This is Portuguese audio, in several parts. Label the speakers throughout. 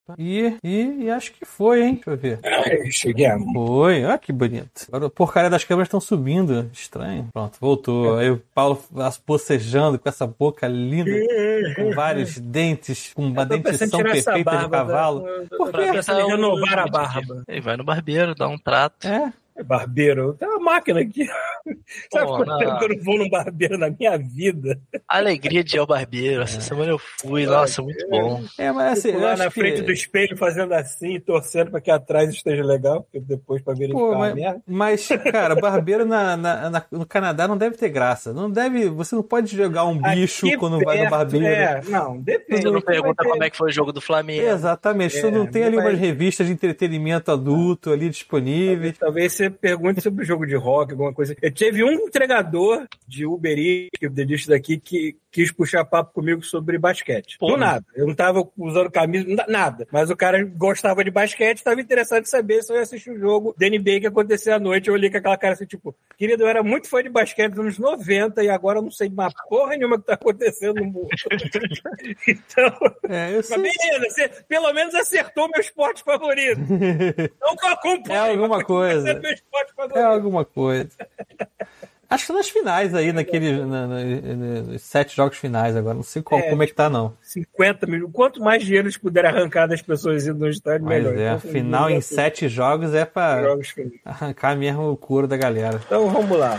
Speaker 1: E acho que foi, hein? Deixa eu ver.
Speaker 2: Chegamos.
Speaker 1: Foi, olha que bonito. Agora a porcaria das câmeras estão subindo. Estranho. Pronto, voltou. Aí o Paulo bocejando com essa boca linda, com vários dentes, com uma dentição perfeita de cavalo.
Speaker 2: Por que renovar a barba?
Speaker 3: Ele vai no barbeiro, dá um trato.
Speaker 2: Barbeiro, tem uma máquina aqui. Sabe quanto tempo que eu não vou num barbeiro na minha vida?
Speaker 3: Alegria de ir ao barbeiro. Essa semana eu fui, nossa, muito bom.
Speaker 1: Mas assim,
Speaker 2: lá na frente do espelho fazendo assim, torcendo pra que atrás esteja legal, porque depois pra verificar a merda.
Speaker 1: Mas, cara, barbeiro no Canadá não deve ter graça. Você não pode jogar um bicho aqui quando vai no barbeiro.
Speaker 2: Não, depende.
Speaker 3: Você não pergunta como é que foi o jogo do Flamengo.
Speaker 1: Exatamente. Você não tem ali umas revistas de entretenimento adulto ali disponíveis.
Speaker 2: Talvez você pergunte sobre o jogo de rock, alguma coisa. Eu tive um entregador de Uber Eats, que eu disse daqui, que quis puxar papo comigo sobre basquete. Do nada. Eu não tava usando camisa, nada. Mas o cara gostava de basquete, estava interessado em saber se eu ia assistir o jogo da NBA que aconteceu à noite. Eu olhei com aquela cara assim, tipo, querido, eu era muito fã de basquete nos anos 90 e agora eu não sei uma porra nenhuma que tá acontecendo no mundo. Então, mas beleza, você pelo menos acertou meu esporte favorito. Não que eu acompanho.
Speaker 1: É alguma coisa. É alguma coisa. Acho que nas finais aí, nos 7 jogos finais agora. Não sei como é que tá, não.
Speaker 2: 50 mil. Quanto mais dinheiro eles puderem arrancar das pessoas indo no estádio, melhor.
Speaker 1: Então, final em 7 jogos é pra arrancar mesmo o couro da galera.
Speaker 2: Então vamos lá.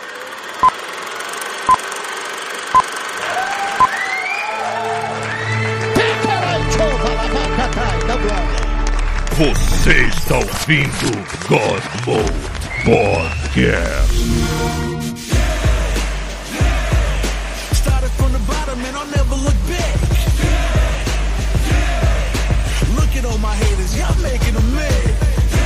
Speaker 4: Você está ouvindo God Mode Podcast. Started from the bottom and I'll never look back. Look at all my haters, y'all making them mad.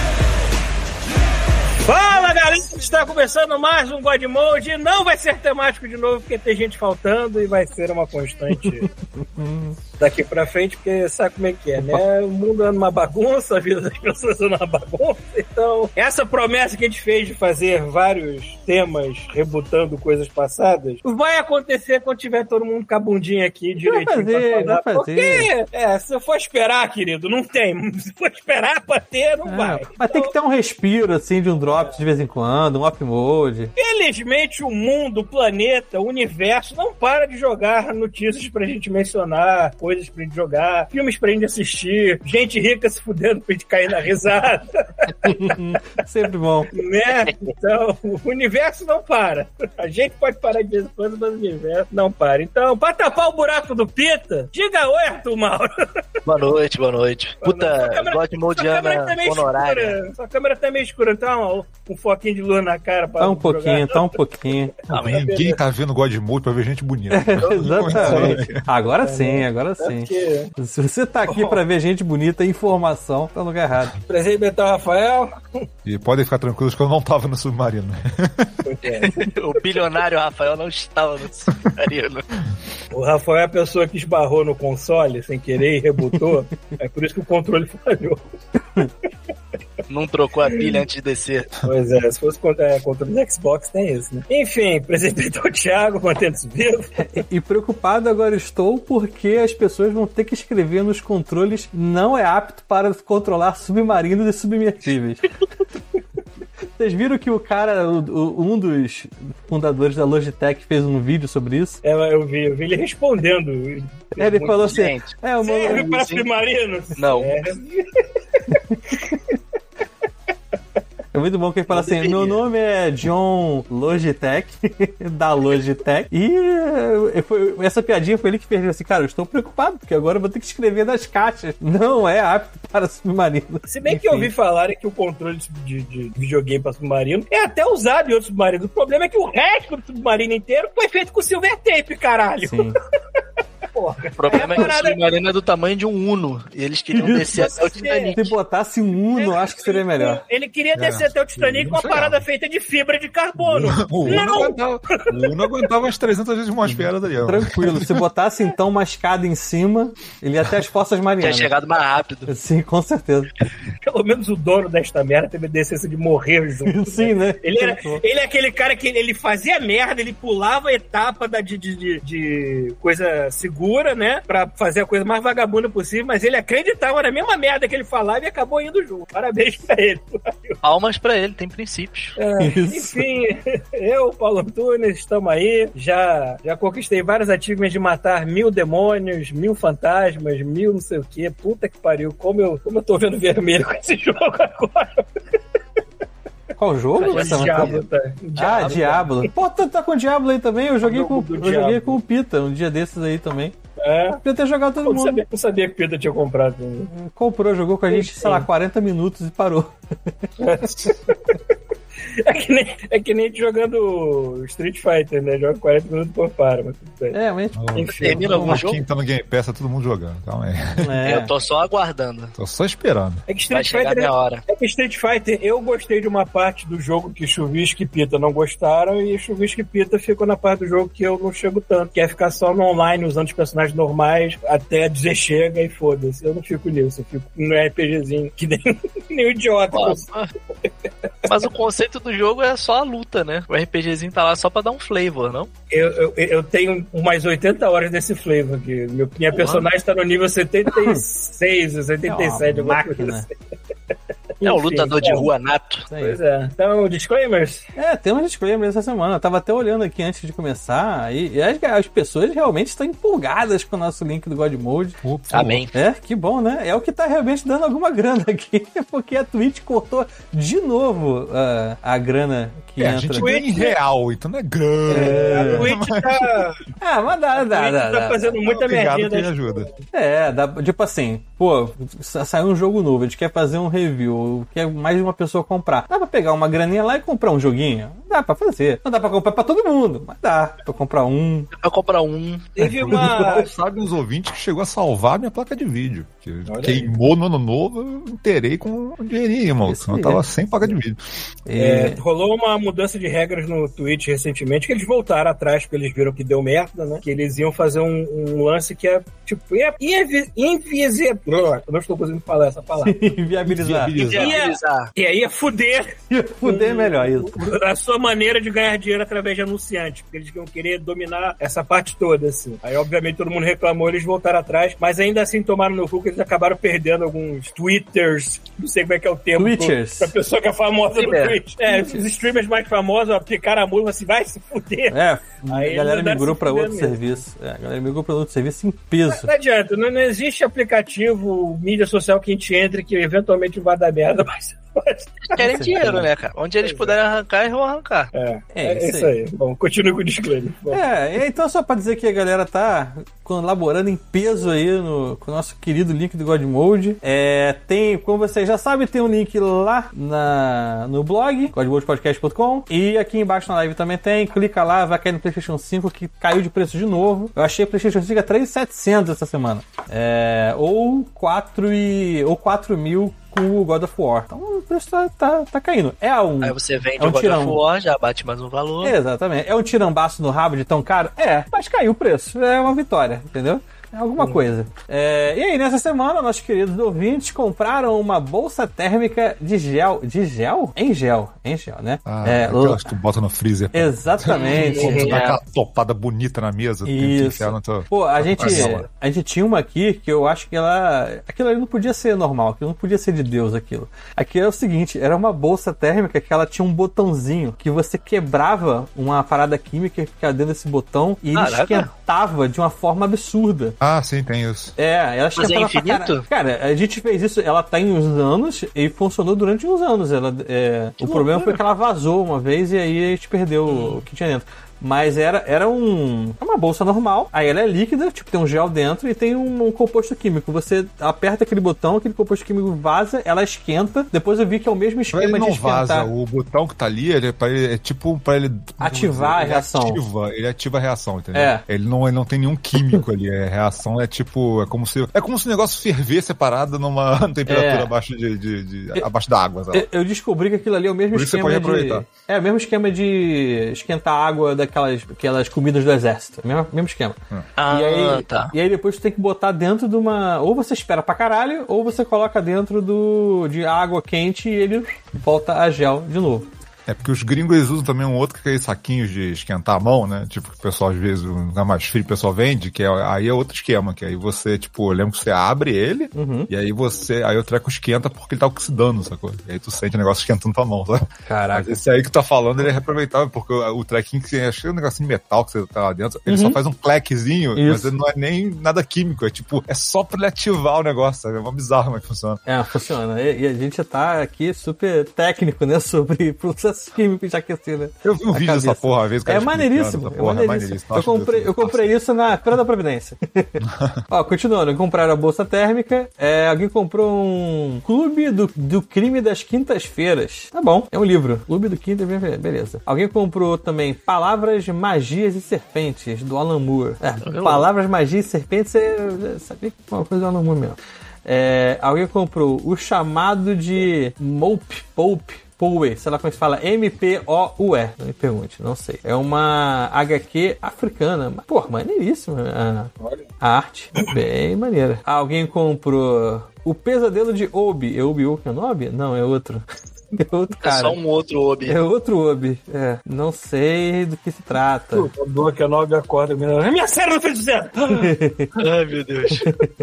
Speaker 2: Fala, galera! Está começando mais um God Mode. Não vai ser temático de novo, porque tem gente faltando e vai ser uma constante daqui pra frente, porque sabe como é que é, né? O mundo é uma bagunça, a vida das pessoas é uma bagunça. Então, essa promessa que a gente fez de fazer vários temas rebutando coisas passadas vai acontecer quando tiver todo mundo com a bundinha aqui direitinho.
Speaker 1: Vai fazer.
Speaker 2: Porque, se eu for esperar, querido, não tem. Se for esperar pra ter, não vai.
Speaker 1: Mas tem que ter um respiro, assim, de um drop de vez em quando, um upload.
Speaker 2: Felizmente, o mundo, o planeta, o universo não para de jogar notícias pra gente mencionar, coisas pra gente jogar, filmes pra gente assistir, gente rica se fudendo pra gente cair na risada.
Speaker 1: Sempre bom.
Speaker 2: Né? Então, o universo não para. A gente pode parar de vez em quando, mas o universo não para. Então, pra tapar o buraco do Pita, diga oi, Arthur Mauro.
Speaker 3: Boa noite. Puta, God Mode honorária.
Speaker 2: Sua câmera tá meio escura, então um foquinho de luz na cara.
Speaker 1: Tá um pouquinho.
Speaker 5: Ninguém tá vendo God Mode pra ver gente bonita.
Speaker 1: Exatamente. Agora sim. Se você tá aqui pra ver gente bonita, informação, tá no lugar errado.
Speaker 2: Prazer em Betal Rafael.
Speaker 5: E podem ficar tranquilos que eu não tava no submarino.
Speaker 3: O bilionário Rafael não estava no submarino.
Speaker 2: O Rafael é a pessoa que esbarrou no console sem querer e rebutou. É por isso que o controle falhou.
Speaker 3: Não trocou a pilha antes de descer.
Speaker 2: Pois é, se fosse controle do Xbox, tem isso, né? Enfim, presidente o Thiago, mantendo-se vivo.
Speaker 1: E preocupado agora estou porque as pessoas vão ter que escrever nos controles: não é apto para controlar submarinos e submersíveis. Vocês viram que o cara, um dos fundadores da Logitech, fez um vídeo sobre isso?
Speaker 2: Eu vi ele respondendo.
Speaker 1: Ele falou assim:
Speaker 2: serve para submarinos?
Speaker 3: Não.
Speaker 1: É muito bom que ele fala assim: meu nome é John Logitech, da Logitech, e essa piadinha foi ele que fez assim: cara, eu estou preocupado, porque agora eu vou ter que escrever nas caixas. Não é apto para submarino.
Speaker 2: Se bem que eu ouvi falar que o controle de videogame para submarino é até usado em outros submarinos. O problema é que o resto do submarino inteiro foi feito com silver tape, caralho.
Speaker 1: Sim.
Speaker 2: Porra.
Speaker 3: O problema é que o submarino é do tamanho de um Uno. E eles queriam descer até o Titanic.
Speaker 1: Se botasse um Uno, acho que seria melhor.
Speaker 2: Ele queria descer até o Titanic com uma parada feita de fibra de carbono.
Speaker 5: O Uno aguentava umas 300 vezes atmosfera dali.
Speaker 1: Tranquilo. Se botasse então uma escada em cima, ele ia até as Fossas Marianas.
Speaker 3: Tinha chegado mais rápido.
Speaker 1: Sim, com certeza.
Speaker 2: Pelo menos o dono desta merda teve a decência de morrer junto.
Speaker 1: Sim, né?
Speaker 2: Ele é aquele cara que ele fazia merda, ele pulava a etapa de coisa segura figura, né? Pra fazer a coisa mais vagabunda possível, mas ele acreditava na mesma merda que ele falava e acabou indo junto. Parabéns pra ele.
Speaker 3: Palmas pra ele, tem princípios.
Speaker 2: Enfim, eu, Paulo Antunes, estamos aí. Já conquistei vários achievements de matar 1000 demônios, 1000 fantasmas, 1000 não sei o que. Puta que pariu. Como eu tô vendo vermelho com esse jogo agora.
Speaker 1: Qual jogo? Diablo. Pô, tu tá com o Diablo aí também? Eu joguei com o Pita um dia desses aí também. Podia ter jogado todo mundo.
Speaker 2: Eu sabia que o Pita tinha comprado.
Speaker 1: Comprou, jogou com a gente, sei lá, 40 minutos e parou.
Speaker 2: É que nem jogando Street Fighter, né? Joga 40 minutos por para, mas tudo bem.
Speaker 1: Mas...
Speaker 3: Enfim, termina algum jogo?
Speaker 5: Quem tá no Game Pass, tá todo mundo jogando. Calma aí.
Speaker 3: Eu tô só aguardando.
Speaker 5: Tô só esperando.
Speaker 2: É que Street Fighter, eu gostei de uma parte do jogo que Chuvisco e Pita não gostaram, e Chuvisco e Pita ficou na parte do jogo que eu não chego tanto, que é ficar só no online, usando os personagens normais, até dizer chega e foda-se. Eu não fico nisso, eu fico no RPGzinho, que nem o idiota.
Speaker 3: Mas o conceito do jogo é só a luta, né? O RPGzinho tá lá só pra dar um flavor, não?
Speaker 2: Eu tenho umas 80 horas desse flavor aqui. Minha personagem tá no nível 76 ou 77.
Speaker 1: Máquina.
Speaker 3: É um lutador de rua nato.
Speaker 2: Pois é. Então, disclaimers?
Speaker 1: Temos disclaimers essa semana. Eu tava até olhando aqui antes de começar e as pessoas realmente estão empolgadas com o nosso link do God Mode.
Speaker 3: Amém.
Speaker 1: Que bom, né? É o que tá realmente dando alguma grana aqui, porque a Twitch cortou de novo a grana que entra.
Speaker 5: A gente ganha em real, então não é grana.
Speaker 2: A Twitch tá...
Speaker 1: mas dá.
Speaker 2: Tá fazendo muita merdinha.
Speaker 5: Quem ajuda.
Speaker 1: Tipo assim, saiu um jogo novo, a gente quer fazer um review, quer mais de uma pessoa comprar. Dá pra pegar uma graninha lá e comprar um joguinho? Dá pra fazer. Não dá pra comprar pra todo mundo, mas dá pra comprar um.
Speaker 3: Dá pra comprar um.
Speaker 2: Teve uma...
Speaker 5: Sabe uns ouvintes que chegou a salvar minha placa de vídeo. Que queimou no ano novo, eu inteirei com um dinheirinho, irmão. Senão eu tava sem placa de vídeo.
Speaker 2: Rolou uma mudança de regras no Twitch recentemente, que eles voltaram atrás, porque eles viram que deu merda, né? Que eles iam fazer um lance que é, tipo, eu não estou conseguindo falar essa palavra.
Speaker 1: Inviabilizar.
Speaker 2: E aí ia fuder.
Speaker 1: Fuder é melhor isso.
Speaker 2: A sua maneira de ganhar dinheiro através de anunciantes, porque eles iam querer dominar essa parte toda, assim. Aí, obviamente, todo mundo reclamou, eles voltaram atrás, mas ainda assim tomaram no cu que eles acabaram perdendo alguns twitters, não sei como é que é o termo pra pessoa que é famosa no Twitch. Os streamers mais famosos aplicaram a multa, assim, vai se fuder.
Speaker 1: Aí a galera migrou pra outro serviço. A galera migrou pra outro serviço em peso.
Speaker 2: Não adianta, não existe aplicativo, mídia social que a gente entre que eventualmente vai dar merda, mas...
Speaker 3: Querem dinheiro, né, cara? Onde eles puderem arrancar, eles vão arrancar.
Speaker 2: É isso aí. Bom, continue com o disclaimer.
Speaker 1: Então só pra dizer que a galera tá colaborando em peso aí com o nosso querido link do God Mode. Tem, como vocês já sabem, tem um link lá no blog, godmodepodcast.com, e aqui embaixo na live também tem. Clica lá, vai cair no PlayStation 5, que caiu de preço de novo. Eu achei o PlayStation 5 a 3.700 essa semana. Ou 4.000 com o God of War. Então o preço tá caindo.
Speaker 3: Aí você vende o God of War, já bate mais um valor.
Speaker 1: Exatamente. É um tirambaço no rabo de tão caro? Mas caiu o preço. É uma vitória, entendeu? É alguma coisa. E aí, nessa semana, nossos queridos ouvintes compraram uma bolsa térmica de gel. De gel? Em gel, né?
Speaker 5: Aquelas que tu bota no freezer.
Speaker 1: Exatamente.
Speaker 5: Tu dá aquela topada bonita na mesa.
Speaker 1: Isso. A gente tinha uma aqui que eu acho que aquilo ali não podia ser normal, aquilo não podia ser de Deus, aquilo. Aqui é o seguinte, era uma bolsa térmica que ela tinha um botãozinho que você quebrava uma parada química que ficava dentro desse botão e ele esquentava de uma forma absurda.
Speaker 5: Sim, tem isso.
Speaker 1: Ela
Speaker 3: Mas é infinito?
Speaker 1: Cara, a gente fez isso, ela tá em uns anos e funcionou durante uns anos. O problema foi que ela vazou uma vez e aí a gente perdeu o que tinha dentro. Mas era uma bolsa normal, aí ela é líquida, tipo, tem um gel dentro e tem um composto químico. Você aperta aquele botão, aquele composto químico vaza, ela esquenta. Depois eu vi que é o mesmo esquema de esquentar.
Speaker 5: Vaza. O botão que tá ali, é tipo pra ele
Speaker 1: ativar a reação.
Speaker 5: Ele ativa a reação, entendeu? Ele não tem nenhum químico ali. A reação é como se o negócio fervesse separado numa temperatura abaixo abaixo da água. Sabe?
Speaker 1: Eu descobri que aquilo ali é o mesmo esquema
Speaker 5: você pode aproveitar.
Speaker 1: É o mesmo esquema de esquentar água aquelas comidas do exército. Mesmo esquema. E aí depois tu tem que botar dentro de uma... Ou você espera pra caralho, ou você coloca dentro de água quente e ele volta a gel de novo.
Speaker 5: É porque os gringos eles usam também um outro que é saquinhos de esquentar a mão, né? Tipo, que o pessoal às vezes, um lugar mais frio, o pessoal vende, que aí é outro esquema, que aí você, tipo, eu lembro que você abre ele, e aí aí o treco esquenta porque ele tá oxidando, sacou? E aí tu sente o negócio esquentando tua mão, sabe?
Speaker 1: Caraca.
Speaker 5: Mas esse aí que tu tá falando, ele é reaproveitável, porque o trequinho que você achei um negocinho de metal que você tá lá dentro, ele só faz um clackzinho, mas ele não é nem nada químico, é tipo, é só pra ele ativar o negócio, sabe? É uma bizarra como é que funciona.
Speaker 1: Funciona. E a gente tá aqui super técnico, né, sobre processos químicos de aquecer, né?
Speaker 5: Eu vi um vídeo dessa porra, às vezes, cara.
Speaker 1: É maneiríssimo. Eu comprei isso na Feira da Providência. Ó, continuando, compraram a bolsa térmica, alguém comprou um Clube do Crime das Quintas-Feiras. Tá bom, é um livro. Clube do Quinta, beleza. Alguém comprou também Palavras, Magias e Serpentes, do Alan Moore. Palavras, Magias e Serpentes, sabia que foi uma coisa do Alan Moore mesmo. Alguém comprou O Chamado de Poe, sei lá como é que se fala, M-P-O-U-E, não me pergunte, não sei. É uma HQ africana, mas, pô, maneiríssima a arte, bem maneira. Alguém comprou O Pesadelo de Obi, é Obi-Wan Kenobi? Não, é outro. É outro cara.
Speaker 3: É só um outro Obi.
Speaker 1: É outro Obi, não sei do que se trata.
Speaker 2: O Obi-Wan Kenobi acorda, é minha série não fez sucesso!
Speaker 3: Ai, meu Deus.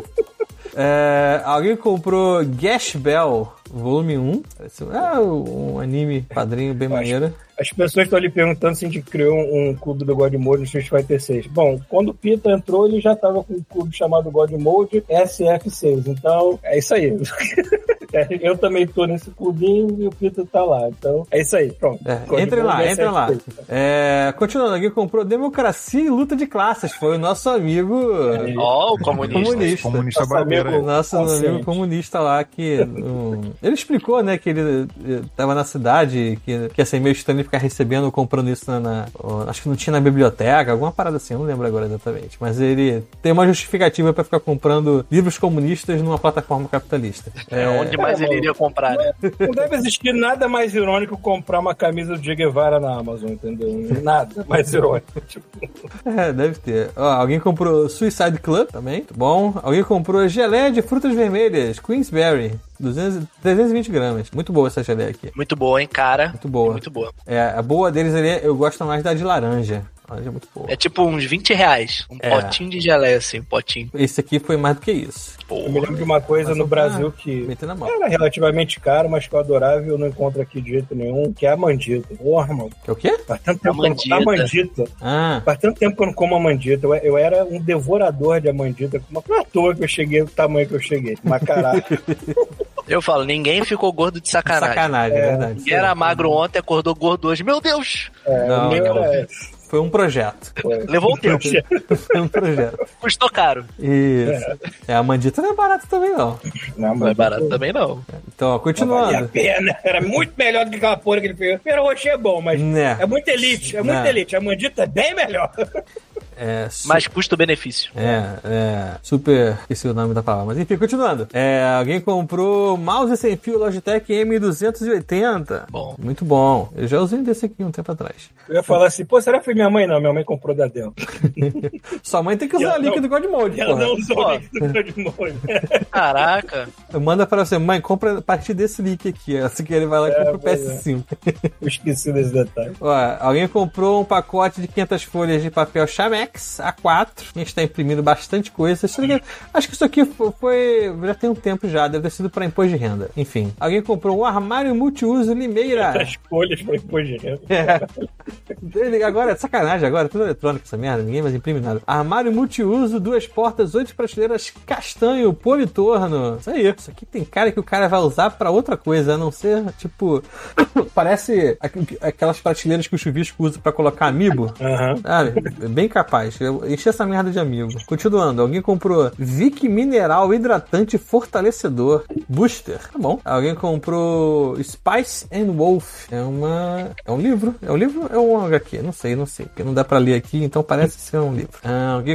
Speaker 1: Alguém comprou Gash Bell, volume 1. Um anime padrinho bem maneiro.
Speaker 2: As pessoas estão ali perguntando se a gente criou um clube do God Mode no Street Fighter 6. Bom, quando o Pita entrou, ele já estava com um clube chamado God Mode SF6. Então, é isso aí. Eu também tô nesse clubinho e o Pita tá lá. Então, é isso aí. Pronto.
Speaker 1: Entre lá. Continuando, alguém comprou Democracia e Luta de Classes. Foi o nosso amigo...
Speaker 3: o comunista.
Speaker 5: Comunista barbeiro.
Speaker 1: Nosso amigo comunista lá que... Ele explicou, né, que ele tava na cidade, que ia ser meio estranho ficar recebendo ou comprando isso acho que não tinha na biblioteca, alguma parada assim, eu não lembro agora exatamente. Mas ele tem uma justificativa pra ficar comprando livros comunistas numa plataforma capitalista.
Speaker 3: Onde mais ele iria comprar, né?
Speaker 2: Não deve existir nada mais irônico que comprar uma camisa do Che Guevara na Amazon, entendeu? Nada mais irônico.
Speaker 1: Deve ter. Alguém comprou Suicide Club também, muito bom. Alguém comprou geleia de frutas vermelhas, Queensberry. 320 gramas. Muito boa essa geleia aqui.
Speaker 3: Muito boa, hein, cara?
Speaker 1: Muito boa.
Speaker 3: Muito boa.
Speaker 1: A boa deles ali, eu gosto mais da de laranja. Laranja é muito boa.
Speaker 3: É tipo uns R$20. Potinho de geleia, assim, um potinho.
Speaker 1: Esse aqui foi mais do que isso.
Speaker 2: Eu me lembro de uma coisa no Brasil que era relativamente caro, mas que eu adorava e eu não encontro aqui de jeito nenhum, que é a mandita. Porra, mano.
Speaker 1: Que é o quê?
Speaker 2: Faz tanto tempo que eu não mandita. Faz tanto tempo que eu não como a mandita. Eu era um devorador de amandita. Não é à toa que eu cheguei do tamanho que eu cheguei. Mas caraca.
Speaker 3: Eu falo, ninguém ficou gordo de sacanagem.
Speaker 1: Sacanagem, é verdade.
Speaker 3: Ninguém era magro ontem, acordou gordo hoje. Meu Deus!
Speaker 1: Foi um projeto.
Speaker 3: Levou um tempo.
Speaker 1: Foi um projeto.
Speaker 3: Custou caro.
Speaker 1: Isso. A mandita não é barata também, não.
Speaker 3: Não é barato também, não.
Speaker 1: Então, continuando.
Speaker 2: Valia a pena. Era muito melhor do que aquela porra que ele fez. O Ferro Rocher é bom, mas é muito elite. É muito elite. A mandita é bem melhor.
Speaker 3: Mais custo-benefício.
Speaker 1: Super esqueci o nome da palavra, mas enfim, continuando. Alguém comprou mouse sem fio Logitech M280.
Speaker 3: Bom.
Speaker 1: Muito bom. Eu já usei um desse aqui um tempo atrás.
Speaker 2: Eu ia falar assim, será que foi minha mãe? Não, minha mãe comprou da Dell.
Speaker 1: Sua mãe tem que usar a link do God Mode,
Speaker 2: ela não usou o link do God Mode.
Speaker 3: Caraca.
Speaker 1: Manda para você, mãe, compra a partir desse link aqui. Assim que ele vai lá e compra o PS5.
Speaker 2: Eu esqueci desse detalhe.
Speaker 1: Alguém comprou um pacote de 500 folhas de papel Chamex A4. A gente tá imprimindo bastante coisa. Acho que isso aqui foi já tem um tempo já. Deve ter sido para imposto de renda. Enfim. Alguém comprou um armário multiuso Limeira.
Speaker 2: As folhas para imposto de renda.
Speaker 1: Agora, sacanagem agora. Tudo eletrônico essa merda. Ninguém mais imprime nada. Armário multiuso, 2 portas, 8 prateleiras, castanho, politorno. Isso aí. Isso aqui tem cara que o cara vai usar pra outra coisa. A não ser, tipo... parece aquelas prateleiras que o chuvisco usa pra colocar amiibo. Sabe? Bem capaz. Eu enchi essa merda de amigo. Continuando, alguém comprou Vic Mineral Hidratante Fortalecedor Booster. Tá bom. Alguém comprou Spice and Wolf. É um livro. É um livro? É um HQ? Não sei. Porque não dá pra ler aqui, então parece ser um livro. Alguém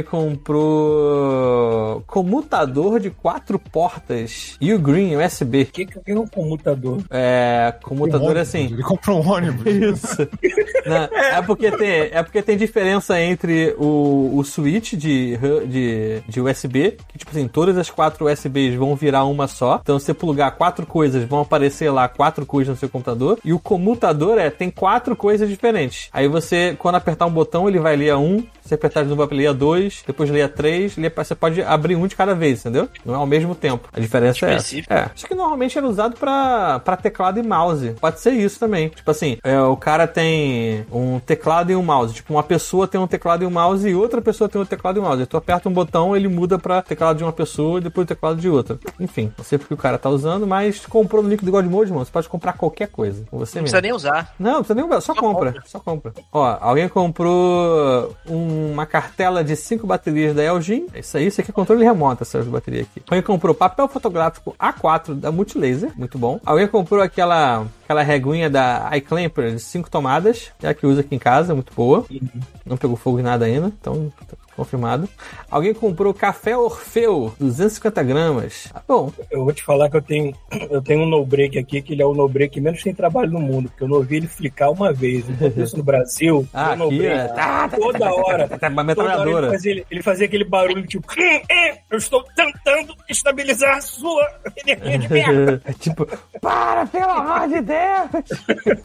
Speaker 1: comprou comutador de 4 portas U-Green USB.
Speaker 2: O que é um comutador?
Speaker 1: Comutador é assim.
Speaker 5: Ele comprou um ônibus.
Speaker 1: Isso. Não, é porque tem diferença entre o switch de USB, que tipo assim, todas as 4 USBs vão virar uma só. Então você plugar 4 coisas, vão aparecer lá 4 coisas no seu computador. E o comutador tem 4 coisas diferentes. Aí você, quando apertar um botão, ele vai ler a 1. Se apertar de novo, vai ler a 2, depois ler a 3, você pode abrir um de cada vez, entendeu? Não é ao mesmo tempo. A diferença é essa. Isso que normalmente era usado pra teclado e mouse. Pode ser isso também. Tipo assim, o cara tem um teclado e um mouse. Tipo, uma pessoa tem um teclado e um mouse e outra pessoa tem um teclado e um mouse. Aí tu aperta um botão, ele muda pra teclado de uma pessoa e depois o teclado de outra. Enfim, não sei porque o cara tá usando, mas comprou no link do Godmode, mano. Você pode comprar qualquer coisa com você mesmo.
Speaker 3: Não precisa nem usar.
Speaker 1: Não precisa nem usar. Só compra. Ó, alguém comprou uma cartela de 5 baterias da LG. Isso aqui é controle remoto, essas baterias aqui. Alguém comprou papel fotográfico A4 da Multilaser, muito bom. Alguém comprou aquela reguinha da iClamper de 5 tomadas, é a que usa aqui em casa, muito boa. Não pegou fogo em nada ainda, então confirmado. Alguém comprou café Orfeu, 250 gramas. Bom.
Speaker 2: Eu vou te falar que eu tenho um no-break aqui, que ele é o no-break que menos tem trabalho no mundo, porque eu não vi ele flicar uma vez. Isso no Brasil, toda hora ele fazia aquele barulho tipo, eu estou tentando estabilizar a sua energia de merda.
Speaker 1: Tipo, para, pelo amor de Deus.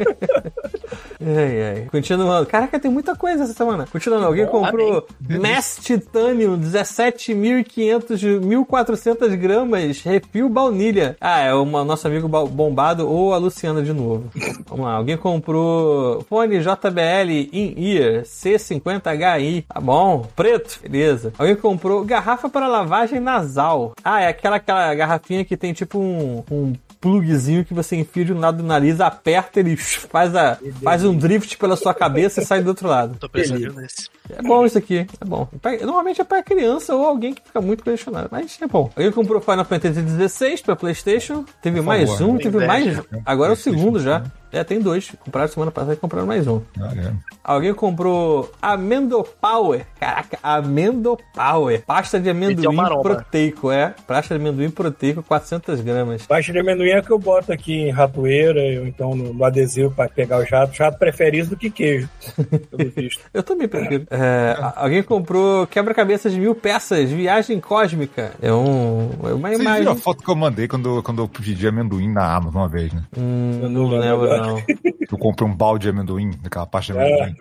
Speaker 1: Continuando. Caraca, tem muita coisa essa semana. Continuando, alguém comprou Mass Titanium 17.500 1.400 gramas refil baunilha. É o nosso amigo bombado ou a Luciana de novo. Vamos lá, alguém comprou fone JBL In-Ear C50HI. Tá bom, preto, beleza. Alguém comprou garrafa para lavagem nasal. É aquela garrafinha que tem tipo um plugzinho que você enfia de um lado do nariz, aperta, ele faz um drift pela sua cabeça e sai do outro lado.
Speaker 3: Tô pensando nesse.
Speaker 1: É bom isso aqui, é bom. Normalmente é pra criança ou alguém que fica muito colecionado, mas é bom. Alguém comprou Final Fantasy XVI pra PlayStation, teve mais um, teve mais... Agora é o segundo já. Tem 2. Compraram semana passada e compraram mais um. Alguém comprou Amendopower. Caraca, Amendopower. Pasta de amendoim proteico, Pasta de amendoim proteico, 400 gramas.
Speaker 2: Pasta de amendoim é que eu boto aqui em ratoeira, ou então no adesivo pra pegar o jato. O jato prefere isso do que queijo.
Speaker 1: Eu também prefiro. Alguém comprou quebra-cabeças de 1.000 peças, viagem cósmica. É uma imagem. Você viu
Speaker 5: a foto que eu mandei quando eu pedi amendoim na Amazon uma vez, né?
Speaker 1: Não lembro, não.
Speaker 5: Eu comprei um balde de amendoim, daquela pasta de amendoim.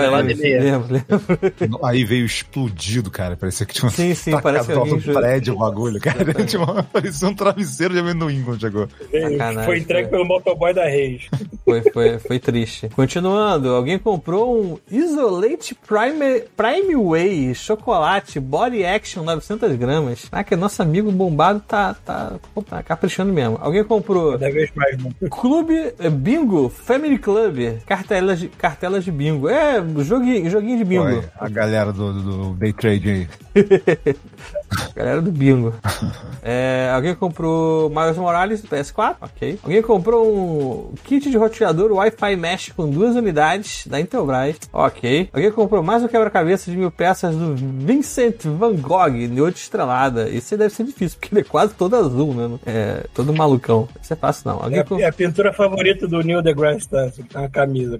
Speaker 1: Lembro.
Speaker 5: Aí veio explodido, cara. Parecia que tinha
Speaker 1: parece
Speaker 5: um prédio o bagulho, cara. Parecia um travesseiro de amendoim quando chegou.
Speaker 2: Foi entregue pelo motoboy da Reis.
Speaker 1: Foi triste. Continuando, alguém comprou um Isolate Prime Whey chocolate Body Action 900 gramas. Que nosso amigo bombado tá caprichando mesmo. Alguém comprou
Speaker 2: cada vez mais
Speaker 1: Clube Bingo Family Club, cartelas de bingo. Joguinho de bingo.
Speaker 5: A galera do Day Trade aí.
Speaker 1: Galera do bingo. Alguém comprou Miles Morales do PS4? Ok. Alguém comprou um kit de roteador Wi-Fi Mesh com 2 unidades da Intelbras? Ok. Alguém comprou mais um quebra-cabeça de 1.000 peças do Vincent Van Gogh, Noite Estrelada. Isso deve ser difícil, porque ele é quase todo azul, né? Todo malucão. Isso é fácil, não.
Speaker 2: É a pintura favorita do Neil deGrasse Tyson, que tá na camisa.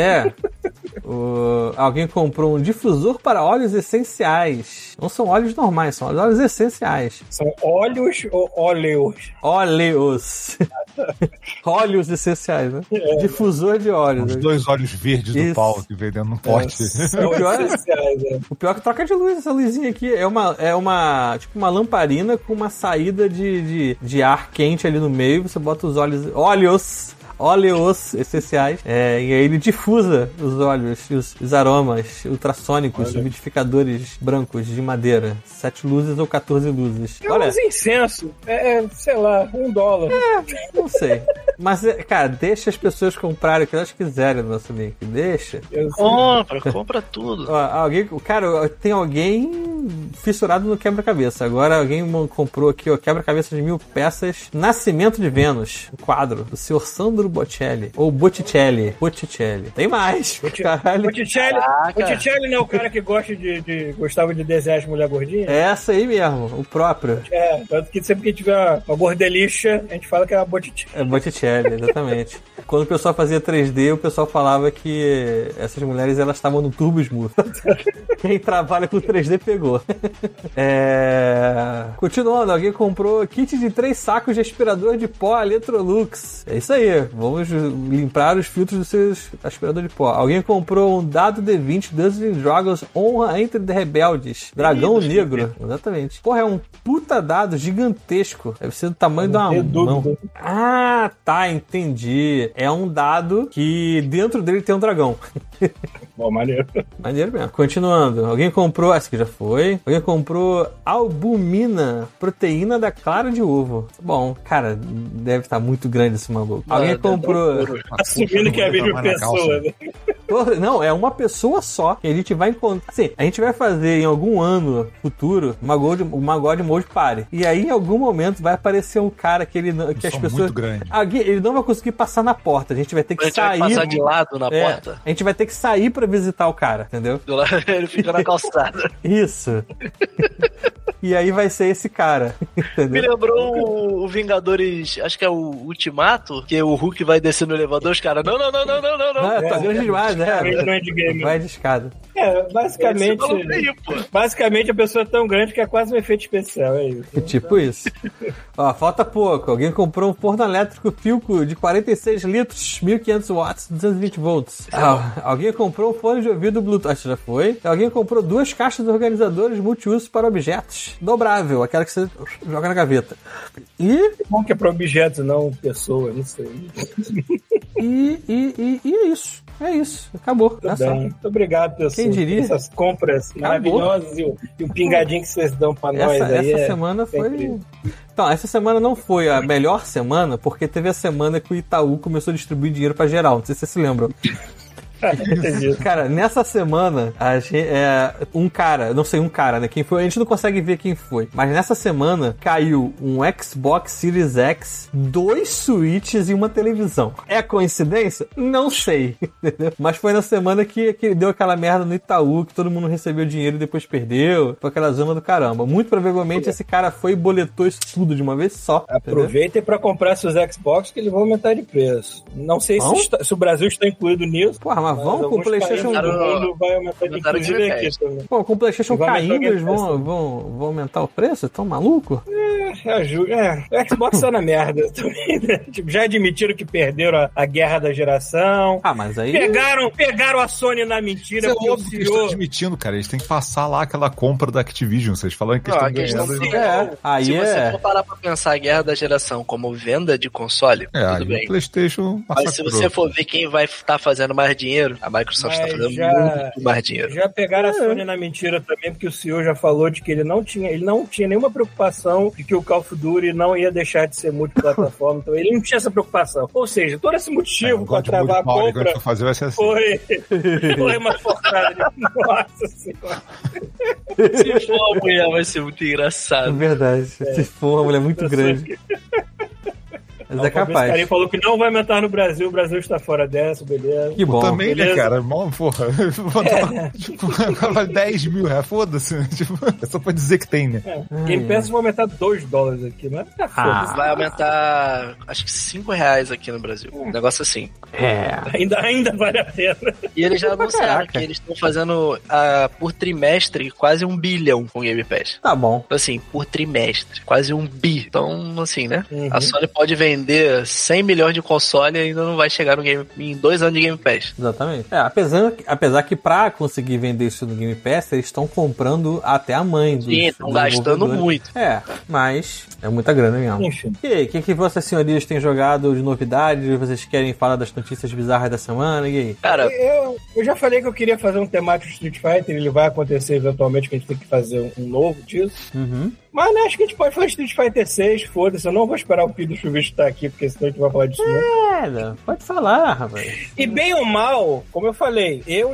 Speaker 1: Alguém comprou um difusor para óleos essenciais. Não são óleos normais, são óleos essenciais.
Speaker 2: São óleos ou óleos?
Speaker 1: Óleos. Óleos essenciais, né? Difusor de óleos.
Speaker 5: Os 2 óleos verdes do Paulo que veio dentro de um pote.
Speaker 1: O pior é que troca de luz essa luzinha aqui. É uma tipo uma lamparina com uma saída de ar quente ali no meio. Você bota os óleos essenciais, e aí ele difusa os óleos e os aromas ultrassônicos, umidificadores brancos de madeira. 7 luzes ou 14 luzes.
Speaker 2: Olha, uns incenso, sei lá, $1.
Speaker 1: Não sei. Mas, cara, deixa as pessoas comprarem o que elas quiserem no nosso link. Deixa.
Speaker 3: Compra tudo.
Speaker 1: Tem alguém fissurado no quebra-cabeça. Agora alguém comprou aqui, quebra-cabeça de 1.000 peças, Nascimento de Vênus, o quadro do Sr. Sandro Botticelli. Ou Botticelli. Tem mais.
Speaker 2: Botticelli não é o cara que gostava de desenhar as mulher gordinha?
Speaker 1: É essa aí mesmo, o próprio.
Speaker 2: Tanto que sempre que tiver uma bordelixa, a gente fala que é a Botticelli.
Speaker 1: É Botticelli, exatamente. Quando o pessoal fazia 3D, o pessoal falava que essas mulheres, elas estavam no turbo smooth. Quem trabalha com 3D pegou. falou. Continuando, alguém comprou kit de 3 sacos de aspirador de pó Electrolux. É isso aí, vamos limpar os filtros dos seus aspiradores de pó. Alguém comprou um dado D20 Dungeons & Dragons Honra entre Rebeldes. Dragão Negro. Exatamente. Porra, é um puta dado gigantesco. Deve ser do tamanho de uma mão. Ah, tá, entendi. É um dado que dentro dele tem um dragão.
Speaker 2: Bom, maneiro.
Speaker 1: Maneiro mesmo. Continuando. Alguém comprou... Essa aqui já foi. Alguém comprou albumina, proteína da clara de ovo. Bom, cara, deve estar muito grande esse maluco. Alguém comprou...
Speaker 2: Assumindo que é a mesma pessoa, né?
Speaker 1: Não, é uma pessoa só que a gente vai encontrar. Assim, a gente vai fazer em algum ano futuro uma God Mode Party. E aí, em algum momento, vai aparecer um cara que as pessoas...
Speaker 5: muito grande.
Speaker 1: Ele não vai conseguir passar na porta. A gente vai ter que sair...
Speaker 3: Vai passar de lado na porta.
Speaker 1: A gente vai ter que sair pra visitar o cara, entendeu?
Speaker 3: Ele fica na calçada.
Speaker 1: Isso. E aí vai ser esse cara, entendeu?
Speaker 3: Me lembrou o Vingadores, acho que é o Ultimato, que o Hulk vai descer no elevador, os caras, não.
Speaker 1: Tá grande demais, né?
Speaker 2: Game.
Speaker 1: Vai de escada.
Speaker 2: Basicamente a pessoa é tão grande que é quase um efeito especial, é isso.
Speaker 1: Tipo isso. Ó, falta pouco. Alguém comprou um forno elétrico Philco de 46 litros, 1500 watts, 220 volts. Alguém comprou um fone de ouvido Bluetooth. Acho que já foi. Alguém comprou 2 caixas organizadores multiuso para objetos. Dobrável, aquela que você joga na gaveta. E...
Speaker 2: Bom que é para objetos, não pessoas, não sei.
Speaker 1: E é isso. É isso. Acabou.
Speaker 2: Muito obrigado, pessoal.
Speaker 1: Quem diria?
Speaker 2: Essas compras maravilhosas e o pingadinho que vocês dão pra nós aí.
Speaker 1: Essa semana foi... Então, essa semana não foi a melhor semana, porque teve a semana que o Itaú começou a distribuir dinheiro pra geral. Não sei se vocês se lembram. Cara, nessa semana um cara, não sei, né? Quem foi? A gente não consegue ver quem foi. Mas nessa semana caiu um Xbox Series X, 2 Switches e uma televisão. É coincidência? Não sei. Entendeu? Mas foi na semana que deu aquela merda no Itaú, que todo mundo recebeu dinheiro e depois perdeu. Foi aquela zona do caramba. Muito provavelmente esse cara foi e boletou isso tudo de uma vez só.
Speaker 2: Aproveitem para comprar seus Xbox que eles vão aumentar de preço. Não sei se o Brasil está incluído nisso.
Speaker 1: Porra, mas vamos com o PlayStation...
Speaker 2: vai aumentar de inclusive aqui também.
Speaker 1: Pô, com o PlayStation caindo, eles vão aumentar o preço? Tão maluco?
Speaker 2: O Xbox tá na merda também, né? Tipo, já admitiram que perderam a guerra da geração.
Speaker 1: Mas aí...
Speaker 2: Pegaram a Sony na mentira.
Speaker 5: Isso é óbvio que eles estão admitindo, cara. Eles têm que passar lá aquela compra da Activision. Vocês falaram que eles estão ganhando.
Speaker 3: Se você for parar pra pensar a guerra da geração como venda de console, tudo bem.
Speaker 5: O PlayStation
Speaker 3: mas se você for ver quem vai estar fazendo mais dinheiro, a Microsoft está fazendo muito mais dinheiro.
Speaker 2: Já pegaram a Sony na mentira também, porque o CEO já falou de que ele não tinha nenhuma preocupação de que o Call of Duty não ia deixar de ser multiplataforma, então ele não tinha essa preocupação. Ou seja, todo esse motivo para travar a compra foi uma forçada de... Nossa Senhora.
Speaker 3: Se for uma mulher, vai ser muito engraçado.
Speaker 1: É verdade. Se for uma mulher muito grande. Mas é capaz. O
Speaker 2: cara falou que não vai aumentar no Brasil, o Brasil está fora dessa, beleza.
Speaker 5: Que bom. Também, beleza? Né, cara? Porra. Vale 10 mil, foda-se. É só pra dizer que tem, né?
Speaker 2: Game Pass vai aumentar $2 aqui, né?
Speaker 3: Vai aumentar, acho que R$5 aqui no Brasil. Um negócio assim.
Speaker 2: Ainda vale a pena.
Speaker 3: E eles já anunciaram que eles estão fazendo por trimestre quase $1 bilhão com o Game Pass.
Speaker 1: Tá bom.
Speaker 3: Assim, por trimestre, quase $1 bi. Então, assim, né? A Sony pode vender 100 milhões de console e ainda não vai chegar no em 2 anos de Game Pass.
Speaker 1: Exatamente. Apesar que pra conseguir vender isso no Game Pass, eles estão comprando até a mãe dos...
Speaker 3: Sim, estão gastando muito.
Speaker 1: Mas é muita grana mesmo. Enfim. E aí, o que vossas senhorias têm jogado de novidades? Vocês querem falar das notícias bizarras da semana? E aí?
Speaker 2: Cara, eu já falei que eu queria fazer um temático Street Fighter, ele vai acontecer eventualmente, que a gente tem que fazer um novo disso. Mas né, acho que a gente pode falar de Street Fighter 6, foda-se, eu não vou esperar o Pedro Chuvisco estar aqui, porque senão a gente vai falar disso
Speaker 1: não. Pode falar, rapaz.
Speaker 2: E bem ou mal, como eu falei, eu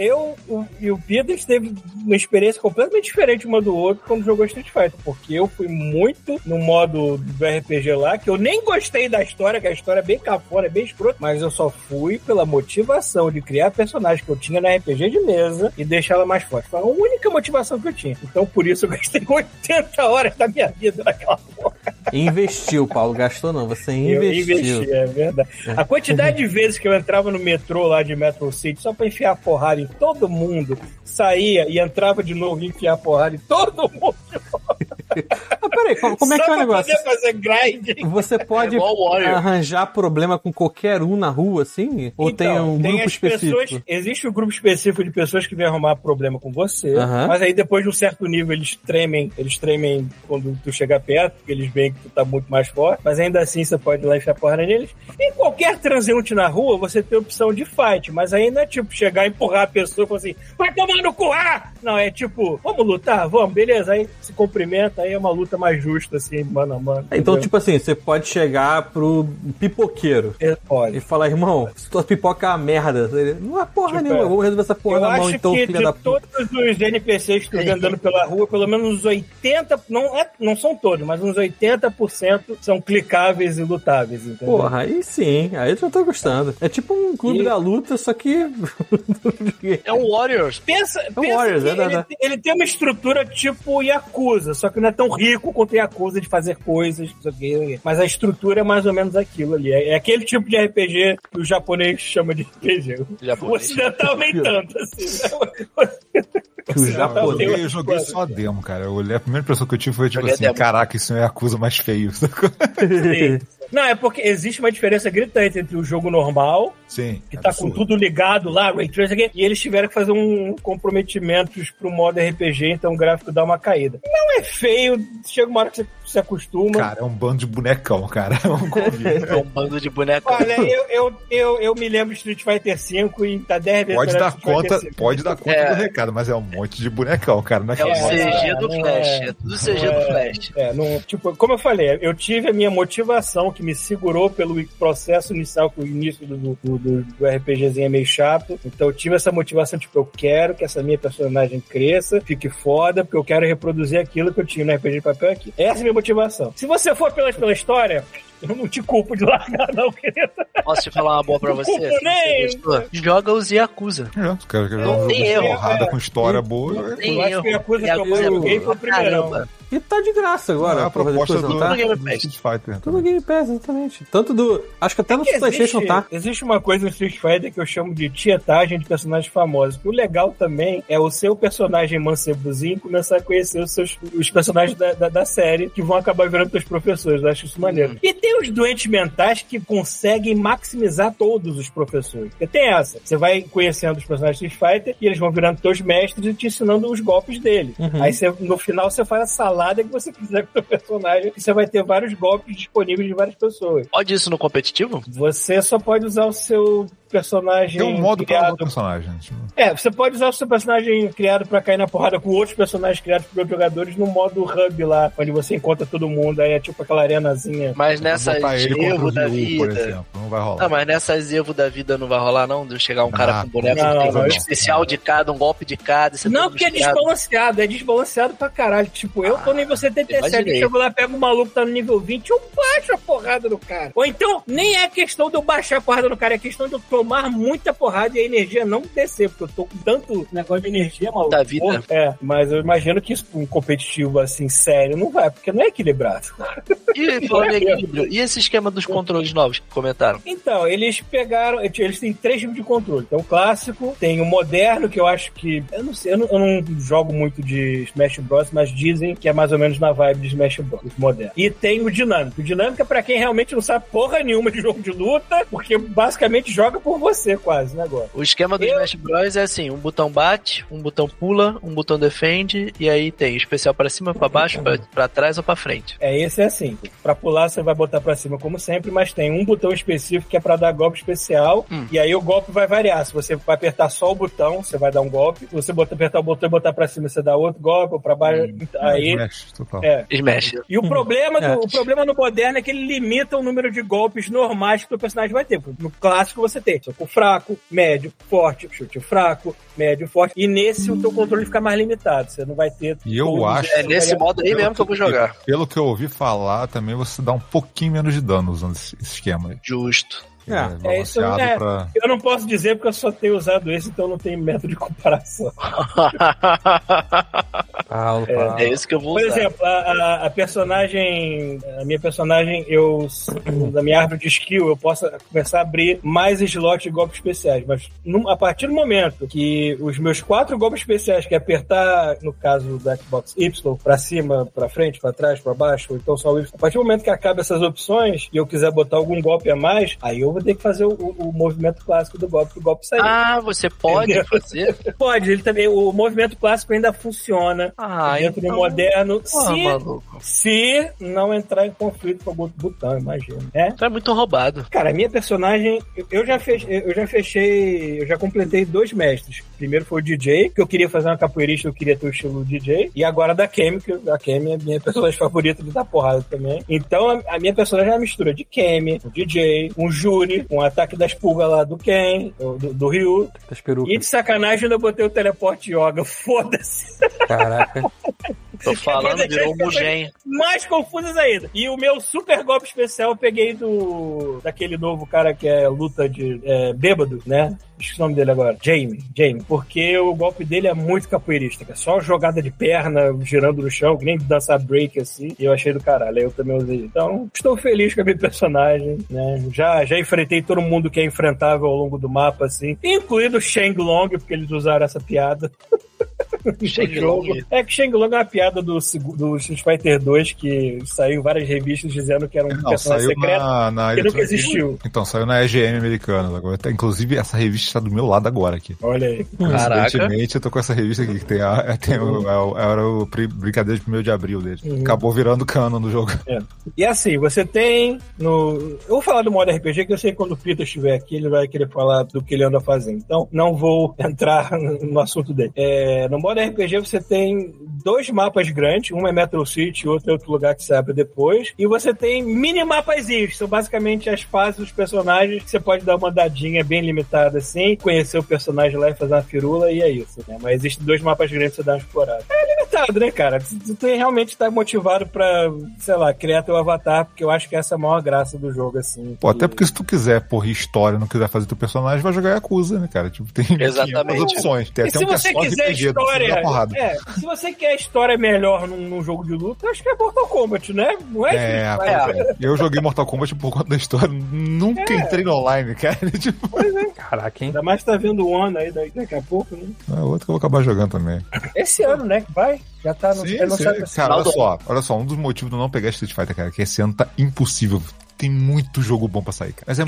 Speaker 2: e o Pedro teve uma experiência completamente diferente uma do outro quando jogou Street Fighter, porque eu fui muito no modo do RPG lá, que eu nem gostei da história, que a história é bem cafona, é bem escrota, mas eu só fui pela motivação de criar personagem que eu tinha na RPG de mesa e deixar ela mais forte. Foi a única motivação que eu tinha. Então, por isso, eu gastei 80 horas da minha vida naquela porra.
Speaker 1: Investiu, Paulo. Gastou não, você investiu.
Speaker 2: Eu investi, é verdade. A quantidade de vezes que eu entrava no metrô lá de Metro City só pra enfiar porrada em todo mundo, saía e entrava de novo e enfiar porrada em todo mundo.
Speaker 1: Mas peraí, como é que é o negócio?
Speaker 2: Poder fazer grind.
Speaker 1: Você pode arranjar problema com qualquer um na rua, assim? Ou então, tem um grupo específico?
Speaker 2: Existe um grupo específico de pessoas que vêm arrumar problema com você, mas aí depois de um certo nível eles tremem quando tu chega perto, porque eles veem que tu tá muito mais forte, mas ainda assim você pode ir lá e enfiar porrada neles. Em qualquer transeunte na rua, você tem a opção de fight, mas aí não é tipo chegar e empurrar a pessoa e falar assim, vai tomar no cu! Não, é tipo, vamos lutar? Vamos, beleza, aí se cumprimenta, aí é uma luta mais justa, assim, mano a mano.
Speaker 1: Então, entendeu? Tipo assim, você pode chegar pro pipoqueiro e falar, irmão, se tua pipoca é uma merda, não é porra nenhuma, vamos resolver essa porra na mão, então, filha da puta.
Speaker 2: Todos os NPCs que estão andando pela rua, pelo menos uns 80%, não são todos, mas uns 80% são clicáveis e lutáveis, entendeu?
Speaker 1: Porra, aí sim, aí eu já tô gostando. É tipo um clube da luta, só que...
Speaker 3: É um Warriors.
Speaker 2: Pensa Warriors, ele tem uma estrutura tipo Yakuza, só que não é tão rico quanto Yakuza de fazer coisas, mas a estrutura é mais ou menos aquilo ali. É aquele tipo de RPG que o japonês chama de RPG. O ocidental nem tanto, assim.
Speaker 5: Eu joguei só a demo, cara. Eu olhei, a primeira impressão que eu tive foi tipo assim, caraca, isso é Yakuza mais feio.
Speaker 2: Sim. Não, é porque existe uma diferença gritante entre o jogo normal, que tá com tudo ligado lá, Ray Tracing, e eles tiveram que fazer comprometimentos pro modo RPG, então o gráfico dá uma caída. Não é feio, chega uma hora que você se acostuma.
Speaker 5: Cara, é um bando de bonecão, cara.
Speaker 3: É um bando de bonecão.
Speaker 2: Olha, eu me lembro de Street Fighter V e tá 10 vezes
Speaker 5: pode dar conta do recado, mas é um monte de bonecão, cara. Não é
Speaker 3: o CG do Flash. É tudo CG do Flash.
Speaker 2: Tipo, como eu falei, eu tive a minha motivação que me segurou pelo processo inicial, que o início do RPGzinho é meio chato. Então eu tive essa motivação, tipo, eu quero que essa minha personagem cresça, fique foda, porque eu quero reproduzir aquilo que eu tinha no RPG de papel aqui. Essa é a minha motivação. Se você for pela história, eu não te culpo de largar, não, querido.
Speaker 3: Posso te falar uma boa pra você? Joga os Yakuza.
Speaker 5: Não tem erro. Porrada com história boa.
Speaker 2: Eu acho que o Yakuza que eu mais joguei foi o primeirão.
Speaker 1: E tá de graça agora.
Speaker 5: A proposta do
Speaker 1: Game Pass.
Speaker 5: Street Fighter.
Speaker 1: Tudo Game Pass, exatamente. Tanto do... Acho que até no PlayStation tá.
Speaker 2: Existe uma coisa no Street Fighter que eu chamo de tietagem de personagens famosos. O legal também é o seu personagem mancebozinho começar a conhecer os personagens da série que vão acabar virando teus professores. Eu acho isso maneiro. E tem os doentes mentais que conseguem maximizar todos os professores. Porque tem essa. Você vai conhecendo os personagens de Street Fighter e eles vão virando teus mestres e te ensinando os golpes dele. Aí no final você faz a salada que você quiser com o seu personagem e você vai ter vários golpes disponíveis de várias pessoas.
Speaker 3: Pode isso no competitivo?
Speaker 2: Você só pode usar o seu personagem
Speaker 5: tem um modo
Speaker 2: criado...
Speaker 5: para o personagem.
Speaker 2: Você pode usar o seu personagem criado pra cair na porrada com outros personagens criados por outros jogadores no modo hub lá, onde você encontra todo mundo, aí é tipo aquela arenazinha.
Speaker 3: Mas nessas Evo da vida...
Speaker 5: por exemplo, não vai rolar.
Speaker 3: Não, mas nessas Evo da vida não vai rolar, não? De chegar um cara com boneco que tem um especial de cada, um golpe de cada...
Speaker 2: Não, porque é desbalanceado pra caralho. Tipo, eu tô no nível 77, chego lá, pego um maluco que tá no nível 20, eu baixo a porrada no cara. Ou então, nem é questão de eu baixar a porrada no cara, é questão de eu tomar muita porrada e a energia não descer, porque eu tô com tanto negócio de energia, maluco.
Speaker 3: Da vida.
Speaker 2: Mas eu imagino que isso, um competitivo assim, sério, não vai, porque não é equilibrado.
Speaker 3: E falando em equilíbrio, e esse esquema dos controles novos que comentaram?
Speaker 2: Então, eles têm 3 tipos de controle. Tem o clássico, tem o moderno, que eu acho que, eu não sei, eu não jogo muito de Smash Bros, mas dizem que é mais ou menos na vibe de Smash Bros, moderno. E tem o dinâmico. O dinâmico é pra quem realmente não sabe porra nenhuma de jogo de luta, porque basicamente joga por você quase, né, agora.
Speaker 3: O esquema do Smash Bros é assim, um botão bate, um botão pula, um botão defende, e aí tem especial pra cima, pra baixo, pra trás ou pra frente.
Speaker 2: Esse é assim. Pra pular você vai botar pra cima como sempre, mas tem um botão específico que é pra dar golpe especial, e aí o golpe vai variar. Se você vai apertar só o botão, você vai dar um golpe. Se você apertar o botão e botar pra cima, você dá outro golpe, ou pra baixo, aí...
Speaker 5: Smash, total.
Speaker 3: Smash.
Speaker 2: E o problema no moderno é que ele limita o número de golpes normais que o personagem vai ter. No clássico você tem soco fraco, médio, forte, chute fraco, médio, forte. E nesse o teu controle fica mais limitado. Você não vai ter...
Speaker 5: E eu acho...
Speaker 3: É nesse modo aí mesmo que eu vou jogar.
Speaker 5: Pelo que eu ouvi falar, também você dá um pouquinho menos de dano usando esse esquema aí.
Speaker 3: Justo.
Speaker 5: que é balanceado pra...
Speaker 2: Eu não posso dizer porque eu só tenho usado esse, então não tenho método de comparação.
Speaker 3: É isso que eu vou usar.
Speaker 2: Por exemplo, a minha personagem, na minha árvore de skill, eu posso começar a abrir mais slots de golpes especiais, mas a partir do momento que os meus 4 golpes especiais, que é apertar, no caso do Xbox Y, pra cima, pra frente, pra trás, pra baixo, ou então só o Y, a partir do momento que acaba essas opções e eu quiser botar algum golpe a mais, aí eu vou ter que fazer o movimento clássico do golpe, pro golpe sair.
Speaker 3: Ah, você pode fazer?
Speaker 2: Pode, ele também, o movimento clássico ainda funciona dentro do moderno, se não entrar em conflito com o outro botão, imagina.
Speaker 3: Então é muito roubado.
Speaker 2: Cara, a minha personagem, eu já completei 2 mestres. Primeiro foi o DJ, que eu queria fazer uma capoeirista, eu queria ter o estilo DJ, e agora da Kemi, que a Kemi é a minha personagem favorita de dar porrada também. Então a minha personagem é uma mistura de Kemi, um DJ, um Juri, um ataque das pulgas lá do Ken, do Ryu.
Speaker 1: Das perucas.
Speaker 2: E de sacanagem eu botei o teleporte yoga, foda-se.
Speaker 1: Caraca.
Speaker 3: Tô falando, virou um Mugen.
Speaker 2: Mais confusas ainda. E o meu super golpe especial eu peguei daquele novo cara que é luta de bêbado, né? Esqueci o nome dele agora. Jamie. Porque o golpe dele é muito capoeirista, é só jogada de perna, girando no chão, que nem dançar break, assim. E eu achei do caralho. Aí eu também usei. Então, estou feliz com a minha personagem, né? Já enfrentei todo mundo que é enfrentável ao longo do mapa, assim. Incluindo o Shenlong, porque eles usaram essa piada.
Speaker 3: Shenlong.
Speaker 2: É que Shenlong é uma piada do Street Fighter 2 que saiu em várias revistas dizendo que era um personagem secreto que nunca existiu.
Speaker 5: Então, saiu na EGM americana agora. Inclusive, essa revista está do meu lado agora aqui.
Speaker 2: Olha aí.
Speaker 5: Coincidentemente, eu tô com essa revista aqui, que tem era o brincadeira de 1º de abril dele. Acabou virando canon do jogo.
Speaker 2: E assim, você tem eu vou falar do modo RPG, que eu sei que quando o Peter estiver aqui, ele vai querer falar do que ele anda fazendo. Então, não vou entrar no assunto dele. No modo RPG, você tem 2 mapas grandes, um é Metro City, outro é outro lugar que você abre depois, e você tem mini mapazinhos, que são basicamente as fases dos personagens, que você pode dar uma andadinha bem limitada assim, conhecer o personagem lá e fazer uma firula, e é isso, né? Mas existem 2 mapas grandes que você dá uma explorada. É limitado, né, cara? Tu realmente tá motivado pra, sei lá, criar teu avatar, porque eu acho que essa é a maior graça do jogo, assim.
Speaker 5: Pô, até porque se tu quiser porra história, não quiser fazer teu personagem, vai jogar Yakuza, né, cara? Tipo, tem
Speaker 3: exatamente
Speaker 5: opções. Tem até
Speaker 2: se você quiser história, se você quer história melhor num jogo de luta, acho que é Mortal Kombat, né? Não é?
Speaker 5: Eu joguei Mortal Kombat por conta da história, nunca entrei no online, cara. Tipo...
Speaker 2: Pois é.
Speaker 1: Caraca, hein?
Speaker 2: Ainda mais tá vendo o One aí daqui a pouco, né?
Speaker 5: É outro que eu vou acabar jogando também.
Speaker 2: Esse ano, né? Que vai? Já tá no...
Speaker 5: Sim. Cara, olha só, um dos motivos de eu não pegar Street Fighter, cara, é que esse ano tá impossível. Tem muito jogo bom pra sair, cara. Mas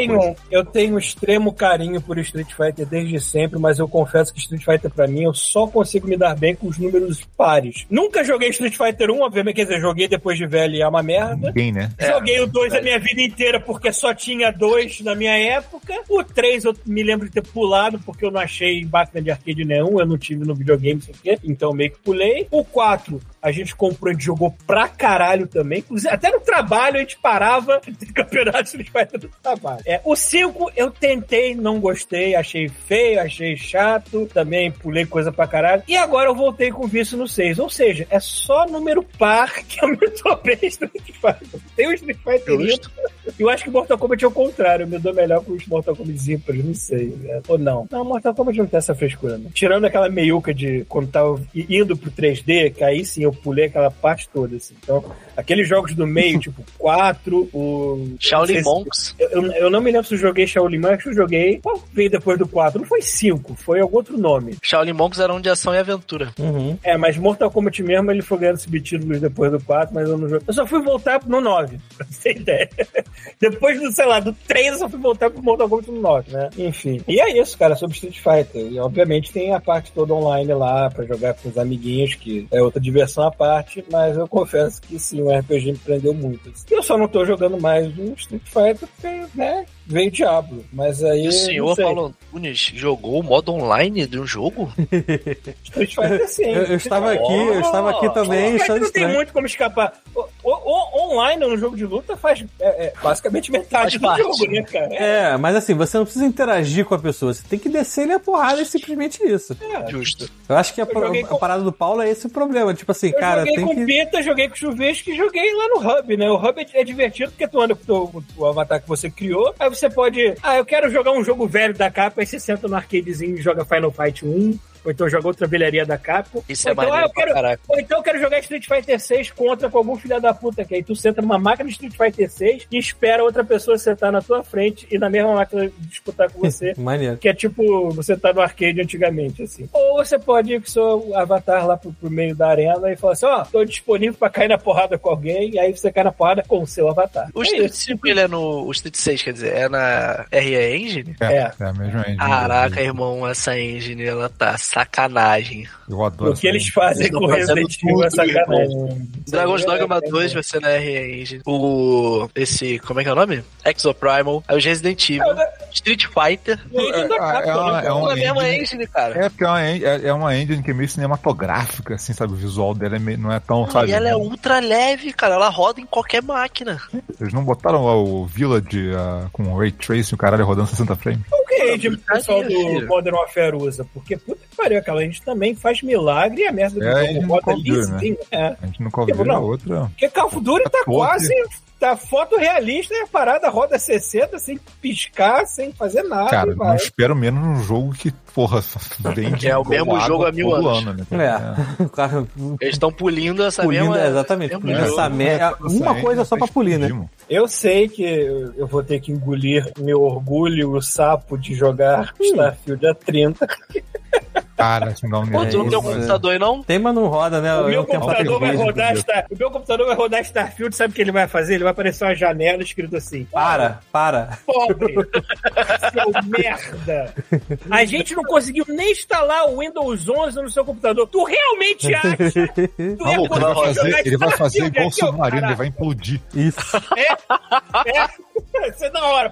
Speaker 2: eu tenho um extremo carinho por Street Fighter desde sempre, mas eu confesso que Street Fighter, pra mim, eu só consigo me dar bem com os números pares. Nunca joguei Street Fighter 1, obviamente, quer dizer, joguei depois de velho e é uma merda.
Speaker 5: Ninguém, né?
Speaker 2: Joguei o 2 a minha vida inteira porque só tinha 2 na minha época. O 3 eu me lembro de ter pulado porque eu não achei máquina de arcade nenhum, eu não tive no videogame, não sei o quê, então meio que pulei. O 4 a gente comprou, a gente jogou pra caralho também. Inclusive, até no trabalho a gente parava de campeonato de Street Fighter do trabalho. O 5 eu tentei, não gostei, achei feio, achei chato, também pulei coisa pra caralho. E agora eu voltei com vício no 6. Ou seja, é só número par que aumentou bem Street Fighter. Tem o Street Fighter lindo. Eu acho que Mortal Kombat é o contrário. Eu me dou melhor com os Mortal Kombat ímpares, não sei. Né? Ou não. Não, Mortal Kombat não tem essa frescura, né? Tirando aquela meiuca de quando tava indo pro 3D, que aí sim eu pulei aquela parte toda, assim. Então, aqueles jogos do meio, tipo 4, o...
Speaker 3: Shaolin Monks.
Speaker 2: Eu não me lembro se eu joguei Shaolin Monks, acho que eu joguei... Qual veio depois do 4? Não foi 5, foi algum outro nome.
Speaker 3: Shaolin Monks era um de ação e aventura.
Speaker 1: Uhum.
Speaker 2: Mas Mortal Kombat mesmo, ele foi ganhando subtítulos depois do 4, mas eu não joguei. Eu só fui voltar no 9, pra você ter ideia. Depois do, sei lá, do 3, eu só fui voltar pro Mortal Kombat no 9, né? Enfim. E é isso, cara, sobre Street Fighter. E, obviamente, tem a parte toda online lá, pra jogar com os amiguinhos, que é outra diversão à parte, mas eu confesso que sim, o RPG me prendeu muito. Eu só não tô jogando mais um Street Fighter porque, né, veio Diablo, mas aí...
Speaker 3: O senhor Paulo Antunes jogou o modo online de um jogo?
Speaker 2: Street Fighter sim.
Speaker 1: Eu estava aqui também,
Speaker 2: não tem muito como escapar. online no jogo de luta faz basicamente metade do jogo, né, cara?
Speaker 1: Mas assim, você não precisa interagir com a pessoa, você tem que descer ele a porrada e simplesmente isso.
Speaker 3: Justo.
Speaker 1: Eu acho que a parada do Paulo é esse o problema. Tipo assim, cara,
Speaker 2: joguei com Pita, joguei com Chuvisco e joguei lá no Hub, né? O Hub é divertido porque tu anda com o avatar que você criou, aí você pode... eu quero jogar um jogo velho da Capcom, aí você senta no arcadezinho e joga Final Fight 1, ou então joga outra velharia da Capcom.
Speaker 3: Isso é maneiro pra caraca.
Speaker 2: Ou então eu quero jogar Street Fighter 6 contra com algum filho da puta, que aí tu senta numa máquina de Street Fighter 6 e espera outra pessoa sentar na tua frente e na mesma máquina disputar com você.
Speaker 1: Maneiro.
Speaker 2: Que é tipo, você tá no arcade antigamente, assim. Ou você pode ir com o seu avatar lá pro meio da arena e falar assim, tô disponível pra cair na porrada com alguém, e aí você cai na porrada com o seu avatar.
Speaker 3: O Street 5, ele é no... O Street 6, quer dizer, é na RE Engine?
Speaker 5: É a mesma engine.
Speaker 3: Caraca, irmão, essa engine, ela tá sacanagem.
Speaker 5: Eu adoro.
Speaker 2: O que eles fazem com o Resident Evil é sacanagem.
Speaker 3: Dragon's Dogma 2 vai ser na RE Engine. Como é que é o nome? Exoprimal. Aí os Resident Evil. Street Fighter.
Speaker 5: É uma
Speaker 3: mesma engine, cara.
Speaker 5: Porque é uma engine que é meio cinematográfica, assim, sabe? O visual dela não é tão, sabe?
Speaker 3: E ela é ultra leve, cara. Ela roda em qualquer máquina.
Speaker 5: Eles não botaram o Village com o Ray Tracing e o caralho rodando 60 frames?
Speaker 2: O que o pessoal do Modern Warfare usa? Porque, puta que pariu, aquela gente também faz milagre e a merda do jogo roda lisinho.
Speaker 5: A gente não cobre a outra.
Speaker 2: Porque Call of Duty tá quase... Tá foto realista e a parada roda 60 sem piscar, sem fazer nada.
Speaker 5: Cara, não espero menos num jogo que, porra, vende.
Speaker 3: É o mesmo jogo há 1000 anos.
Speaker 5: Ano,
Speaker 1: né?
Speaker 3: Eles estão pulindo essa mesma...
Speaker 1: Exatamente. Essa merda. Uma coisa só pra polir, né?
Speaker 2: Eu sei que eu vou ter que engolir meu orgulho, o sapo de jogar Starfield a 30.
Speaker 5: Cara, isso não me
Speaker 3: tu não tem um computador aí, não?
Speaker 1: Tem, mas não roda, né?
Speaker 2: O meu computador vai rodar Starfield, sabe o que ele vai fazer? Ele vai aparecer uma janela escrito assim:
Speaker 1: Para.
Speaker 2: Pobre! Seu merda! A gente não conseguiu nem instalar o Windows 11 no seu computador. Tu realmente acha?
Speaker 5: Ele vai fazer igual o Submarino, ele vai implodir.
Speaker 1: Isso.
Speaker 2: Isso é da hora.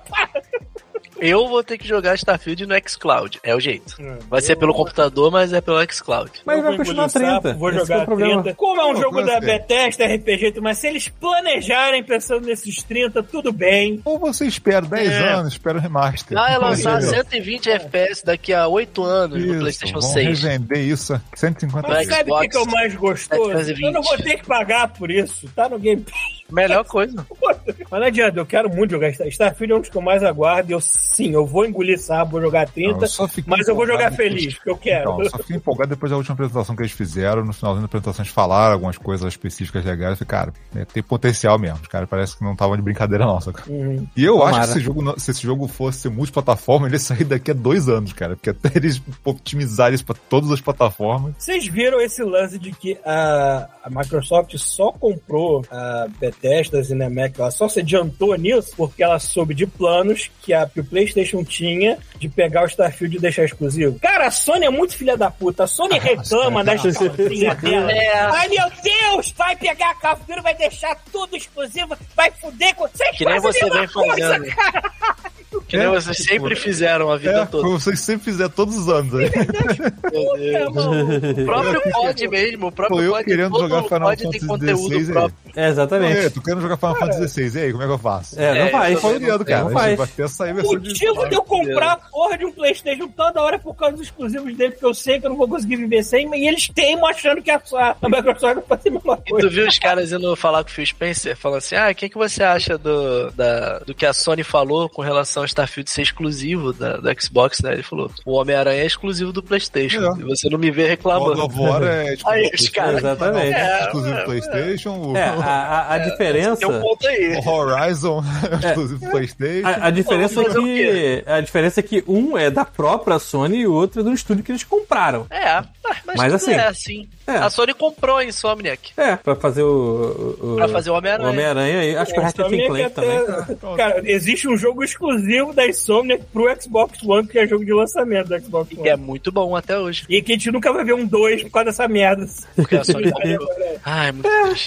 Speaker 3: Eu vou ter que jogar Starfield no xCloud. É o jeito. Vai ser pelo computador, mas é pelo xCloud.
Speaker 1: Mas vai continuar 30.
Speaker 2: Vou jogar 30. Como é um jogo da Bethesda, RPG, mas se eles planejarem pensando nesses 30, tudo bem.
Speaker 5: Ou você espera 10 anos, espera o remaster.
Speaker 3: É lançar 120 FPS daqui a 8 anos no PlayStation 6.
Speaker 5: Revender isso a 150
Speaker 2: Mas sabe o que é o mais gostoso? Eu não vou ter que pagar por isso. Tá no Game Pass.
Speaker 3: Melhor coisa.
Speaker 2: Mas não adianta, eu quero muito jogar Starfield, é um dos que eu mais aguardo. Eu vou engolir sapo, vou jogar 30, mas eu vou jogar feliz, porque eu quero.
Speaker 5: Então, eu só fiquei empolgado depois da última apresentação que eles fizeram. No finalzinho da apresentação eles falaram algumas coisas específicas legais. Eu falei, cara, tem potencial mesmo. Os caras parecem que não estavam de brincadeira não, saca? E eu acho que se esse jogo fosse multiplataforma, ele ia sair daqui a 2 anos, cara. Porque até eles otimizarem isso pra todas as plataformas.
Speaker 2: Vocês viram esse lance de que a Microsoft só comprou a Bethesda e Nemec, ela só se adiantou nisso porque ela soube de planos que o PlayStation tinha de pegar o Starfield e deixar exclusivo. Cara, a Sony é muito filha da puta. A Sony reclama das calcinhas dela. Ai, meu Deus, vai pegar a Call of Duty, vai deixar tudo exclusivo, vai fuder com...
Speaker 3: Que nem você vem fazendo. Que nem vocês sempre fizeram a vida toda.
Speaker 5: Vocês sempre fizeram todos os anos.
Speaker 3: O próprio COD mesmo, o próprio COD,
Speaker 5: querendo jogar Final Fantasy
Speaker 3: tem conteúdo próprio.
Speaker 1: Exatamente.
Speaker 5: Tu querendo jogar Final Fantasy 16, e aí, como é que eu faço?
Speaker 1: Não faz.
Speaker 5: Cara,
Speaker 1: não faz.
Speaker 2: O motivo de eu comprar a porra de um PlayStation toda hora é por causa dos exclusivos dele, porque eu sei que eu não vou conseguir viver sem, e eles teimam achando que a Microsoft vai fazer a mesma coisa.
Speaker 3: E tu viu os caras indo falar com o Phil Spencer, falando assim, o que você acha do que a Sony falou com relação ao Starfield ser exclusivo do Xbox, né? Ele falou, o Homem-Aranha é exclusivo do PlayStation, e você não me vê reclamando.
Speaker 5: O God of War é
Speaker 3: aí, os caras,
Speaker 1: exatamente.
Speaker 5: Exclusivo do PlayStation.
Speaker 1: A diferença...
Speaker 3: Tem um ponto aí.
Speaker 5: O Horizon é exclusivo do PlayStation.
Speaker 1: A diferença é que um é da própria Sony e o outro é do estúdio que eles compraram.
Speaker 3: Mas assim, é assim. A Sony comprou a Insomniac.
Speaker 1: Pra fazer
Speaker 3: pra fazer o Homem-Aranha.
Speaker 1: Homem-Aranha aí. Acho que o Ratchet & Clank também.
Speaker 2: Cara, existe um jogo exclusivo da Insomniac pro Xbox One, que é jogo de lançamento do Xbox One.
Speaker 3: Que é muito bom até hoje.
Speaker 2: E que a gente nunca vai ver um 2 por causa dessa merda.
Speaker 3: Porque a Sony comprou. É muito triste isso.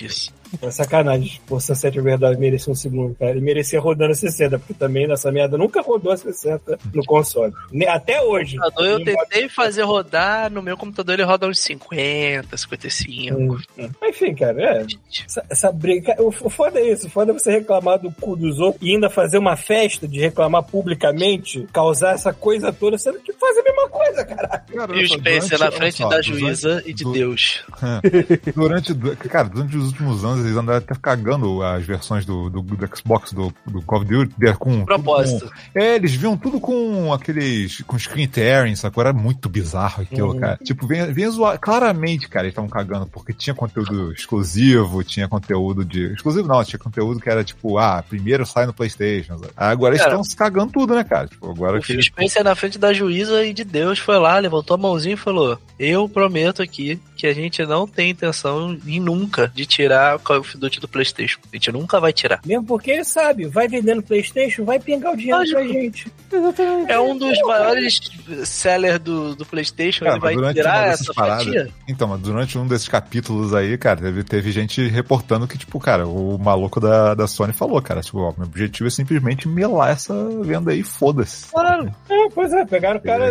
Speaker 2: É sacanagem. O Sunset Overdrive merecia um segundo, cara. Ele merecia rodando a 60, porque também nessa merda nunca rodou a 60 no console. Até hoje.
Speaker 3: Eu tentei fazer rodar, no meu computador ele roda uns 50, 55.
Speaker 2: Enfim, cara, essa briga. O foda é isso. O foda é você reclamar do cu dos outros e ainda fazer uma festa de reclamar publicamente, causar essa coisa toda, sendo que faz a mesma coisa, caralho.
Speaker 3: E o Spencer na frente da juíza e de Deus.
Speaker 5: Durante os últimos anos eles andaram até cagando as versões do Xbox, do Call of Duty, com
Speaker 3: propósito.
Speaker 5: Eles viam tudo com aqueles, com screen tearing, sacou? Era muito bizarro aquilo, cara. Tipo, vem zoar. Claramente, cara, eles estavam cagando, porque tinha conteúdo exclusivo, tinha conteúdo de... Exclusivo não, tinha conteúdo que era tipo, primeiro sai no PlayStation. Sabe? Agora eles estão se cagando tudo, né, cara? Tipo, agora
Speaker 3: o Spencer na frente da juíza e de Deus foi lá, levantou a mãozinha e falou: eu prometo aqui que a gente não tem intenção e nunca de tirar o Call of Duty do PlayStation. A gente nunca vai tirar.
Speaker 2: Mesmo porque ele sabe, vai vendendo PlayStation, vai pingar o dinheiro pra gente.
Speaker 3: É um dos maiores sellers do PlayStation, ele vai tirar essa fatia.
Speaker 5: Então, mas durante um desses capítulos aí, cara, teve gente reportando que, tipo, cara, o maluco da Sony falou, cara, tipo, ó, meu objetivo é simplesmente melar essa venda aí, foda-se.
Speaker 3: Claro.
Speaker 2: Pois é, pegaram o cara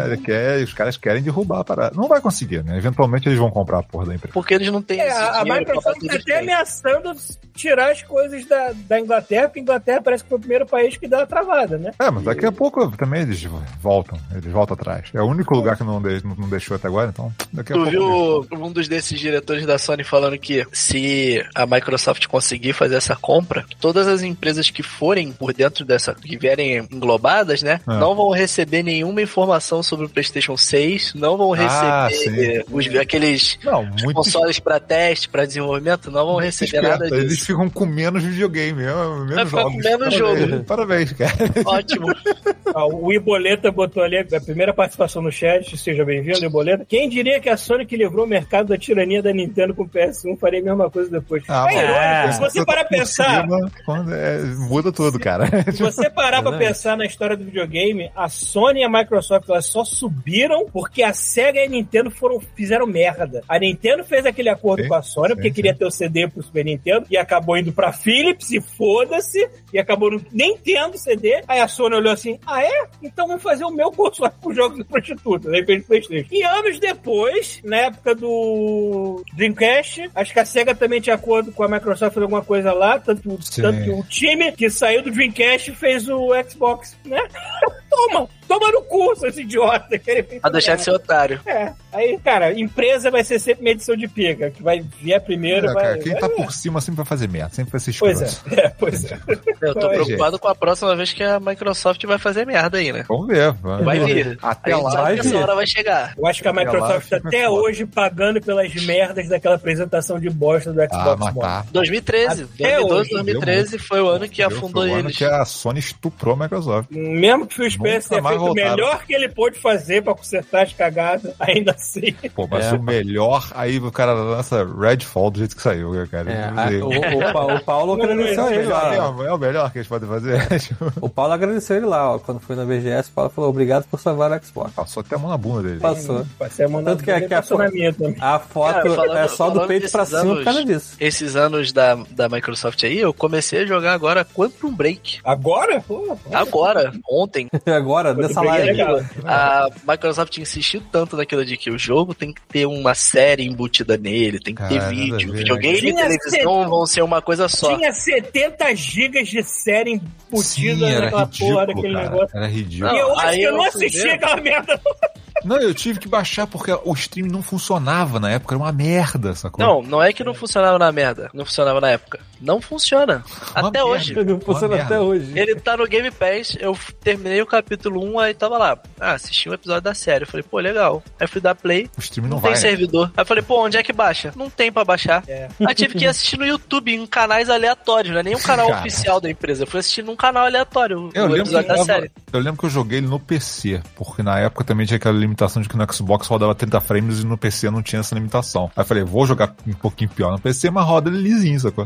Speaker 5: os caras querem derrubar a parada. Não vai conseguir, né? Eventualmente eles vão comprar a porra da empresa.
Speaker 3: Porque eles não têm
Speaker 2: a Microsoft tá até ameaçando tirar as coisas da Inglaterra, porque a Inglaterra parece que foi o primeiro país que deu uma travada, né?
Speaker 5: Mas daqui a pouco também eles voltam atrás. É o único lugar que não deixou até agora, então daqui a pouco.
Speaker 3: Tu viu um desses diretores da Sony falando que se a Microsoft conseguir fazer essa compra, todas as empresas que forem por dentro dessa, que vierem englobadas, né, não vão receber nenhuma informação sobre o PlayStation 6, não vão receber aqueles consoles para teste, para desenvolvimento, não vão receber nada disso.
Speaker 5: Eles ficam com menos videogame, menos jogos.
Speaker 3: Com menos jogo.
Speaker 5: Parabéns, cara.
Speaker 3: Ótimo.
Speaker 2: O Iboleta botou ali a primeira participação no chat, seja bem-vindo, Iboleta. Quem diria que a Sony, que livrou o mercado da tirania da Nintendo com o PS1, faria a mesma coisa depois? Se você parar pra pensar...
Speaker 5: muda tudo, cara.
Speaker 2: Se você parar pra pensar na história do videogame, a Sony e a Microsoft, elas só subiram porque a Sega e a Nintendo fizeram merda. A Nintendo fez aquele acordo com a Sony, porque queria ter o CD pro Super Nintendo, e acabou indo pra Philips, e foda-se, e acabou nem tendo CD. Aí a Sony olhou assim, então vamos fazer o meu console com jogos de prostituta. Aí fez o PlayStation. E anos depois, na época do Dreamcast, acho que a Sega também tinha acordo com a Microsoft fazer alguma coisa lá, tanto que o time que saiu do Dreamcast fez o Xbox, né? Toma no cu, seus idiotas.
Speaker 3: Pra deixar de ser otário.
Speaker 2: Aí, cara, empresa vai ser sempre uma edição de pica, que vai vier primeiro.
Speaker 5: Cara, quem tá por cima sempre vai fazer merda, sempre vai ser escroto.
Speaker 2: Pois é.
Speaker 3: Eu tô preocupado com a próxima vez que a Microsoft vai fazer merda aí, né?
Speaker 5: Vamos ver.
Speaker 3: Vai vir.
Speaker 5: Até lá,
Speaker 3: essa hora vai chegar.
Speaker 2: Eu acho que a Microsoft tá até hoje pagando pelas merdas daquela apresentação de bosta do Xbox One.
Speaker 3: 2013. 2013 foi o ano que afundou eles. Foi o ano
Speaker 5: que a Sony estuprou a Microsoft.
Speaker 2: Mesmo que o Phil Spencer tenha feito o melhor que ele pôde fazer pra consertar as cagadas, ainda assim.
Speaker 5: Pô, mas o melhor, aí o cara lança Redfall do jeito que saiu, cara.
Speaker 1: O Paulo agradeceu ele lá.
Speaker 5: É o melhor que eles podem fazer.
Speaker 1: O Paulo agradeceu ele lá, quando foi na BGS, o Paulo falou obrigado por salvar o Xbox.
Speaker 5: Passou até a mão na bunda dele.
Speaker 1: Passou.
Speaker 2: Passei a mão na
Speaker 1: bunda dele, a foto é só do peito pra cima por causa disso.
Speaker 3: Esses anos da Microsoft aí, eu comecei a jogar agora Quantum Break.
Speaker 2: Agora?
Speaker 3: Agora, ontem.
Speaker 1: Agora, nessa live.
Speaker 3: A Microsoft insistiu tanto naquilo de que o jogo tem que ter uma série embutida nele, tem que ter vídeo. Videogame e televisão vão ser uma coisa só.
Speaker 2: Tinha 70 gigas de série embutida naquela porra daquele negócio.
Speaker 5: Era ridículo.
Speaker 2: E eu acho que eu não assisti aquela merda.
Speaker 5: Não, eu tive que baixar porque o stream não funcionava na época, era uma merda, sacou?
Speaker 3: Não é que não funcionava na merda, não funcionava na época. Não funciona. Até hoje.
Speaker 1: Não funciona até hoje.
Speaker 3: Ele tá no Game Pass, eu terminei o capítulo 1, aí tava lá. Assisti um episódio da série. Eu falei, pô, legal. Aí fui dar play.
Speaker 5: O stream não
Speaker 3: tem servidor. Aí eu falei, pô, onde é que baixa? Não tem pra baixar. Aí tive que assistir no YouTube, em canais aleatórios, não é nem um canal oficial da empresa. Eu fui assistir num canal aleatório o episódio da série.
Speaker 5: Eu lembro que eu joguei ele no PC, porque na época também tinha aquela limitação de que no Xbox rodava 30 frames e no PC não tinha essa limitação. Aí eu falei, vou jogar um pouquinho pior no PC, mas roda ele lisinho, sacou? Aí tinha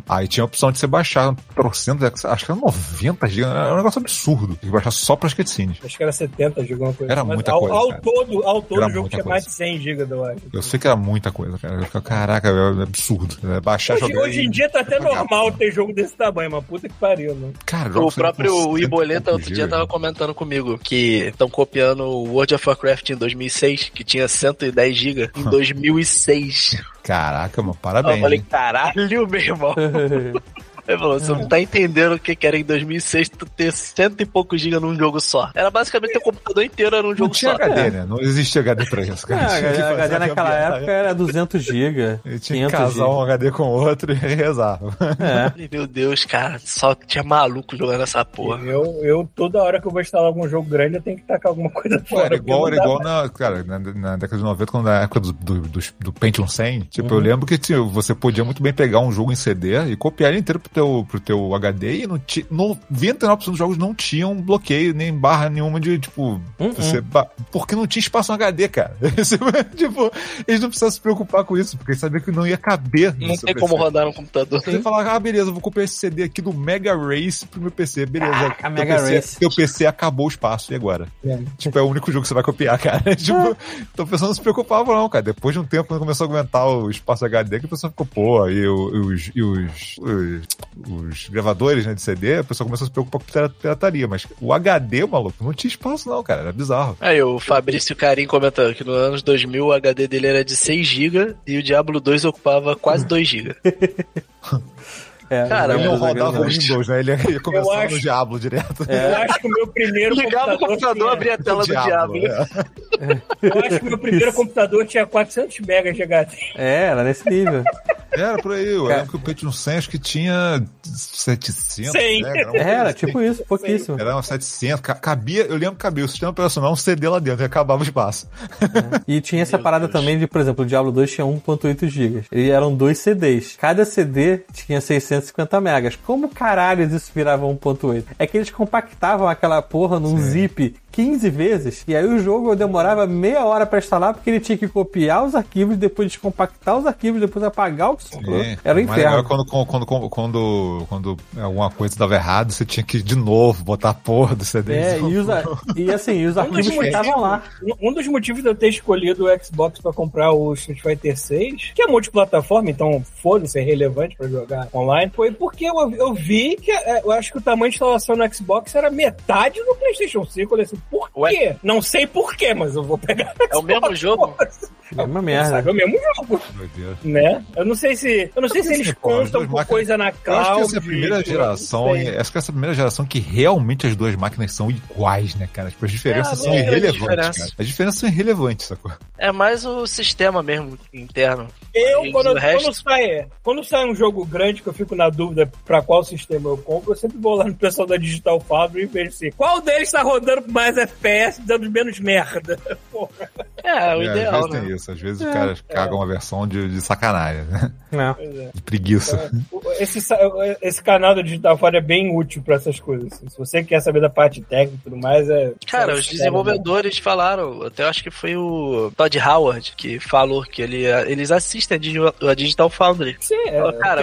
Speaker 5: tinha a opção de você baixar trocentos, acho que era 90 GB, era um negócio absurdo. Você baixar só pras cutscenes.
Speaker 2: Acho que era 70 GB, alguma coisa.
Speaker 5: Era muita coisa.
Speaker 2: Ao todo
Speaker 5: Era
Speaker 2: o jogo tinha
Speaker 5: coisa.
Speaker 2: mais de 100 GB, eu acho.
Speaker 5: Eu sei que era muita coisa, cara. Eu ficava, caraca, é absurdo. Baixar
Speaker 2: Hoje em dia tá até normal ter jogo desse tamanho, mas puta que pariu, né?
Speaker 5: Cara,
Speaker 3: O próprio Iboleta outro dia tava comentando comigo que estão copiando o World of Warcraft em 2006, que tinha 110 GB, em 2006.
Speaker 5: Caraca, mano, parabéns.
Speaker 3: Eu falei, caralho, meu irmão. Ele falou, você não tá entendendo o que era em 2006 tu ter 100 e poucos GB num jogo só. Era basicamente o computador inteiro era um jogo só.
Speaker 5: Não tinha HD, né? Não existia HD pra isso, cara.
Speaker 1: HD naquela época era 200 GB.
Speaker 5: Ele tinha que casar um HD com outro e rezava.
Speaker 3: Meu Deus, cara, só tinha maluco jogando essa porra.
Speaker 2: Eu toda hora que eu vou instalar algum jogo grande, eu tenho que tacar alguma coisa fora.
Speaker 5: Era igual na década de 90, quando na época do Pentium 100, tipo, eu lembro que você podia muito bem pegar um jogo em CD e copiar ele inteiro pro teu HD e 99% dos jogos não tinham bloqueio, nem barra nenhuma de, tipo, porque não tinha espaço no HD, cara. Tipo, eles não precisavam se preocupar com isso, porque eles sabiam que não ia caber.
Speaker 3: Não tem como rodar no computador.
Speaker 5: Você falava, beleza, vou copiar esse CD aqui do Mega Race pro meu PC, beleza. Teu PC acabou o espaço, e agora? Tipo, é o único jogo que você vai copiar, cara. Tipo, então a pessoa não se preocupava não, cara. Depois de um tempo, quando começou a aguentar o espaço HD, que a pessoa ficou, pô, e os gravadores, né, de CD, a pessoa começou a se preocupar com pirataria, mas o HD, maluco, não tinha espaço não, cara, era bizarro.
Speaker 3: Aí o Fabrício Carim comentando que nos anos 2000 o HD dele era de 6 GB e o Diablo 2 ocupava quase 2 GB.
Speaker 5: Cara, ele não rodava o Windows, né? Ele ia começar no Diablo direto.
Speaker 2: Eu acho que o meu primeiro
Speaker 3: ligava o computador, abria a tela do Diablo.
Speaker 2: Eu acho que o meu primeiro computador tinha 400 megas de HD.
Speaker 1: Era nesse nível.
Speaker 5: Era por aí, eu lembro que o Pentium 100 acho que tinha 700.
Speaker 2: 100.
Speaker 1: Era tipo isso, pouquíssimo.
Speaker 5: Era uns 700, eu lembro que cabia o sistema operacional, um CD lá dentro, e acabava o espaço.
Speaker 1: E tinha essa parada também de, por exemplo, o Diablo 2 tinha 1.8 GB. Eles eram 2 CDs. Cada CD tinha 650 megas. Como caralho isso virava 1.8? É que eles compactavam aquela porra num zip 15 vezes, e aí o jogo demorava meia hora pra instalar, porque ele tinha que copiar os arquivos, depois descompactar os arquivos, depois apagar o que sobrou. Era um inferno.
Speaker 5: Quando alguma coisa dava errado, você tinha que de novo botar a porra do CD.
Speaker 1: E os arquivos ficavam lá.
Speaker 2: Um dos motivos de eu ter escolhido o Xbox pra comprar o Street Fighter 6, que é multiplataforma, então foda-se, é relevante pra jogar online, foi porque eu vi que eu acho que o tamanho de instalação no Xbox era metade do PlayStation 5. Eu falei assim, por quê? Não sei por quê, mas eu vou pegar.
Speaker 3: É o mesmo jogo?
Speaker 1: É uma merda.
Speaker 2: É o mesmo jogo. Né? Eu não sei se eles contam por coisa na cloud.
Speaker 5: Eu acho que essa primeira geração, essa primeira geração que realmente as duas máquinas são iguais, né, cara? Tipo, as diferenças são irrelevantes, cara. As diferenças são irrelevantes, sacou?
Speaker 3: É mais o sistema mesmo, interno.
Speaker 2: Quando sai um jogo grande que eu fico na dúvida pra qual sistema eu compro, eu sempre vou lá no pessoal da Digital Foundry e vejo assim, qual deles tá rodando com mais FPS, dando menos merda? Porra.
Speaker 3: O ideal, né?
Speaker 5: Tem isso. Às vezes os caras cagam uma versão de sacanagem, né? De preguiça.
Speaker 2: Esse canal da Digital Foundry é bem útil pra essas coisas. Assim. Se você quer saber da parte técnica e tudo mais,
Speaker 3: Cara, os desenvolvedores falaram, até acho que foi o Todd Howard que falou que eles assistem a Digital Foundry.
Speaker 2: Sim,
Speaker 3: cara,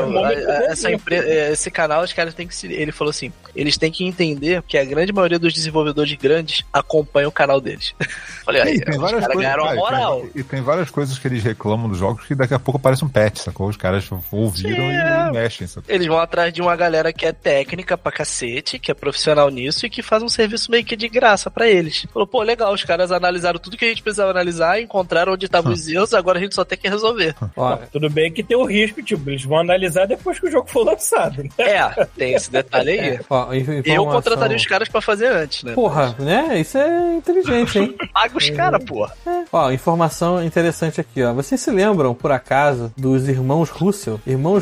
Speaker 3: esse canal, os caras têm que ele falou assim, eles têm que entender que a grande maioria dos desenvolvedores grandes acompanha o canal deles. Falei, aí,
Speaker 5: tem várias coisas,
Speaker 3: moral.
Speaker 5: E tem várias coisas que eles reclamam dos jogos que daqui a pouco aparece um patch, sacou? Os caras ouviram e mexem, sacou?
Speaker 3: Eles vão atrás de uma galera que é técnica pra cacete, que é profissional nisso e que faz um serviço meio que de graça pra eles. Falou, pô, legal, os caras analisaram tudo que a gente precisava analisar, encontraram onde estavam os erros, agora a gente só tem que resolver.
Speaker 2: Tudo bem que tem o risco, tipo, eles vão analisar depois que o jogo for lançado. Né?
Speaker 3: Tem esse detalhe aí. Eu contrataria os caras pra fazer antes, né?
Speaker 1: Porra, né? Isso é inteligente, hein?
Speaker 3: Paga os caras, porra.
Speaker 1: Informação interessante aqui, ó. Vocês se lembram, por acaso, dos irmãos Russell?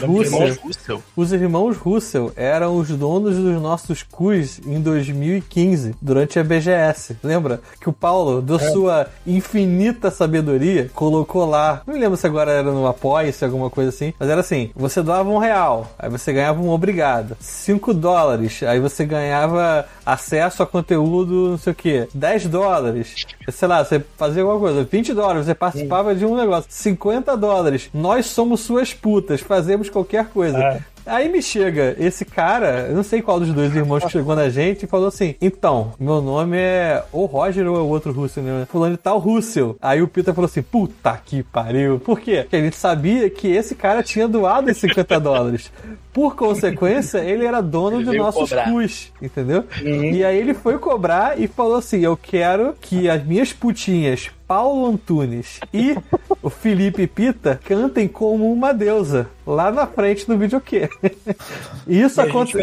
Speaker 1: Os irmãos Russell eram os donos dos nossos cus em 2015, durante a BGS. Lembra? Que o Paulo, da sua infinita sabedoria, colocou lá, não me lembro se agora era no Apoia-se, alguma coisa assim, mas era assim, você doava R$1, aí você ganhava um obrigado. $5, aí você ganhava acesso a conteúdo, não sei o que. $10, sei lá, você fazia alguma coisa. $20, você participava de um negócio. $50, nós somos suas putas, fazemos qualquer coisa. Aí me chega esse cara, eu não sei qual dos dois irmãos que chegou na gente e falou assim, então, meu nome é ou Roger ou é o outro Russell, né? Fulano de tal Russell. Aí o Peter falou assim, puta que pariu. Por quê? Porque a gente sabia que esse cara tinha doado esses $50. Por consequência, ele era dono de nossos cus, entendeu? E aí ele foi cobrar e falou assim, eu quero que as minhas putinhas Paulo Antunes e o Felipe Pita cantem como uma deusa lá na frente do videokê. Isso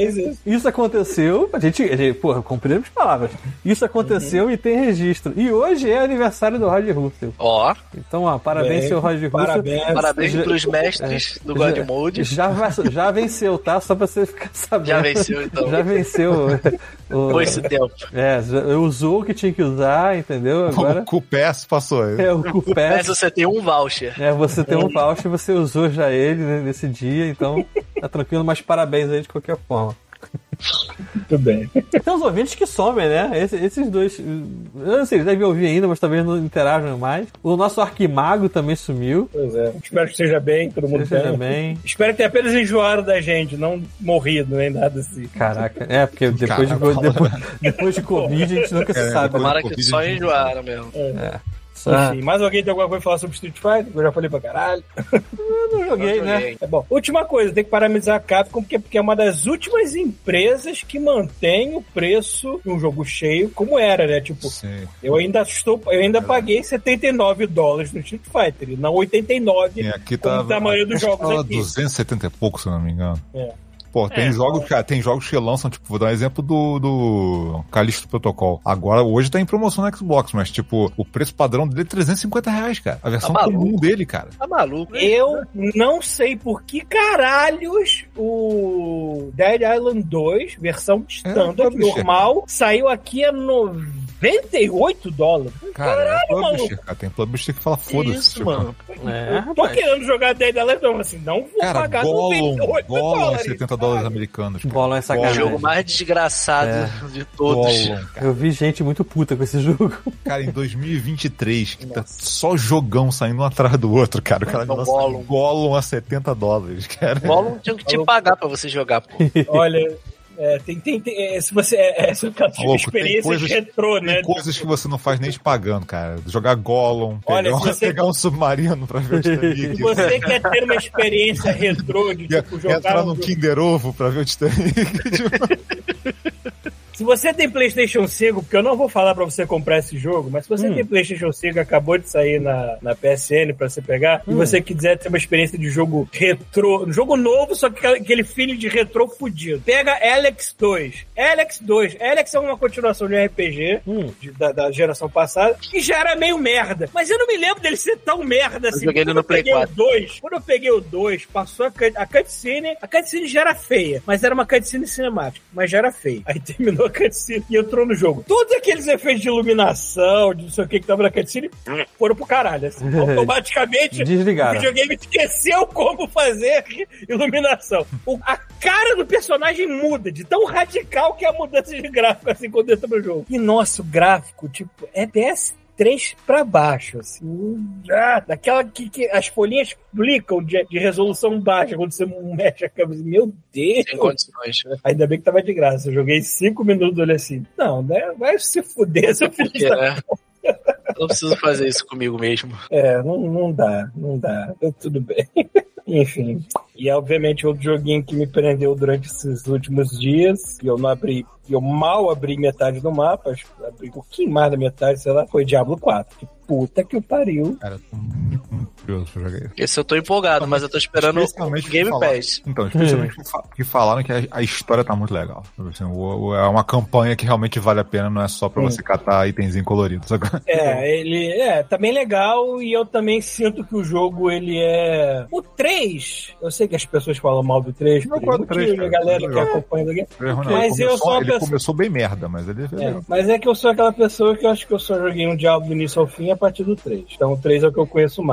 Speaker 1: aconteceu. A gente porra, cumprimos as palavras. Isso aconteceu e tem registro. E hoje é aniversário do Roger Russell.
Speaker 3: Ó.
Speaker 1: Então, ó, parabéns, seu Roger Russell.
Speaker 3: Parabéns pros mestres do God Mode.
Speaker 1: Já venceu, tá? Só pra você ficar sabendo.
Speaker 3: Já venceu, então.
Speaker 1: Já venceu.
Speaker 3: Foi esse tempo.
Speaker 1: Usou o que tinha que usar, entendeu? Agora.
Speaker 5: O Cupés passou aí.
Speaker 1: O Cupés.
Speaker 3: Mas você tem um voucher.
Speaker 1: Você tem um voucher, você usou já ele, né, nesse dia, então tá tranquilo, mas parabéns aí de qualquer forma.
Speaker 2: Muito bem.
Speaker 1: Tem uns ouvintes que somem, né? Esses dois. Eu não sei, eles devem ouvir ainda, mas talvez não interajam mais. O nosso Arquimago também sumiu.
Speaker 2: Pois é. Espero que esteja bem, todo mundo bem. Espero que tenha apenas enjoado da gente, não morrido, nem nada assim.
Speaker 1: Caraca, porque depois de Covid a gente nunca se sabe.
Speaker 3: Tomara que só enjoaram mesmo.
Speaker 2: Enfim, mais alguém tem alguma coisa pra falar sobre Street Fighter? Eu já falei pra caralho.
Speaker 1: Eu não joguei, né?
Speaker 2: É bom. Última coisa, tem que parabenizar a Capcom, porque é uma das últimas empresas que mantém o preço de um jogo cheio como era, né? Tipo, eu ainda paguei $79 no Street Fighter, e não 89 como o tamanho dos jogos aqui.
Speaker 5: 270 e pouco, se eu não me engano. Pô, tem jogos que lançam, tipo, vou dar um exemplo do Callisto Protocol. Agora, hoje tá em promoção no Xbox, mas, tipo, o preço padrão dele é R$350, cara. A versão comum dele, cara.
Speaker 3: Tá maluco.
Speaker 2: Eu não sei por que caralhos o Dead Island 2, versão standard, normal, saiu aqui a $98.
Speaker 5: Caralho, publisher, cara. Tem publisher que fala foda-se.
Speaker 3: Isso, tipo, mano.
Speaker 2: Eu tô querendo jogar Dead Island 2, assim, não vou pagar $98.
Speaker 5: Gollum, $70 americanos.
Speaker 1: Gollum é sacanagem.
Speaker 3: O jogo mais desgraçado de todos.
Speaker 5: Gollum,
Speaker 1: eu vi gente muito puta com esse jogo.
Speaker 5: Cara, em 2023, que tá só jogão saindo um atrás do outro, cara. O cara Gollum a $70, cara.
Speaker 3: Gollum tinha que te pagar pra você jogar, pô.
Speaker 2: Olha... se você experiência retrô, né?
Speaker 5: Tem coisas que você não faz nem te pagando, cara. Jogar Gollum, pegar um submarino pra ver o Titanic.
Speaker 2: Se você quer ter uma experiência retrô de tipo, jogar...
Speaker 5: Entrar no Kinder Ovo pra ver o Titanic.
Speaker 2: Se você tem PlayStation 5, porque eu não vou falar pra você comprar esse jogo, mas se você tem PlayStation 5, acabou de sair na PSN pra você pegar, e você quiser ter uma experiência de jogo retrô, um jogo novo, só que aquele feeling de retrô fudido, pega Alex 2. Alex é uma continuação de RPG da geração passada, que já era meio merda. Mas eu não me lembro dele ser tão merda assim. Quando eu peguei o 2, passou a cutscene já era feia, mas era uma cutscene cinemática, mas já era feia. Aí terminou a cutscene e entrou no jogo. Todos aqueles efeitos de iluminação, de não sei o que tava na cutscene, foram pro caralho. Assim. Automaticamente,
Speaker 1: desligaram.
Speaker 2: O videogame esqueceu como fazer iluminação. A cara do personagem muda, de tão radical que é a mudança de gráfico, assim, quando entra no jogo. E nosso gráfico, tipo, é PS3 pra baixo, assim, daquela que as folhinhas explicam de resolução baixa quando você mexe a câmera. Meu Deus!
Speaker 3: Tem condições.
Speaker 2: Ainda bem que tava de graça. Eu joguei 5 minutos, olhei assim. Não, né? Vai se fuder, seu filho da puta.
Speaker 3: Eu não preciso fazer isso comigo mesmo.
Speaker 2: Não dá. Tudo bem. Enfim. E obviamente outro joguinho que me prendeu durante esses últimos dias, e eu mal abri metade do mapa, acho que abri um pouquinho mais da metade, sei lá, foi Diablo 4. Que puta que o pariu.
Speaker 5: Cara, eu tô muito curioso pra jogar isso.
Speaker 3: Esse eu tô empolgado, mas eu tô esperando o Game Pass.
Speaker 5: Então, especialmente porque falaram que a história tá muito legal. Assim, é uma campanha que realmente vale a pena, não é só pra você catar itemzinho colorido.
Speaker 2: Ele tá bem legal, e eu também sinto que o jogo, ele é... O 3, eu sei que as pessoas falam mal do 3, a galera que acompanha aqui, mas eu sou uma pessoa...
Speaker 5: Ele começou bem merda, mas ele é
Speaker 2: mas é que eu sou aquela pessoa que eu acho que eu só joguei um Diablo do início ao fim a partir do 3. Então o 3 é o que eu conheço mais. Só que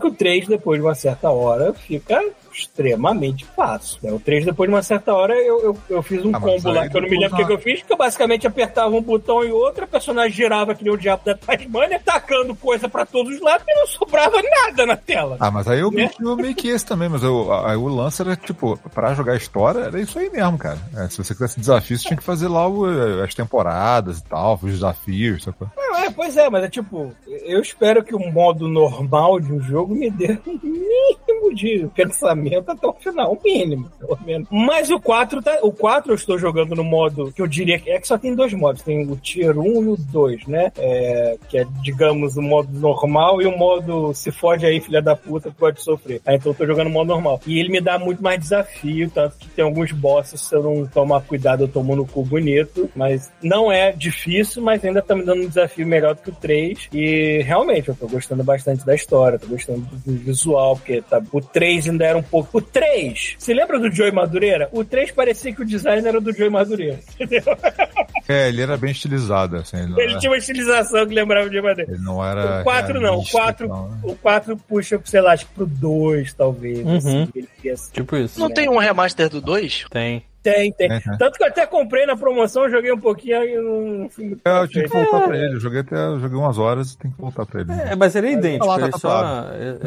Speaker 2: que o 3, depois de uma certa hora, fica extremamente fácil. O 3, depois de uma certa hora, eu fiz um combo lá, que eu não me lembro o que eu fiz, que eu basicamente apertava um botão e outro, a personagem girava que nem o diabo da Tasmânia, tacando coisa pra todos os lados e não sobrava nada na tela.
Speaker 5: Mas aí eu meio que esse também, mas aí o lance era, tipo, pra jogar a história, era isso aí mesmo, cara. Se você quisesse desafio, você tinha que fazer lá as temporadas e tal, os desafios, sacou?
Speaker 2: Pois é, mas é tipo, eu espero que o modo normal de um jogo me dê um mínimo de pensamento até o final, o mínimo, pelo menos. Mas o 4 eu estou jogando no modo que eu diria que só tem 2 modos, tem o Tier 1 e o 2, né? Que é, digamos, o modo normal e o modo se fode aí, filha da puta, pode sofrer. Então eu tô jogando no modo normal. E ele me dá muito mais desafio, tanto que tem alguns bosses, se eu não tomar cuidado, eu tomo no cu bonito, mas não é difícil, mas ainda tá me dando um desafio melhor do que o 3, e realmente eu tô gostando bastante da história, tô gostando do visual, porque o 3 ainda era um pouco... O 3, você lembra do Joey Madureira? O 3 parecia que o design era do Joey Madureira, entendeu?
Speaker 5: Ele era bem estilizado, assim.
Speaker 2: Ele tinha uma estilização que lembrava o Joey Madureira.
Speaker 5: Ele não era...
Speaker 2: O 4 não, o 4 puxa, sei lá, acho que pro 2, talvez. Assim,
Speaker 1: tipo isso.
Speaker 3: Não tem um remaster do 2?
Speaker 1: Tem.
Speaker 2: Tem. Tanto que eu até comprei na promoção, joguei um pouquinho e não fui muito
Speaker 5: eu tinha que voltar pra ele. Eu joguei umas horas e tem que voltar pra ele.
Speaker 1: Mas ele é idêntico. Ele só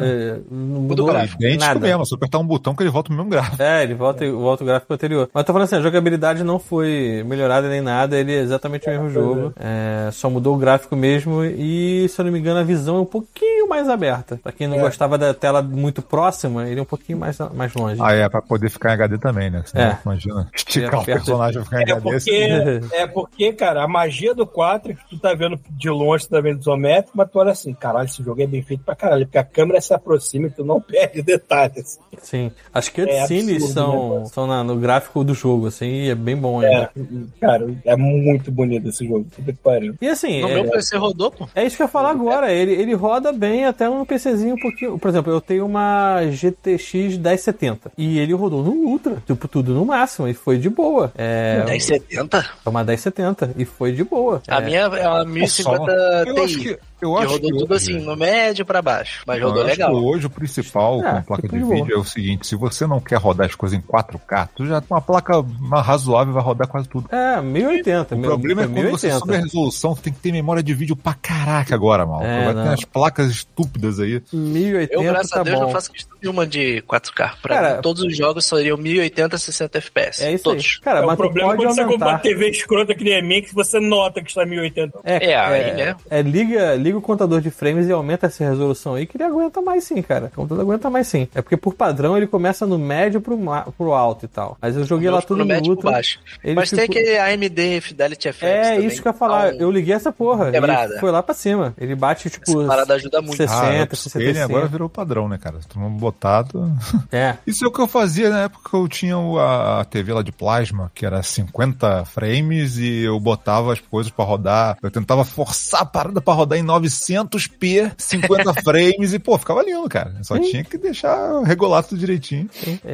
Speaker 5: não mudou idêntico nada. Mesmo, só apertar um botão que ele volta o mesmo gráfico.
Speaker 1: Ele volta o gráfico anterior. Mas eu tô falando assim, a jogabilidade não foi melhorada nem nada, ele é exatamente o mesmo jogo. Só mudou o gráfico mesmo e, se eu não me engano, a visão é um pouquinho mais aberta. Pra quem não gostava da tela muito próxima, ele é um pouquinho mais longe.
Speaker 5: Pra poder ficar em HD também, né? Senão, imagina. Esticar o personagem ficar em HD.
Speaker 2: Porque, cara, a magia do 4 é que tu tá vendo de longe, tu tá vendo isométrico, mas tu olha assim, caralho, esse jogo é bem feito pra caralho, porque a câmera se aproxima e tu não perde detalhes.
Speaker 1: Sim, as cutscenes são no gráfico do jogo, assim, e é bem bom ainda.
Speaker 2: Cara, é muito bonito esse jogo, puta que pariu.
Speaker 1: E assim...
Speaker 3: No meu PC rodou, pô.
Speaker 1: É isso que eu ia falar agora, ele roda bem até um PCzinho um pouquinho... Por exemplo, eu tenho uma GTX 1070, e ele rodou no Ultra, tipo, tudo no máximo, e foi de boa.
Speaker 3: 1070?
Speaker 1: É uma 1070 e foi de boa.
Speaker 3: A minha é uma 1050 Ti. Eu acho que rodou tudo hoje, assim, no médio pra baixo. Mas rodou legal.
Speaker 5: Hoje o principal com placa de vídeo é o seguinte: se você não quer rodar as coisas em 4K, tu já com uma placa razoável vai rodar quase tudo.
Speaker 1: 1080.
Speaker 5: O problema é quando você sobe a resolução, tu tem que ter memória de vídeo pra caraca agora, mal. Vai ter as placas estúpidas aí.
Speaker 1: 1080
Speaker 3: eu, graças a Deus,
Speaker 1: bom.
Speaker 3: não faço questão nenhuma de 4K. Pra mim, todos os jogos seriam 1080, 60 FPS.
Speaker 1: É isso
Speaker 3: todos.
Speaker 1: Aí. Cara, mas
Speaker 2: o problema é quando você compra uma TV escrota que nem a minha, que você nota que está 1080.
Speaker 3: Aí, né?
Speaker 1: Liga o contador de frames e aumenta essa resolução aí, que ele aguenta mais sim, cara. O computador aguenta mais sim. É porque por padrão ele começa no médio pro alto e tal. Mas eu joguei lá tudo no Ultra.
Speaker 3: Baixo. Mas tem aquele AMD Fidelity FX também.
Speaker 1: Isso que eu ia falar. Eu liguei essa porra.
Speaker 3: Quebrada.
Speaker 1: Foi lá pra cima. Ele bate, tipo...
Speaker 3: Essa parada ajuda muito.
Speaker 1: 60, 65.
Speaker 5: Ele agora virou padrão, né, cara? Tu não botado...
Speaker 1: É.
Speaker 5: Isso é o que eu fazia na época que eu tinha a TV lá de plasma, que era 50 frames, e eu botava as coisas pra rodar. Eu tentava forçar a parada pra rodar em 900p, 50 frames, e pô, ficava lindo, cara. Só tinha que deixar regular tudo direitinho.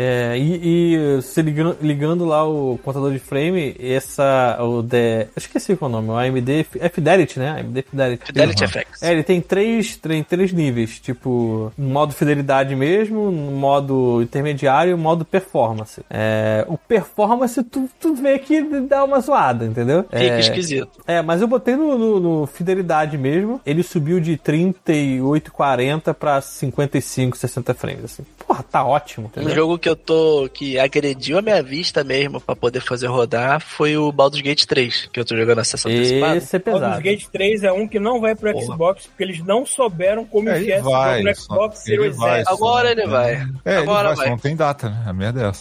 Speaker 1: E você ligando lá o contador de frame, eu esqueci qual é o nome, o AMD é Fidelity, né? AMD Fidelity.
Speaker 3: Fidelity FX.
Speaker 1: Ele tem três níveis, tipo, modo fidelidade mesmo, modo intermediário e modo performance. O performance tu vê que dá uma zoada, entendeu?
Speaker 3: Fica esquisito.
Speaker 1: Mas eu botei no fidelidade mesmo, ele subiu de 38, 40 pra 55, 60 frames, assim. Porra, tá ótimo, entendeu?
Speaker 3: Um jogo que agrediu a minha vista mesmo pra poder fazer rodar foi o Baldur's Gate 3, que eu tô jogando na sessão antecipada.
Speaker 1: Esse é pesado.
Speaker 2: Baldur's Gate 3 é um que não vai pro Xbox, porque eles não souberam como enfiar esse jogo no Xbox Series S.
Speaker 3: Agora ele vai.
Speaker 5: Agora vai. Não tem data, né? A merda é essa.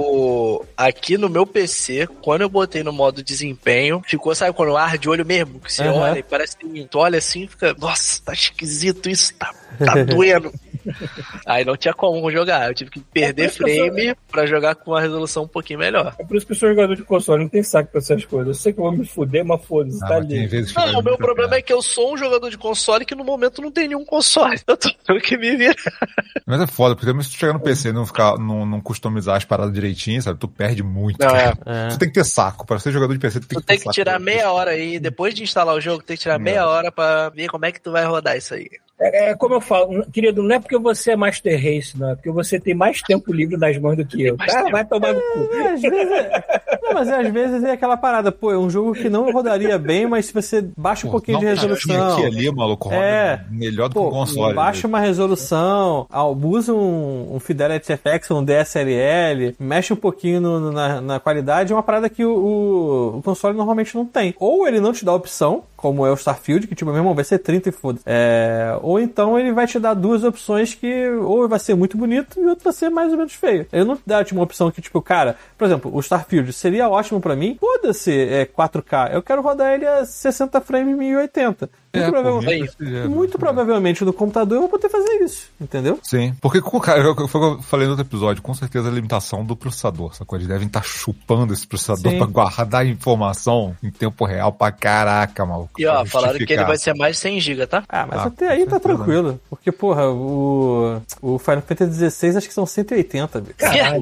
Speaker 3: Aqui no meu PC, quando eu botei no modo desempenho, ficou, sabe, quando ar de olho mesmo, que você olha e parece que tu olha assim e fica, nossa, tá esquisito isso, tá doendo. Aí não tinha como jogar, eu tive que perder frame pra jogar com uma resolução um pouquinho melhor.
Speaker 2: É por isso que eu sou jogador de console, não tem saco pra essas coisas. Eu sei que eu vou me fuder, mas foda-se, tá ali.
Speaker 3: Não, o meu problema é que eu sou um jogador de console que no momento não tem nenhum console. Eu tô tendo que me virar.
Speaker 5: Mas é foda, porque também se tu chegar no PC e não customizar as paradas direitinho, sabe, tu perde muito. Você tem que ter saco. Pra ser jogador de PC, tu tem que
Speaker 3: tirar meia hora aí, depois de instalar o jogo, tem que tirar meia hora pra ver como é que tu vai rodar isso aí.
Speaker 2: É como eu falo, querido, não é porque você é Master Race, não. É porque você tem mais tempo livre nas mãos do que eu. Cara, vai tomar no cu.
Speaker 1: Às vezes não, mas às vezes é aquela parada, pô, é um jogo que não rodaria bem, mas se você baixa um pouquinho de resolução.
Speaker 5: Aqui ali, maluco, roda melhor do que o console.
Speaker 1: Baixa uma resolução, usa um Fidelity FX, um DSLL, mexe um pouquinho na qualidade, é uma parada que o console normalmente não tem. Ou ele não te dá a opção, como é o Starfield, que tipo, meu irmão, vai ser 30 e foda. Ou então ele vai te dar duas opções que ou vai ser muito bonito e outro vai ser mais ou menos feio. Ele não te dá tipo, uma opção que, tipo, cara, por exemplo, o Starfield seria ótimo pra mim, foda-se 4K. Eu quero rodar ele a 60 frames 1080. Muito provavelmente no computador eu vou poder fazer isso, entendeu?
Speaker 5: Sim, porque cara, foi o que eu falei no outro episódio, com certeza a limitação do processador, sacou? Eles devem estar chupando esse processador pra guardar informação em tempo real pra caraca, maluco.
Speaker 3: E ó, falaram que ele vai ser mais 100 GB, tá?
Speaker 1: Mas até aí tá tranquilo, porque porra, o Final Fantasy XVI acho que são 180, bicho.
Speaker 2: Caralho.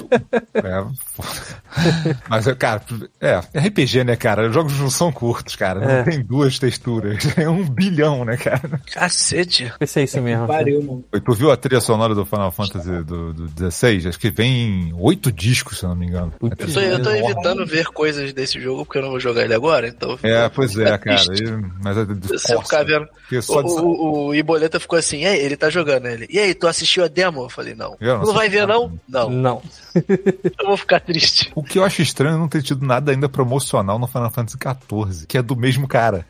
Speaker 5: Mas, cara, RPG, né, cara? Os jogos não são curtos, cara, não tem duas texturas. É 1 bilhão, né, cara?
Speaker 3: Cacete.
Speaker 1: Pensei isso mesmo.
Speaker 2: Pariu, mano.
Speaker 5: Tu viu a trilha sonora do Final Fantasy do 16? Acho que vem em 8 discos, se eu não me engano.
Speaker 3: Eu tô evitando ver coisas desse jogo, porque eu não vou jogar ele agora, então...
Speaker 5: Pois é, cara. Mas
Speaker 3: você ficar vendo... O Iboleta ficou assim, ele tá jogando ele. E aí, tu assistiu a demo? Eu falei, não. Não vai ver, não? Não. Eu vou ficar triste.
Speaker 5: O que eu acho estranho é não ter tido nada ainda promocional no Final Fantasy XIV, que é do mesmo cara.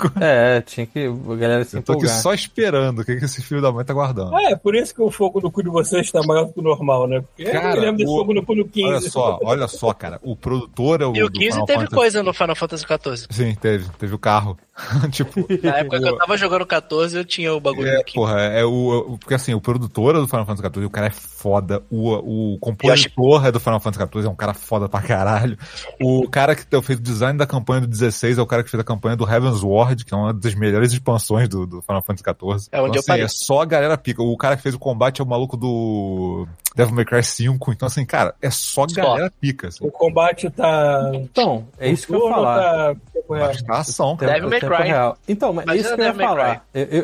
Speaker 1: Tinha que a galera se empolgar.
Speaker 5: Eu tô aqui só esperando o que esse filho da mãe tá guardando.
Speaker 2: Por isso que o fogo no cu de vocês tá maior do que o normal, né? Porque
Speaker 5: cara,
Speaker 2: eu lembro desse fogo no cu no 15.
Speaker 5: Olha só, cara. O produtor é o...
Speaker 3: E o 15 teve coisa no Final Fantasy XIV.
Speaker 5: Sim, teve o carro. Tipo...
Speaker 3: Na época que eu tava jogando 14, eu tinha o bagulho do 15.
Speaker 5: Porra, porque assim, o produtor é do Final Fantasy XIV, o cara é foda. O compositor é do Final Fantasy XIV, é um cara foda pra caralho. O cara que fez o design da campanha do 16 é o cara que fez a campanha do Heavensward, que é uma das melhores expansões do Final Fantasy XIV.
Speaker 3: É onde eu parei.
Speaker 5: É só a galera pica. O cara que fez o combate é o maluco do Devil May Cry 5. Então, assim, cara, é só galera pica. Assim.
Speaker 2: O combate tá...
Speaker 1: Então, é isso que eu ia falar.
Speaker 5: Tá ação,
Speaker 3: cara. Devil May Cry.
Speaker 1: Real. Então, mas é isso que eu ia falar.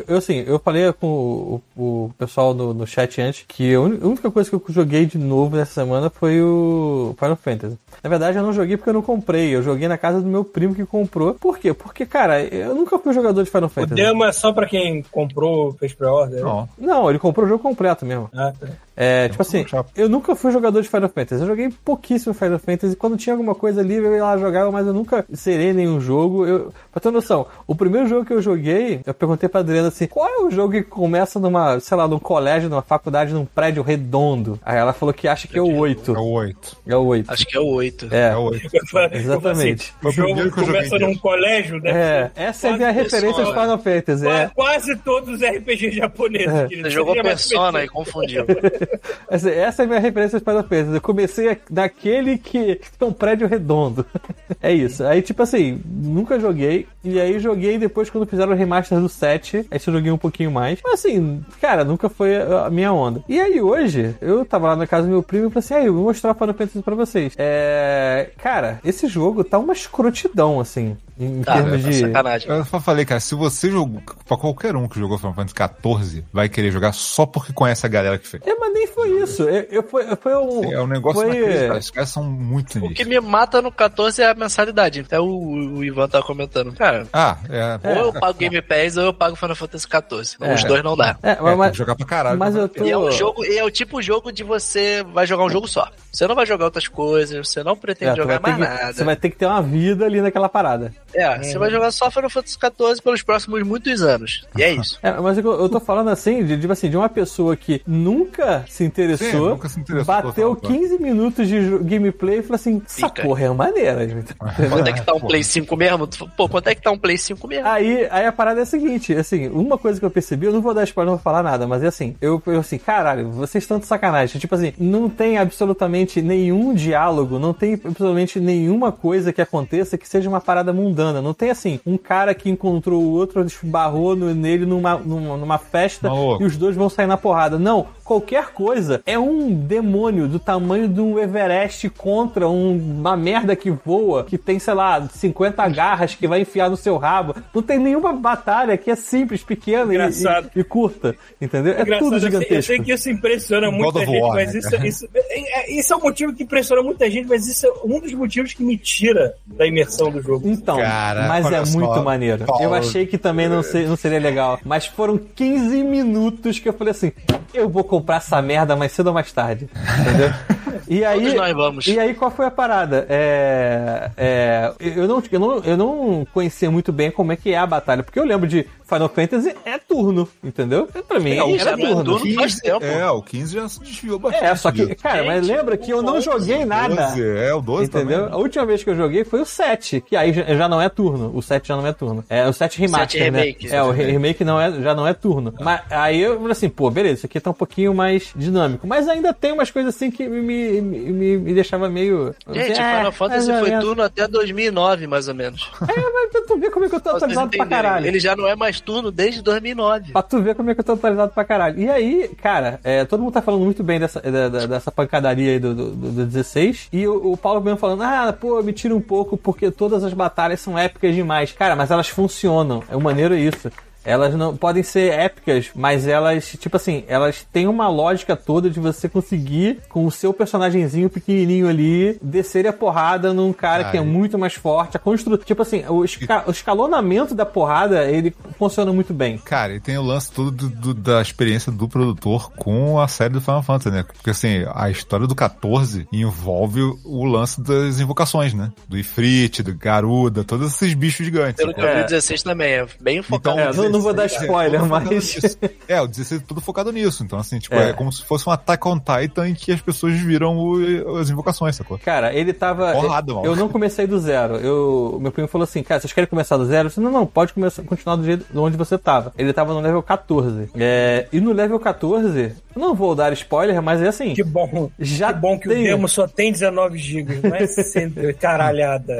Speaker 1: Eu falei com o pessoal no chat antes que a única coisa que eu joguei de novo nessa semana foi o Final Fantasy. Na verdade, eu não joguei porque eu não comprei. Eu joguei na casa do meu primo que comprou. Por quê? Porque, cara, eu nunca fui jogador de Final Fantasy.
Speaker 2: O demo é só pra quem comprou, fez pre-order?
Speaker 1: Não, ele comprou o jogo completo mesmo.
Speaker 2: Tá.
Speaker 1: Tipo assim, eu nunca fui jogador de Final Fantasy. Eu joguei pouquíssimo Final Fantasy. Quando tinha alguma coisa ali, eu ia lá jogar, mas eu nunca zerei nenhum jogo. Pra ter noção, o primeiro jogo que eu joguei, eu perguntei pra Adriana assim, qual é o jogo que começa num colégio, numa faculdade, num prédio redondo? Aí ela falou que acha que é o 8.
Speaker 5: É o 8.
Speaker 3: Acho que é o 8.
Speaker 5: É o 8.
Speaker 1: Exatamente.
Speaker 2: Assim, o jogo começa num colégio, né?
Speaker 1: Essa é a minha referência aos Final Fantasy.
Speaker 2: Quase todos os RPGs japoneses.
Speaker 3: Você jogou Persona e confundiu.
Speaker 1: Essa é a minha referência aos Final Fantasy. Eu comecei daquele que é um prédio redondo. É isso. Aí, tipo assim, nunca joguei. E aí joguei depois quando fizeram o remaster do 7. Aí eu joguei um pouquinho mais. Mas assim, cara, nunca foi a minha onda. E aí hoje, eu tava lá na casa do meu primo e falei assim, eu vou mostrar o Final Fantasy pra vocês. Cara, esse jogo tá uma escrotidão, assim. Em termos de...
Speaker 3: sacanagem.
Speaker 5: Eu falei, cara, se você jogou, pra qualquer um que jogou Final Fantasy XIV, vai querer jogar só porque conhece a galera que fez.
Speaker 1: Mas nem foi isso. Foi um...
Speaker 5: É um negócio cara. Os caras são muito
Speaker 3: O que me mata no 14 é a mensalidade. Até o Ivan tá comentando. Cara, ou eu pago Game Pass ou eu pago Final Fantasy XIV. Os dois não dá.
Speaker 5: Mas jogar pra caralho.
Speaker 1: Mas eu tô...
Speaker 3: E é o tipo de jogo de você vai jogar um jogo só. Você não vai jogar outras coisas, você não pretende jogar mais nada.
Speaker 1: Você vai ter que ter uma vida ali naquela parada.
Speaker 3: Você vai jogar só Final Fantasy XIV pelos próximos muitos anos. E é isso.
Speaker 1: Mas eu tô falando assim, de uma pessoa que nunca se interessou, bateu 15 minutos de gameplay e falou assim, essa porra é maneira.
Speaker 3: Quanto é que tá um Play 5 mesmo? Pô, quanto é que tá um Play 5 mesmo?
Speaker 1: Aí a parada é a seguinte, assim, uma coisa que eu percebi, eu não vou dar spoiler, não vou falar nada, mas é assim, eu assim, caralho, vocês estão de sacanagem. Tipo assim, não tem absolutamente nenhum diálogo, não tem absolutamente nenhuma coisa que aconteça que seja uma parada mundana. Não tem assim, um cara que encontrou o outro, esbarrou nele numa festa e os dois vão sair na porrada. Não, qualquer coisa é um demônio do tamanho de um Everest contra uma merda que voa, que tem, sei lá, 50 garras que vai enfiar no seu rabo. Não tem nenhuma batalha que é simples, pequena e curta, entendeu? É tudo gigantesco.
Speaker 2: Eu sei que isso impressiona muita gente, mas isso é um motivo que impressiona muita gente, mas isso é um dos motivos que me tira da imersão do jogo.
Speaker 1: Então, mas é muito maneiro. Eu achei que também não seria legal, mas foram 15 minutos que eu falei assim, eu vou comprar essa merda mais cedo ou mais tarde, entendeu? E aí,
Speaker 3: todos nós vamos.
Speaker 1: E aí, qual foi a parada? Eu não conhecia muito bem como é que é a batalha, porque eu lembro de Final Fantasy é turno, entendeu? Pra mim, era turno.
Speaker 3: Faz tempo.
Speaker 5: O 15 já se desviou bastante.
Speaker 1: Só que, cara, mas lembra que eu não joguei nada.
Speaker 5: O 12
Speaker 1: entendeu?
Speaker 5: também.
Speaker 1: A última vez que eu joguei foi o 7, que aí já não é turno. O 7 já não é turno. É o 7 Remaster, 7 remake, né? O remake já não é turno. Mas aí eu falei assim, pô, beleza, isso aqui tá um pouquinho mais dinâmico. Mas ainda tem umas coisas assim que me deixava meio...
Speaker 3: Gente, Final Fantasy foi turno até 2009, mais ou menos.
Speaker 1: Mas tu vê como é que eu tô atualizado pra caralho.
Speaker 3: Ele já não é mais turno desde 2009.
Speaker 1: Pra tu ver como é que eu tô atualizado pra caralho. E aí, cara, todo mundo tá falando muito bem dessa pancadaria aí do 16. E o Paulo mesmo falando, me tira um pouco porque todas as batalhas são épicas demais. Cara, mas elas funcionam. O maneiro é isso. Elas não podem ser épicas, mas elas, tipo assim, elas têm uma lógica toda de você conseguir, com o seu personagemzinho pequenininho ali, descer a porrada num cara que é muito mais forte. Tipo assim, o escalonamento da porrada, ele funciona muito bem.
Speaker 5: Cara, e tem o lance todo da experiência do produtor com a série do Final Fantasy, né? Porque assim, a história do 14 envolve o lance das invocações, né? Do Ifrit, do Garuda, todos esses bichos gigantes.
Speaker 3: Pelo que eu vi, o 16 também é bem focado.
Speaker 1: Então, não vou dar spoiler, mas...
Speaker 5: o 16 é tudo focado nisso. Então, assim, tipo, é como se fosse um Attack on Titan em que as pessoas viram as invocações, sacou?
Speaker 1: Cara, ele tava...
Speaker 5: Porrada,
Speaker 1: eu não comecei do zero. Meu primo falou assim, cara, vocês querem começar do zero? Eu disse, não, pode continuar do jeito onde você tava. Ele tava no level 14. E no level 14, eu não vou dar spoiler, mas é assim...
Speaker 2: Que bom que o demo só tem 19 GB, não é 100 caralhada.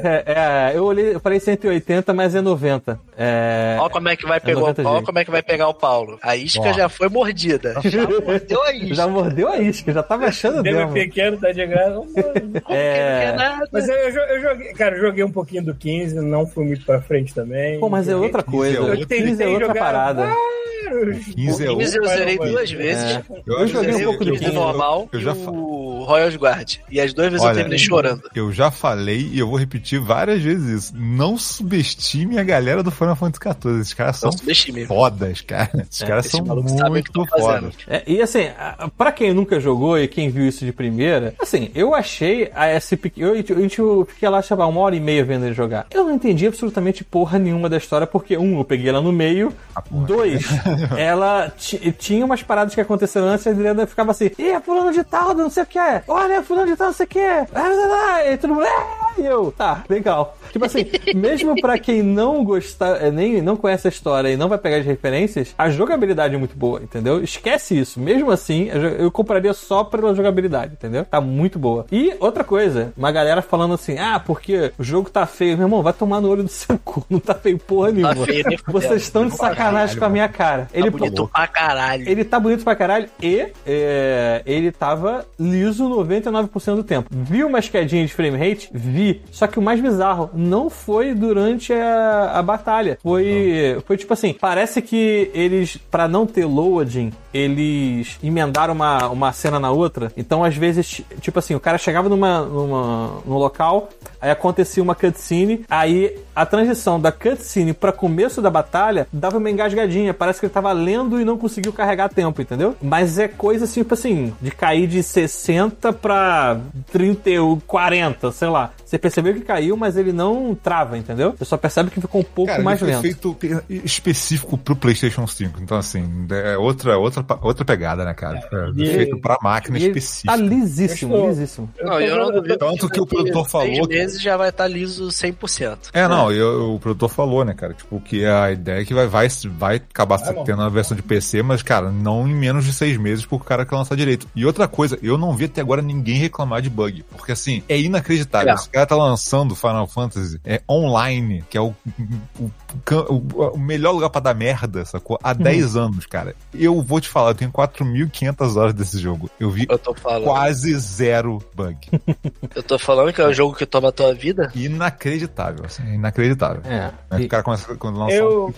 Speaker 1: Eu falei 180, mas é 90.
Speaker 3: Olha como é que vai pegar como é que vai pegar o Paulo. A isca já foi mordida. Já mordeu a isca.
Speaker 1: Já mordeu a isca, já tava achando demo.
Speaker 2: Demo pequeno, tá de graça. Como que não quer nada? Mas eu joguei um pouquinho do 15, não fui muito pra frente também.
Speaker 1: Pô, mas é outra coisa. O 15 é outra parada.
Speaker 5: 15
Speaker 3: eu zerei 2 vezes.
Speaker 5: Eu
Speaker 3: joguei um pouco do 15 normal e o Royals Guard. E as 2 vezes eu terminei chorando.
Speaker 5: Eu já falei e eu vou repetir várias vezes isso. Não subestime a galera do Final Fantasy XIV. Esses caras são fodas, cara. Esses caras são muito fodas.
Speaker 1: E assim, pra quem nunca jogou e quem viu isso de primeira, assim, eu achei a SP... Eu fiquei lá, sei lá, 1h30 vendo ele jogar. Eu não entendi absolutamente porra nenhuma da história, porque eu peguei ela no meio, 2, ela tinha umas paradas que aconteceram antes, a Adriana ficava assim, fulano de tal, não sei o que é, olha, fulano de tal, não sei o que é, e todo mundo, e eu, tá, legal. Tipo assim, mesmo pra quem não gostar, nem não conhece a história e não vai pegar as referências, a jogabilidade é muito boa, entendeu? Esquece isso. Mesmo assim, eu compraria só pela jogabilidade, entendeu? Tá muito boa. E outra coisa, uma galera falando assim, porque o jogo tá feio. Meu irmão, vai tomar no olho do seu cu. Não tá feio porra nenhuma. Tá feio, vocês estão de sacanagem com a minha cara.
Speaker 3: Ele tá bonito pra caralho.
Speaker 1: Ele tá bonito pra caralho e ele tava liso 99% do tempo. Vi umas quedinhas de frame rate? Vi. Só que o mais bizarro, não foi durante a batalha. Foi tipo assim, parece que eles, pra não ter loading, eles emendaram uma cena na outra. Então, às vezes, tipo assim, o cara chegava no local, aí acontecia uma cutscene, aí a transição da cutscene pra começo da batalha dava uma engasgadinha. Parece que ele tava lendo e não conseguiu carregar tempo, entendeu? Mas é coisa assim, tipo assim, de cair de 60 pra 30, 40, sei lá. Você percebeu que caiu, mas ele não trava, entendeu? Você só percebe que ficou um pouco mais lento.
Speaker 5: Feito específico pro PlayStation 5. Então, assim, é outra pegada, né, cara? Feito pra máquina específica.
Speaker 1: Tá lisíssimo, lisíssimo.
Speaker 3: Não, eu não duvido.
Speaker 5: Tanto que o produtor falou...
Speaker 3: 6 meses já vai estar liso 100%.
Speaker 5: O produtor falou, né, cara? Tipo, que a ideia é que vai acabar tendo a versão de PC, mas, cara, não em menos de 6 meses, porque o cara quer lançar direito. E outra coisa, eu não vi até agora ninguém reclamar de bug. Porque, assim, é inacreditável. Esse cara cara tá lançando Final Fantasy online, que é o melhor lugar pra dar merda, sacou? Há 10 anos, cara. Eu vou te falar, eu tenho 4.500 horas desse jogo. Eu vi quase 0 bug.
Speaker 3: Eu tô falando que é um jogo que toma a tua vida?
Speaker 5: Inacreditável, assim, inacreditável. O cara começa quando lançar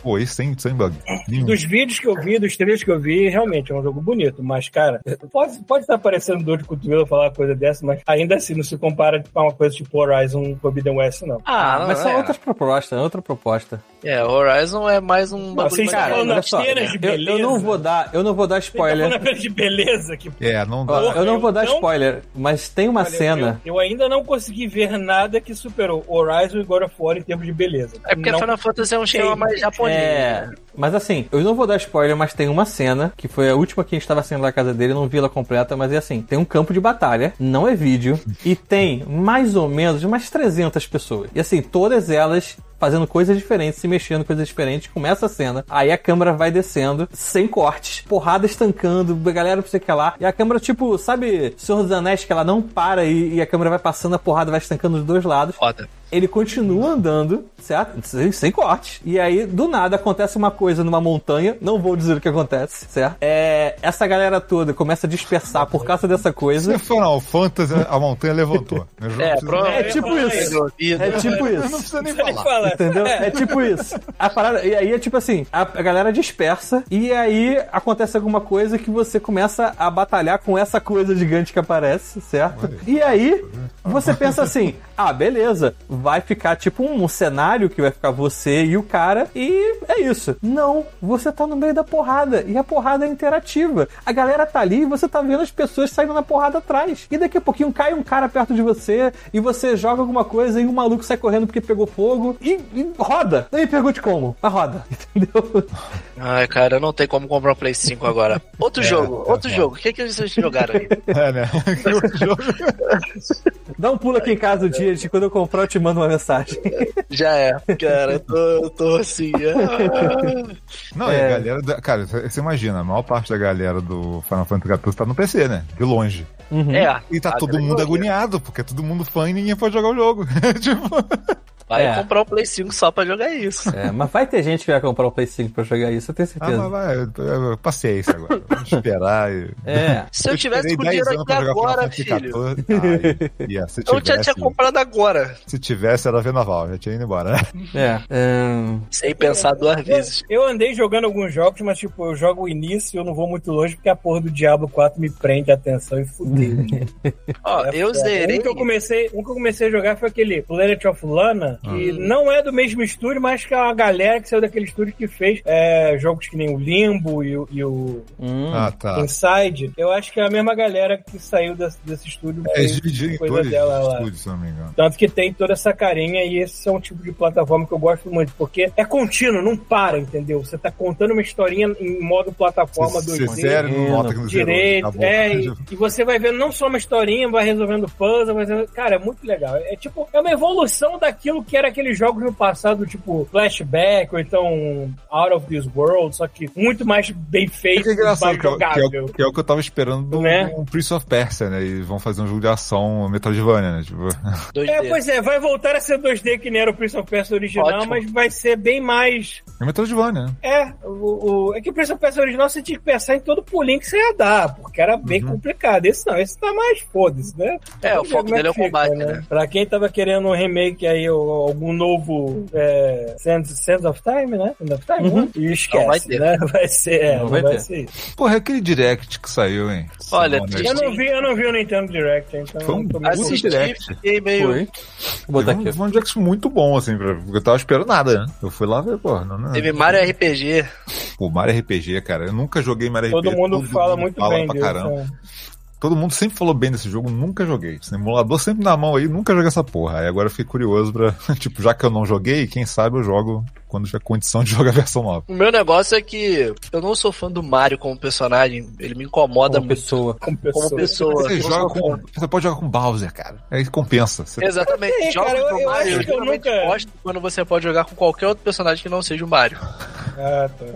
Speaker 5: sem bug.
Speaker 2: Dos vídeos que eu vi, dos trailers que eu vi, realmente é um jogo bonito, mas, cara, pode estar parecendo dor de cotovelo falar uma coisa dessa, mas ainda assim não se compara a uma coisa tipo Horizon Forbidden West, não.
Speaker 1: Mas são outras propostas, outra proposta.
Speaker 3: Horizon é mais um
Speaker 2: bagulho mais... Cara, olha só, de beleza.
Speaker 1: Eu não vou dar spoiler.
Speaker 2: Você tá falando de beleza aqui.
Speaker 5: Não dá.
Speaker 1: Eu não vou dar spoiler, mas tem uma cena...
Speaker 2: Eu ainda não consegui ver nada que superou Horizon e God of War em termos de beleza.
Speaker 3: É porque Final Fantasy é um esquema mais japonês.
Speaker 1: Mas assim, eu não vou dar spoiler, mas tem uma cena, que foi a última que a gente tava sendo na casa dele, não vi ela completa, mas é assim, tem um campo de batalha, não é vídeo, e tem mais ou menos umas 300 pessoas. E assim, todas elas fazendo coisas diferentes, se mexendo coisas diferentes, começa a cena, aí a câmera vai descendo, sem cortes, porrada estancando, galera não sei o que lá, e a câmera tipo, sabe Senhor dos Anéis, que ela não para e a câmera vai passando, a porrada vai estancando dos dois lados.
Speaker 3: Foda.
Speaker 1: Ele continua andando, certo? Sem corte. E aí, do nada, acontece uma coisa numa montanha. Não vou dizer o que acontece, certo? Essa galera toda começa a dispersar por causa dessa coisa.
Speaker 5: Se Final Fantasy, a montanha levantou.
Speaker 1: É tipo isso. É tipo isso.
Speaker 5: Não precisa nem falar.
Speaker 1: Entendeu? É tipo isso. A parada, e aí é tipo assim, a galera dispersa e aí acontece alguma coisa que você começa a batalhar com essa coisa gigante que aparece, certo? E aí, você pensa assim, beleza, vai ficar tipo um cenário que vai ficar você e o cara e é isso. Não, você tá no meio da porrada e a porrada é interativa. A galera tá ali e você tá vendo as pessoas saindo na porrada atrás. E daqui a pouquinho cai um cara perto de você e você joga alguma coisa e um maluco sai correndo porque pegou fogo e roda. Não me pergunte como, mas roda. Entendeu?
Speaker 3: Ai, cara, não tem como comprar um Play 5 agora. Outro jogo. O que vocês jogaram aí?
Speaker 5: Né? Outro jogo.
Speaker 1: Dá um pulo aqui em casa o dia de quando eu comprar eu te mando uma mensagem.
Speaker 3: Já é. Cara, eu tô assim.
Speaker 5: Não, e a galera... Cara, você imagina, a maior parte da galera do Final Fantasy XIV tá no PC, né? De longe.
Speaker 1: Uhum.
Speaker 5: E tá todo mundo agoniado, porque é todo mundo fã e ninguém pode jogar o jogo. Tipo...
Speaker 3: Vai comprar um Play 5 só pra jogar isso.
Speaker 1: Mas vai ter gente que vai comprar um Play 5 pra jogar isso, eu tenho certeza.
Speaker 5: Eu passei isso agora. Vamos esperar.
Speaker 3: Se eu tivesse com dinheiro aqui agora, filho. Eu já tinha comprado agora.
Speaker 5: Se tivesse, era Vendaval, já tinha ido embora.
Speaker 3: Sem pensar 2 vezes.
Speaker 2: Eu andei jogando alguns jogos, mas tipo, eu jogo o início e eu não vou muito longe porque a porra do Diablo 4 me prende a atenção e fudeu.
Speaker 3: Eu zerei.
Speaker 2: Um que eu comecei a jogar foi aquele Planet of Lana, que não é do mesmo estúdio, mas que é uma galera que saiu daquele estúdio que fez jogos que nem o Limbo e o Inside. Eu acho que é a mesma galera que saiu desse estúdio.
Speaker 5: Eles dividiram coisa dela lá. Estúdio, se não me engano.
Speaker 2: Tanto que tem toda essa carinha e esse é um tipo de plataforma que eu gosto muito, porque é contínuo, não para, entendeu? Você tá contando uma historinha em modo plataforma 2D, direito, e você vai vendo não só uma historinha, vai resolvendo puzzle, cara, é muito legal. É uma evolução daquilo que era aqueles jogos no passado, tipo Flashback, ou então Out of This World, só que muito mais bem feito, mais jogável.
Speaker 5: Que é o que eu tava esperando do Prince of Persia, né? E vão fazer um jogo de ação Metroidvania, né? Tipo...
Speaker 2: Pois é, vai voltar a ser 2D que nem era o Prince of Persia original, mas vai ser bem mais...
Speaker 5: É Metroidvania, né?
Speaker 2: É que o Prince of Persia original você tinha que pensar em todo pulinho que você ia dar, porque era bem complicado. Esse não, esse tá mais foda-se, né?
Speaker 3: O foco dele é o combate, né?
Speaker 2: Pra quem tava querendo um remake aí, algum novo Sands of Time, né? Sands of Time? E esquece, não vai ter. Né? Vai ser, não vai ser isso.
Speaker 5: Porra, aquele Direct que saiu, hein?
Speaker 3: Olha,
Speaker 2: eu não vi o Nintendo Direct, então...
Speaker 5: Foi um puto Direct.
Speaker 3: Meio...
Speaker 1: Vou botar aqui.
Speaker 5: Foi um Direct muito bom, assim, porque eu tava esperando nada, né? Eu fui lá ver, porra.
Speaker 3: Teve Mario RPG.
Speaker 5: Pô, Mario RPG, cara. Eu nunca joguei Mario RPG.
Speaker 2: Todo mundo fala muito bem disso.
Speaker 5: Caramba. Todo mundo sempre falou bem desse jogo, nunca joguei. Esse emulador sempre na mão aí, nunca joguei essa porra. Aí agora eu fiquei curioso pra... Tipo, já que eu não joguei, quem sabe eu jogo quando tiver condição de jogar a versão nova.
Speaker 3: O meu negócio é que eu não sou fã do Mario como personagem. Ele me incomoda
Speaker 1: como pessoa.
Speaker 3: Como pessoa.
Speaker 5: Você pode jogar com Bowser, cara. Aí compensa.
Speaker 3: Exatamente.
Speaker 2: Cara, eu acho que eu nunca...
Speaker 3: gosto quando você pode jogar com qualquer outro personagem que não seja o Mario.
Speaker 2: Tá.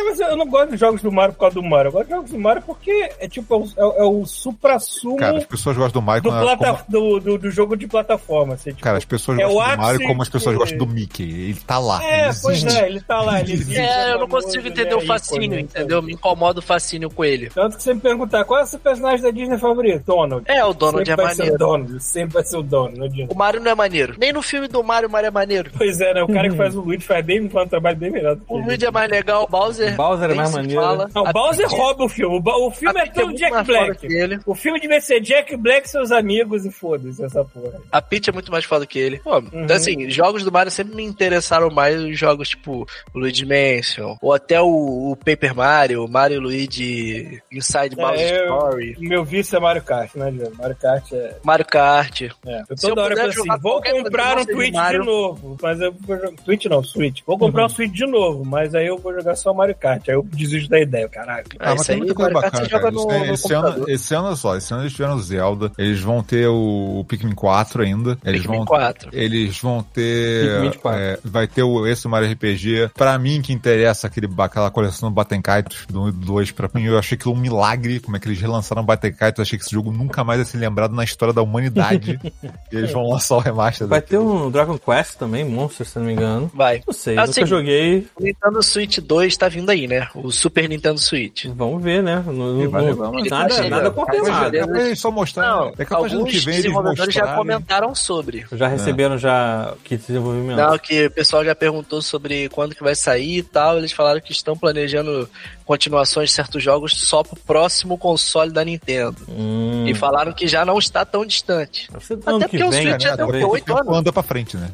Speaker 2: mas eu não gosto de jogos do Mario por causa do Mario. Eu gosto de jogos do Mario porque é tipo, é o supra-sumo.
Speaker 5: Cara, as pessoas gostam do Mario
Speaker 2: do jogo de plataforma. Assim, tipo,
Speaker 5: cara, as pessoas gostam do Mario como as pessoas gostam do Mickey. Ele tá lá.
Speaker 2: Ele tá lá.
Speaker 3: Eu não consigo entender o fascínio, entendeu? Me incomoda o fascínio com ele.
Speaker 2: Tanto que você me perguntar, qual é o seu personagem da Disney favorito? Donald.
Speaker 3: O Donald é maneiro.
Speaker 2: Sempre vai ser o Donald.
Speaker 3: O Mario não é maneiro. Nem no filme do Mario, o Mario é maneiro.
Speaker 2: Pois é, né? O cara que faz o Luigi faz um trabalho bem melhor do que
Speaker 3: o Luigi é mais legal, o Bowser
Speaker 1: é mais maneiro.
Speaker 2: Não, o Bowser rouba o filme. O filme é todo Jack Black. O filme devia ser Jack Black e seus amigos e foda-se essa porra.
Speaker 3: A Peach é muito mais foda que ele. Pô, assim, jogos do Mario sempre me interessaram mais os jogos tipo o Luigi Mansion, ou até o Paper Mario, o Mario e Luigi Inside Bowser Story.
Speaker 2: Meu vício é Mario Kart, né, Diego? Mario Kart é...
Speaker 3: Mario Kart.
Speaker 2: Eu toda hora penso assim, vou comprar um Switch de novo. Mas eu vou jogar... Switch. Vou comprar um Switch de novo, mas aí eu vou jogar só Mario Kart. Aí eu desisto da ideia, caralho.
Speaker 5: Mas tem muita coisa bacana, cara. Esse ano eles tiveram o Zelda, eles vão ter o Pikmin 4 ainda. Eles vão ter... vai ter esse Mario RPG. Pra mim, que interessa aquela coleção do Baten Kaitos do 2, pra mim, eu achei aquilo um milagre, como é que eles relançaram o Baten Kaitos. Eu achei que esse jogo nunca mais ia ser lembrado na história da humanidade. E eles vão lançar o remaster.
Speaker 1: Vai ter um Dragon Quest também, Monsters, se não me engano.
Speaker 3: Vai.
Speaker 1: Não sei, nunca joguei.
Speaker 3: O Nintendo Switch 2 tá vindo aí, né? O Super Nintendo Switch.
Speaker 1: Vamos ver, né? Nada confirmado.
Speaker 5: Eles só mostraram.
Speaker 3: É capaz de que vem eles desenvolvedores já comentaram sobre.
Speaker 1: Já receberam kit de desenvolvimento?
Speaker 3: Não, que o pessoal já perguntou sobre quando que vai sair e tal. Eles falaram que estão planejando continuações de certos jogos só pro próximo console da Nintendo. E falaram que já não está tão distante. Até porque o Switch já tem 8 anos.
Speaker 5: Anda pra frente, né?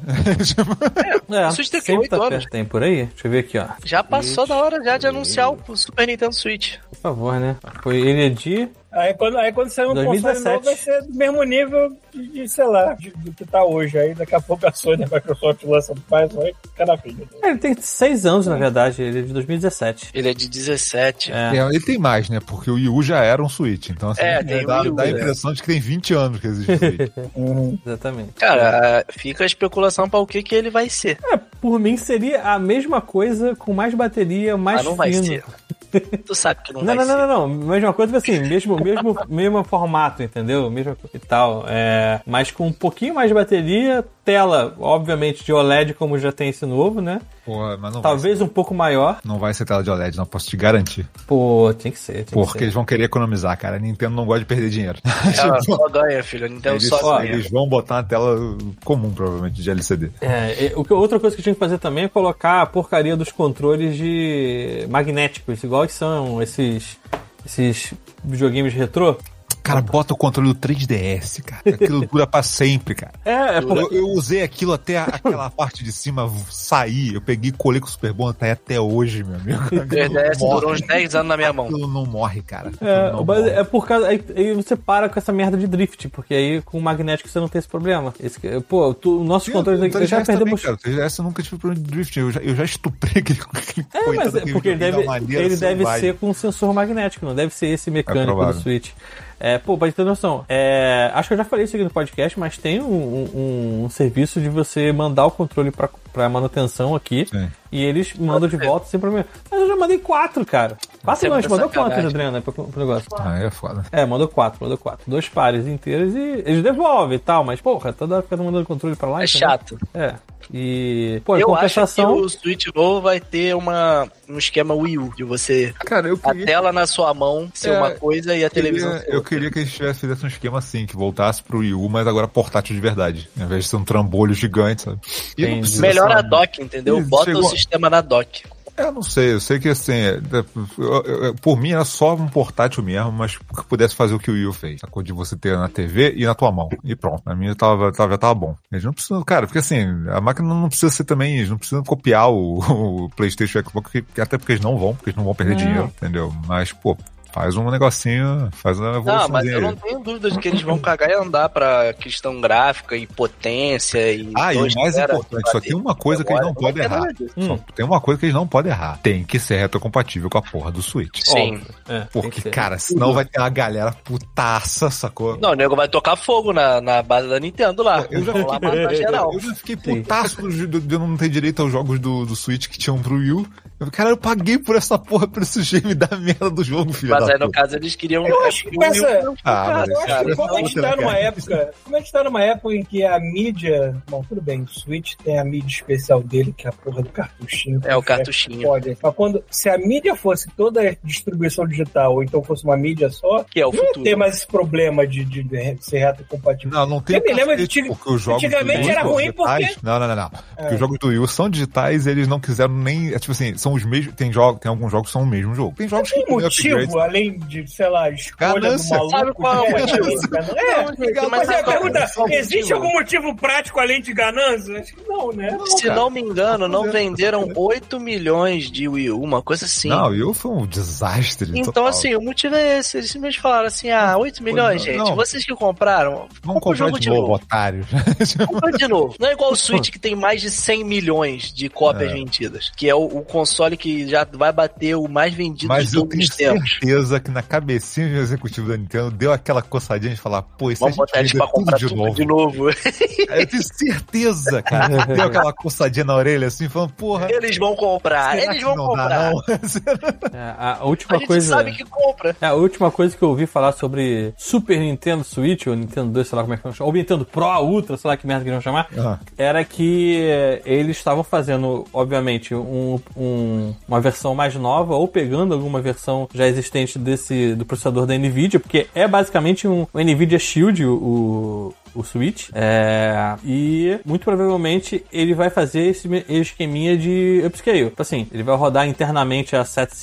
Speaker 3: O Switch tem 8 anos.
Speaker 1: Tem por aí? Deixa eu ver aqui, ó.
Speaker 3: Já passou da hora já de anunciar o Super Nintendo Switch.
Speaker 1: Por favor, né? Ele é de...
Speaker 2: Aí quando sair um 2017. Console novo vai ser do mesmo nível de sei lá, do que tá hoje. Aí daqui a pouco a Sony e a Microsoft lançam mais, vai ficar na frente.
Speaker 1: Ele tem 6 anos, na verdade. Ele é de 2017.
Speaker 3: Ele é de 17.
Speaker 5: Ele tem mais, né? Porque o Wii U já era um Switch. Então, assim, dá a impressão de que tem 20 anos que existe o Switch.
Speaker 1: Exatamente.
Speaker 3: Cara, fica a especulação pra o que ele vai ser.
Speaker 1: Por mim seria a mesma coisa com mais bateria, mais fino.
Speaker 3: Vai ser. Tu sabe que não vai ser.
Speaker 1: Não. Mesma coisa, assim, mesmo formato, entendeu? Mesmo e tal. Mas com um pouquinho mais de bateria, tela, obviamente, de OLED, como já tem esse novo, né?
Speaker 5: Porra, mas não
Speaker 1: talvez um pouco maior.
Speaker 5: Não vai ser tela de OLED, não posso te garantir.
Speaker 1: Pô, tem que ser.
Speaker 5: Porque eles vão querer economizar, cara. A Nintendo não gosta de perder dinheiro.
Speaker 3: Ela só ganha, filho. A Nintendo só ganha.
Speaker 5: Eles vão botar uma tela comum, provavelmente, de LCD.
Speaker 1: Outra coisa que tinha que fazer também é colocar a porcaria dos controles de magnéticos, igual que são esses videogames retrô.
Speaker 5: Cara, bota o controle do 3DS, cara. Aquilo dura pra sempre, cara. Eu usei aquilo até aquela parte de cima sair. Eu peguei e colei com o Super Bond até hoje, meu amigo.
Speaker 3: O 3DS durou uns 10 anos na minha mão.
Speaker 5: Aquilo não morre, cara.
Speaker 1: É por causa... Aí você para com essa merda de drift, porque aí com o magnético você não tem esse problema. O nosso controle aqui já perdemos...
Speaker 5: Cara, o 3DS eu nunca tive problema de drift. Eu já estuprei aquele
Speaker 1: mas porque ele deve ser com sensor magnético, não deve ser esse mecânico do Switch. Pra ter noção, acho que eu já falei isso aqui no podcast, mas tem um serviço de você mandar o controle pra manutenção aqui. Sim. E eles mandam de volta sem problema. Mas eu já mandei 4, cara. Passa longe, mandou quantas, Adriana, pro negócio?
Speaker 5: É foda.
Speaker 1: Mandou 4. 2 pares inteiros e eles devolvem e tal, mas porra, toda hora fica mandando o controle pra lá.
Speaker 3: É chato.
Speaker 1: E,
Speaker 3: eu compensação... acho que o Switch novo vai ter um esquema Wii U, de você...
Speaker 5: Cara,
Speaker 3: a tela na sua mão ser uma coisa e a televisão ser outra.
Speaker 5: Eu queria que eles fizessem um esquema assim, que voltasse pro Wii U, mas agora portátil de verdade. Ao invés de ser um trambolho gigante, sabe?
Speaker 3: Melhor a dock, entendeu? Bota o sistema na dock.
Speaker 5: Eu não sei, eu sei que assim, por mim era só um portátil mesmo, mas que pudesse fazer o que o Wii U fez. A coisa de você ter na TV e na tua mão. E pronto, na minha já tava bom. Eles não precisam, cara, porque assim, a máquina não precisa ser também, eles não precisam copiar o PlayStation e o Xbox, até porque eles não vão perder dinheiro, entendeu? Mas, pô, faz um negocinho, faz uma evolução.
Speaker 3: Não, mas eu não tenho dúvida de que eles vão cagar e andar pra questão gráfica e potência e...
Speaker 5: e o mais importante, só tem uma coisa que eles não podem errar. Tem uma coisa que eles não podem errar. Tem que ser retrocompatível com a porra do Switch.
Speaker 3: Sim.
Speaker 5: Porque, cara, senão vai ter uma galera putaça, sacou?
Speaker 3: Não, o nego vai tocar fogo na base da Nintendo lá.
Speaker 5: Eu já fiquei putaço de eu não ter direito aos jogos do Switch que tinham pro Wii U. Cara, eu paguei por essa porra, por esse game da merda do jogo, filho.
Speaker 3: Mas aí, no caso, eles queriam...
Speaker 2: Eu acho que como a gente tá numa
Speaker 5: cara.
Speaker 2: época... Como a gente tá numa época em que a mídia... Bom, tudo bem, o Switch tem a mídia especial dele, que é a porra do cartuchinho.
Speaker 3: É, o cartuchinho.
Speaker 2: Pode. Mas se a mídia fosse toda a distribuição digital, ou então fosse uma mídia só,
Speaker 3: que é o
Speaker 2: não ia
Speaker 3: futuro.
Speaker 2: ter mais esse problema de ser retrocompatível.
Speaker 5: Não tem.
Speaker 2: Eu me lembro
Speaker 5: porque os jogos
Speaker 2: antigamente era ruim porque...
Speaker 5: Não. Porque os jogos do Wii U são digitais, eles não quiseram nem... Tipo assim, são os mesmos... Tem alguns jogos que são o mesmo jogo. Tem jogos
Speaker 2: tem
Speaker 5: que tem
Speaker 2: motivo, além de, sei lá, escolha
Speaker 5: ganância.
Speaker 2: do maluco.
Speaker 3: Sabe qual é o motivo?
Speaker 2: Mas a pergunta, existe algum motivo prático além de ganância? Acho que não, né?
Speaker 3: Se não me engano, não venderam 8 milhões de Wii U, uma coisa assim.
Speaker 5: Não, o Wii U foi um desastre.
Speaker 3: Então,
Speaker 5: total.
Speaker 3: assim, o motivo é esse. Eles simplesmente falaram assim, 8 milhões, gente.
Speaker 5: Não.
Speaker 3: Vocês que compraram,
Speaker 5: Vamos comprar de novo, otário.
Speaker 3: Compra de novo. Não é igual o Switch, que tem mais de 100 milhões de cópias vendidas. Que é o console que já vai bater o mais vendido
Speaker 5: Mas
Speaker 3: de
Speaker 5: eu
Speaker 3: todos
Speaker 5: tenho
Speaker 3: os tempos.
Speaker 5: certeza que na cabecinha do executivo da Nintendo deu aquela coçadinha de falar, pô, isso
Speaker 3: Vamos botar eles pra comprar tudo de novo.
Speaker 5: Eu tenho certeza, cara. Deu aquela coçadinha na orelha assim, falando, porra.
Speaker 3: Eles vão comprar,
Speaker 5: será
Speaker 3: eles
Speaker 5: que
Speaker 3: vão
Speaker 5: não
Speaker 3: comprar.
Speaker 5: dá, não?
Speaker 1: A última
Speaker 3: A gente
Speaker 1: coisa...
Speaker 3: sabe que compra.
Speaker 1: A última coisa que eu ouvi falar sobre Super Nintendo Switch, ou Nintendo 2, sei lá como é que vão chamar, ou Nintendo Pro, Ultra, sei lá que merda que eles vão chamar, era que eles estavam fazendo, obviamente, uma versão mais nova, ou pegando alguma versão já existente do processador da NVIDIA, porque é basicamente um NVIDIA Shield, o Switch, e muito provavelmente ele vai fazer esse esqueminha de upscale. Assim, ele vai rodar internamente a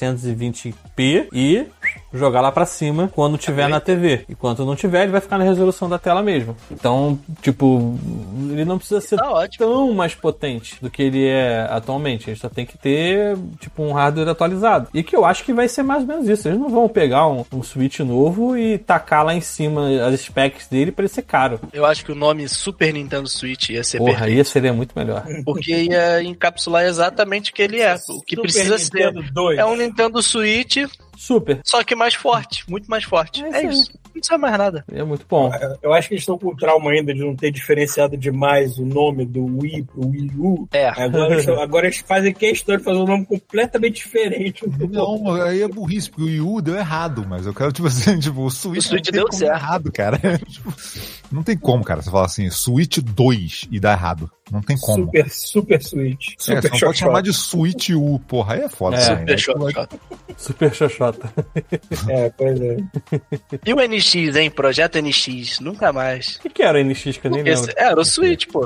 Speaker 1: 720p e jogar lá pra cima quando tiver na TV. E quando não tiver, ele vai ficar na resolução da tela mesmo. Então, tipo, ele não precisa ser tão mais potente do que ele é atualmente. Ele só tem que ter, tipo, um hardware atualizado. E que eu acho que vai ser mais ou menos isso. Eles não vão pegar um Switch novo e tacar lá em cima as specs dele pra ele ser caro.
Speaker 3: Eu acho que o nome Super Nintendo Switch ia ser
Speaker 1: perfeito. Aí seria muito melhor.
Speaker 3: Porque ia encapsular exatamente o que ele é. O que
Speaker 2: Super
Speaker 3: precisa
Speaker 2: Nintendo
Speaker 3: ser.
Speaker 2: 2.
Speaker 3: É um Nintendo Switch
Speaker 1: Super.
Speaker 3: Só que mais forte, muito mais forte. É isso. Não precisa mais nada.
Speaker 1: É muito bom.
Speaker 2: Eu acho que eles estão com o trauma ainda de não ter diferenciado demais o nome do Wii pro Wii U. Agora eles fazem questão de fazer um nome completamente diferente.
Speaker 5: Não, aí é burrice, porque o Wii U deu errado, mas eu quero, tipo assim, o Switch
Speaker 3: deu certo.
Speaker 5: Errado, cara. Não tem como, cara, você falar assim, Switch 2 e dar errado. Não tem como.
Speaker 2: Super Switch.
Speaker 5: Você não pode chamar de Switch U, porra, aí é foda.
Speaker 3: Super Xoxota.
Speaker 1: Super Xoxota.
Speaker 2: Pois é.
Speaker 3: E o NX, hein? Projeto NX, nunca mais.
Speaker 1: O que era o NX que eu nem lembro?
Speaker 3: Era o Switch, pô.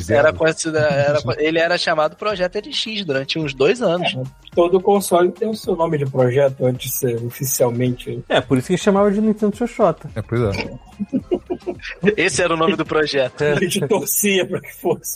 Speaker 5: NX0.
Speaker 3: Ele era chamado Projeto NX durante uns 2 anos.
Speaker 2: Todo console tem o seu nome de projeto antes de ser oficialmente.
Speaker 1: Por isso que chamava de Nintendo Xoxota.
Speaker 5: Pois é.
Speaker 3: Esse era o nome do projeto.
Speaker 2: A gente torcia pra que fosse.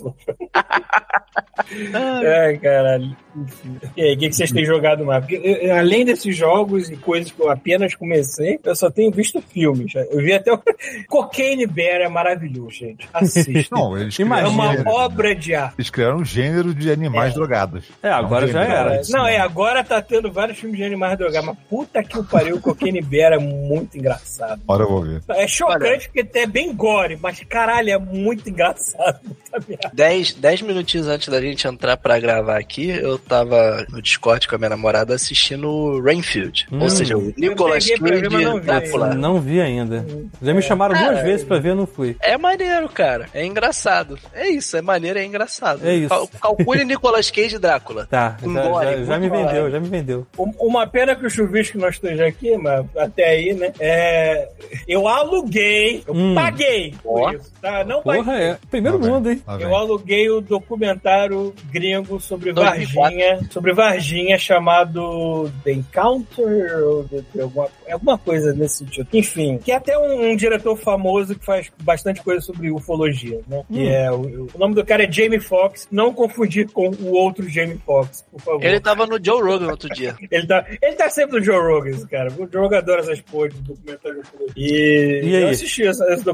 Speaker 2: Caralho. E aí, o que vocês têm jogado mais? Porque, além desses jogos e coisas que eu apenas comecei, eu só tenho visto filmes. Eu vi até o Cocaine Bear, é maravilhoso, gente. Assista. É uma obra de arte.
Speaker 5: Eles criaram um gênero de animais drogados.
Speaker 1: Agora já era.
Speaker 2: Agora tá tendo vários filmes de animais drogados, mas puta que o pariu, o Cocaine Bear é muito engraçado.
Speaker 5: Agora eu vou ver.
Speaker 2: É chocante porque é bem gore, mas caralho, é muito engraçado.
Speaker 3: 10 minutinhos antes da gente entrar pra gravar aqui, eu tava no Discord com a minha namorada assistindo Rainfield. Ou seja, o Nicolas Cage Drácula.
Speaker 1: Não vi ainda. Já me chamaram 2 vezes pra ver, não fui.
Speaker 3: É maneiro, cara. É engraçado. É isso, é maneiro, é engraçado.
Speaker 1: É isso.
Speaker 3: Calcule Nicolas Cage Drácula.
Speaker 1: Tá, já me vendeu.
Speaker 2: Uma pena que o Chuvisco não esteja aqui, mas até aí, né? Eu aluguei, paguei por isso, tá? Não paguei.
Speaker 1: Porra, primeiro mundo, hein?
Speaker 2: Eu aluguei o documentário gringo sobre Varginha chamado The Encounter, ou alguma coisa nesse sentido. Enfim, que é até um diretor famoso que faz bastante coisa sobre ufologia, né? Que o nome do cara é Jamie Foxx, não confundir com o outro Jamie Foxx, por favor.
Speaker 3: Ele tava no Joe Rogan outro dia.
Speaker 2: Ele tá sempre no Joe Rogan, esse cara. O Joe Rogan adora essas porras de documentário de ufologia. E eu assisti esse documentário.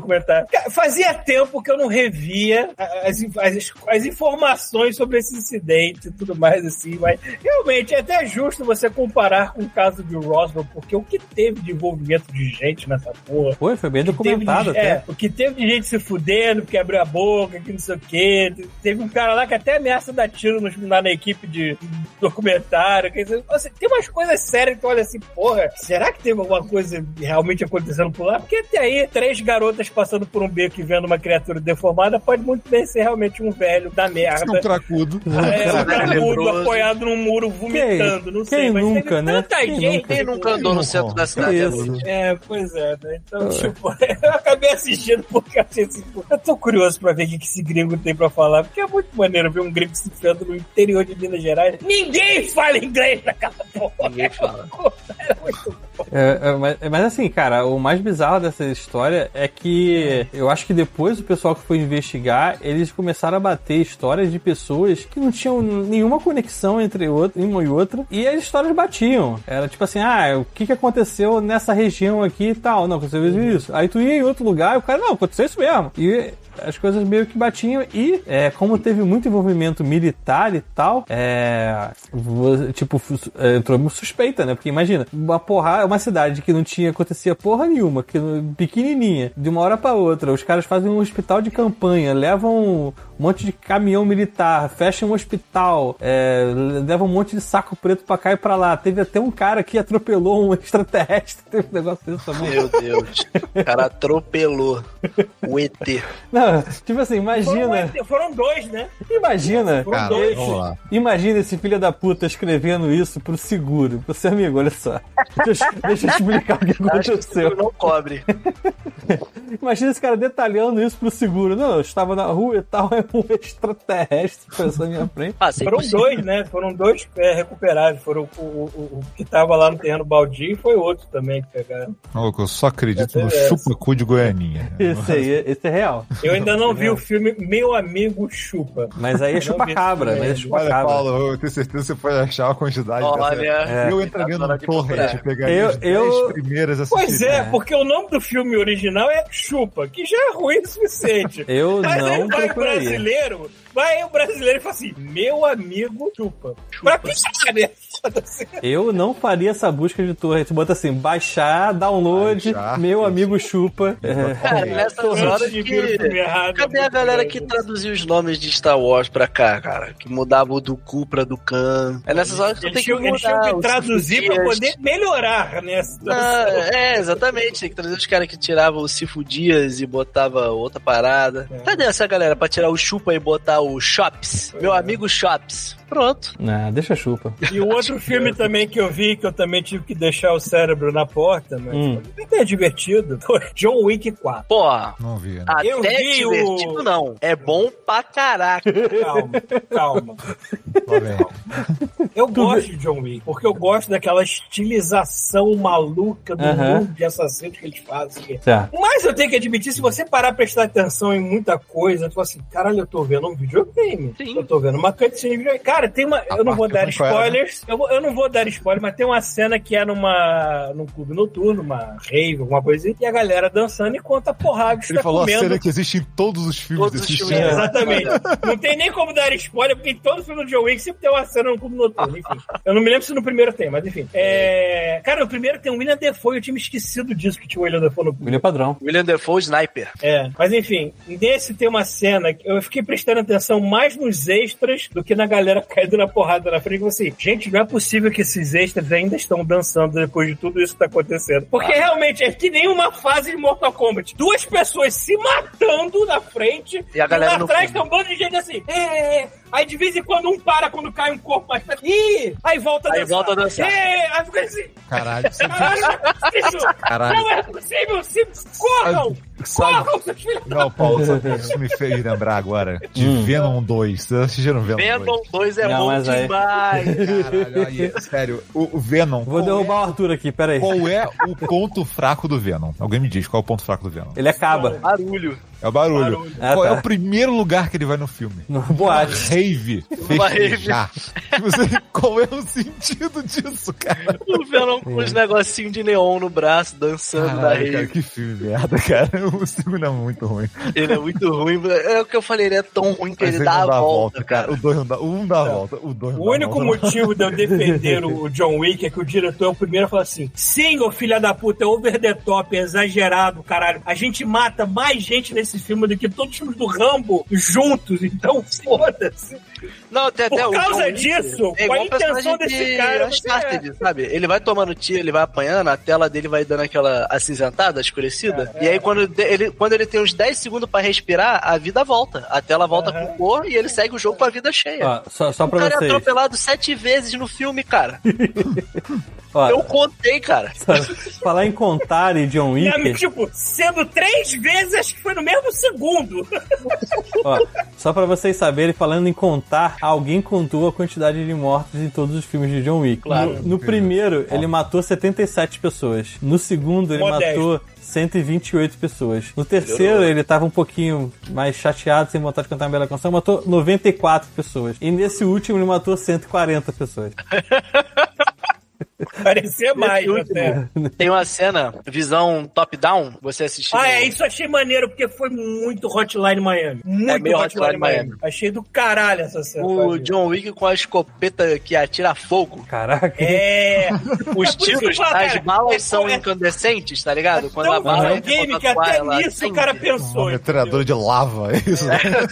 Speaker 2: documentário. Fazia tempo que eu não revia as informações sobre esse incidente e tudo mais assim, mas realmente é até justo você comparar com o caso de Roswell, porque o que teve de envolvimento de gente nessa porra...
Speaker 1: Foi bem documentado até.
Speaker 2: O que teve de gente se fudendo, porque abriu a boca, que não sei o quê. Teve um cara lá que até ameaça dar tiro na equipe de documentário. Quer dizer, tem umas coisas sérias que tu olha assim, porra, será que teve alguma coisa realmente acontecendo por lá? Porque até aí, 3 garotas passando por um beco e vendo uma criatura deformada pode muito bem ser realmente um velho da merda.
Speaker 5: Um cracudo.
Speaker 2: Um cracudo apoiado num muro vomitando, não sei. Mas
Speaker 1: nunca,
Speaker 2: teve tanta gente.
Speaker 3: Quem nunca andou no centro da cidade?
Speaker 2: Pois é, né? Então, tipo, eu acabei assistindo porque eu achei assim, eu tô curioso pra ver o que esse gringo tem pra falar, porque é muito maneiro ver um gringo se enfiando no interior de Minas Gerais. Ninguém fala inglês naquela porra.
Speaker 3: Ninguém fala.
Speaker 2: É muito bom.
Speaker 1: Mas assim, cara, o mais bizarro dessa história é que eu acho que depois o pessoal que foi investigar, eles começaram a bater histórias de pessoas que não tinham nenhuma conexão entre uma e outra, e as histórias batiam. Era tipo assim, o que aconteceu nessa região aqui e tal. Não, aconteceu isso. Aí tu ia em outro lugar e o cara, não, aconteceu isso mesmo. E as coisas meio que batiam e como teve muito envolvimento militar e tal, entrou uma suspeita, né? Porque imagina, uma cidade que não acontecia porra nenhuma, pequenininha, de uma hora pra outra, os caras fazem um hospital de campanha, levam um monte de caminhão militar, fecham um hospital, levam um monte de saco preto pra cá e pra lá. Teve até um cara que atropelou um extraterrestre, teve um negócio desse também.
Speaker 3: Meu Deus, o cara atropelou o ET.
Speaker 1: Não, tipo assim, imagina...
Speaker 2: Foram 2, né?
Speaker 1: Imagina.
Speaker 2: Foram 2.
Speaker 5: Vamos lá.
Speaker 1: Imagina esse filho da puta escrevendo isso pro seguro. Pro seu amigo, olha só. Deixa eu explicar o que aconteceu.
Speaker 3: Não cobre.
Speaker 1: Imagina esse cara detalhando isso pro seguro. Não, eu estava na rua e tal, é um extraterrestre passando na minha frente.
Speaker 2: Foram 2, né? Foram 2 recuperados. Foram o que tava lá no terreno baldio e foi outro também que pegaram.
Speaker 5: Eu só acredito no chupa-cu de Goianinha.
Speaker 1: Esse é real.
Speaker 2: Eu ainda não vi o filme Meu Amigo Chupa.
Speaker 1: Mas aí é chupa-cabra, né?
Speaker 5: Olha, Paulo, eu tenho certeza que você pode achar uma quantidade dessa. Eu entraria no torrent, pegaria as 10 primeiras assistidas.
Speaker 2: Pois é, porque o nome do filme original é Chupa, que já é ruim o suficiente. Mas aí vai o brasileiro e fala assim, Meu Amigo Chupa. Pra que né?
Speaker 1: Eu não faria essa busca de torrent. Tu bota assim, baixar, download, Meu Amigo Chupa.
Speaker 3: Cara, nessas horas que... Cadê a galera que traduziu os nomes de Star Wars pra cá, cara? Que mudava o do Cu pra do Khan. É nessas horas que tem que mudar. Eles tinham que
Speaker 2: traduzir pra poder melhorar, né?
Speaker 3: Exatamente. Tem que trazer os caras que tiravam o Sifo Dias e botava outra parada. Cadê essa galera pra tirar o Chupa e botar o Shops? Meu amigo Shops. Pronto.
Speaker 1: Não, deixa Chupa.
Speaker 2: E o outro filme também que eu vi, que eu também tive que deixar o cérebro na porta, mas foi bem divertido, foi John Wick 4.
Speaker 3: Pô,
Speaker 5: não vi. Né?
Speaker 3: Até divertido não. É bom pra caraca.
Speaker 2: Calma. Eu gosto de John Wick, porque eu gosto daquela estilização maluca do mundo de assassinos que eles fazem. Mas eu tenho que admitir, se você parar pra prestar atenção em muita coisa, tu fala assim, caralho, eu tô vendo um videogame. Sim. Eu tô vendo uma cutscene de videogame. Cara, tem uma... Eu não vou dar spoilers. Eu não vou dar spoiler, mas tem uma cena que é num clube noturno, uma rave, alguma coisa assim, e a galera dançando e conta porrada que
Speaker 5: ele
Speaker 2: tá
Speaker 5: falou
Speaker 2: comendo.
Speaker 5: A cena que existe em todos os filmes desse filme.
Speaker 2: Exatamente. Não tem nem como dar spoiler, porque em todo filme do John Wick sempre tem uma cena no clube noturno. Enfim. Eu não me lembro se no primeiro tem, mas enfim. Cara, no primeiro tem o William Dafoe, eu tinha me esquecido disso que tinha o William Dafoe no...
Speaker 1: William padrão.
Speaker 3: William Dafoe, Sniper.
Speaker 2: Mas enfim, nesse tem uma cena que eu fiquei prestando atenção mais nos extras do que na galera caindo na porrada na frente. Assim, gente, não é possível que esses extras ainda estão dançando depois de tudo isso que tá acontecendo. Porque realmente é que nem uma fase de Mortal Kombat. 2 pessoas se matando na frente
Speaker 3: e a galera
Speaker 2: lá atrás tem um bando de gente assim. Aí de vez em quando um para quando cai um corpo mais perto. Aí volta a dançar.
Speaker 3: Aí volta a dançar.
Speaker 2: Aí fica assim.
Speaker 5: Caralho.
Speaker 2: Caralho. Não é possível. Corram! Corram, seus filhos.
Speaker 5: Não, Paulo, isso me fez lembrar agora de Venom 2. Vocês assistiram Venom 2?
Speaker 3: Venom 2 é bom demais.
Speaker 5: Caralho, aí, sério, o Venom...
Speaker 1: Vou derrubar o Arthur aqui, peraí.
Speaker 5: Qual é o ponto fraco do Venom? Alguém me diz qual é o ponto fraco do Venom?
Speaker 1: Ele acaba.
Speaker 3: Barulho.
Speaker 5: É o barulho.
Speaker 1: Ah,
Speaker 5: Qual é
Speaker 1: tá.
Speaker 5: o primeiro lugar que ele vai no filme?
Speaker 1: No boate.
Speaker 5: Rave.
Speaker 3: Uma rave.
Speaker 5: Festejar. Qual é o sentido disso, cara?
Speaker 3: O Venom com os negocinhos de neon no braço, dançando na
Speaker 5: Caralho,
Speaker 3: rede.
Speaker 5: cara, que filme merda, cara. O segundo é muito ruim.
Speaker 3: Ele é muito ruim. É o que eu falei, ele é tão ruim que
Speaker 5: Mas
Speaker 3: ele dá a volta, cara.
Speaker 5: O 2 não dá. O 1 dá a volta. O 2
Speaker 2: O único motivo de eu defender o John Wick é que o diretor é o primeiro a falar assim: sim, ô filha da puta, é over the top, é exagerado, caralho. A gente mata mais gente nesse filme do que todos os filmes do Rambo juntos, então foda-se.
Speaker 3: Não, tem até
Speaker 2: Por
Speaker 3: o
Speaker 2: causa
Speaker 3: John Wick,
Speaker 2: disso,
Speaker 3: é
Speaker 2: qual
Speaker 3: igual
Speaker 2: a intenção
Speaker 3: personagem
Speaker 2: desse
Speaker 3: de
Speaker 2: cara?
Speaker 3: Uncharted, sabe? Ele vai tomando tiro, ele vai apanhando, a tela dele vai dando aquela acinzentada, escurecida. E aí, quando ele tem uns 10 segundos pra respirar, a vida volta. A tela volta com cor e ele segue o jogo com a vida cheia.
Speaker 1: Ó, só pra
Speaker 3: o cara
Speaker 1: vocês.
Speaker 3: é atropelado 7 vezes no filme, cara.
Speaker 1: Ó,
Speaker 3: Eu contei, cara.
Speaker 1: falar em contar e John
Speaker 2: Não,
Speaker 1: Wick,
Speaker 2: tipo, sendo 3 vezes, acho que foi no mesmo segundo.
Speaker 1: ó, só pra vocês saberem, falando em contar, alguém contou a quantidade de mortos em todos os filmes de John Wick.
Speaker 3: Claro.
Speaker 1: No primeiro, ele matou 77 pessoas. No segundo, ele
Speaker 2: Modesto.
Speaker 1: matou 128 pessoas. No terceiro, ele tava um pouquinho mais chateado, sem vontade de cantar uma bela canção, matou 94 pessoas. E nesse último, ele matou 140 pessoas.
Speaker 2: Parecia mais,
Speaker 3: Esse
Speaker 2: até.
Speaker 3: último, tem uma cena, visão top-down, você assistiu.
Speaker 2: Isso achei maneiro, porque foi muito Hotline Miami. Muito
Speaker 3: meio
Speaker 2: Hotline
Speaker 3: Hotline
Speaker 2: Miami.
Speaker 3: Miami.
Speaker 2: Achei do caralho essa cena.
Speaker 3: O John Wick com a escopeta que atira fogo.
Speaker 1: Caraca.
Speaker 2: É.
Speaker 3: Os tiros, as balas são incandescentes, tá ligado? Quando a
Speaker 2: Tão
Speaker 3: bala
Speaker 2: bom
Speaker 3: entra
Speaker 2: game
Speaker 3: contra
Speaker 2: que
Speaker 3: a
Speaker 2: até
Speaker 3: ela
Speaker 2: nisso o
Speaker 3: acende.
Speaker 2: cara
Speaker 5: Uma
Speaker 2: pensou.
Speaker 5: metralhadora de lava, é isso?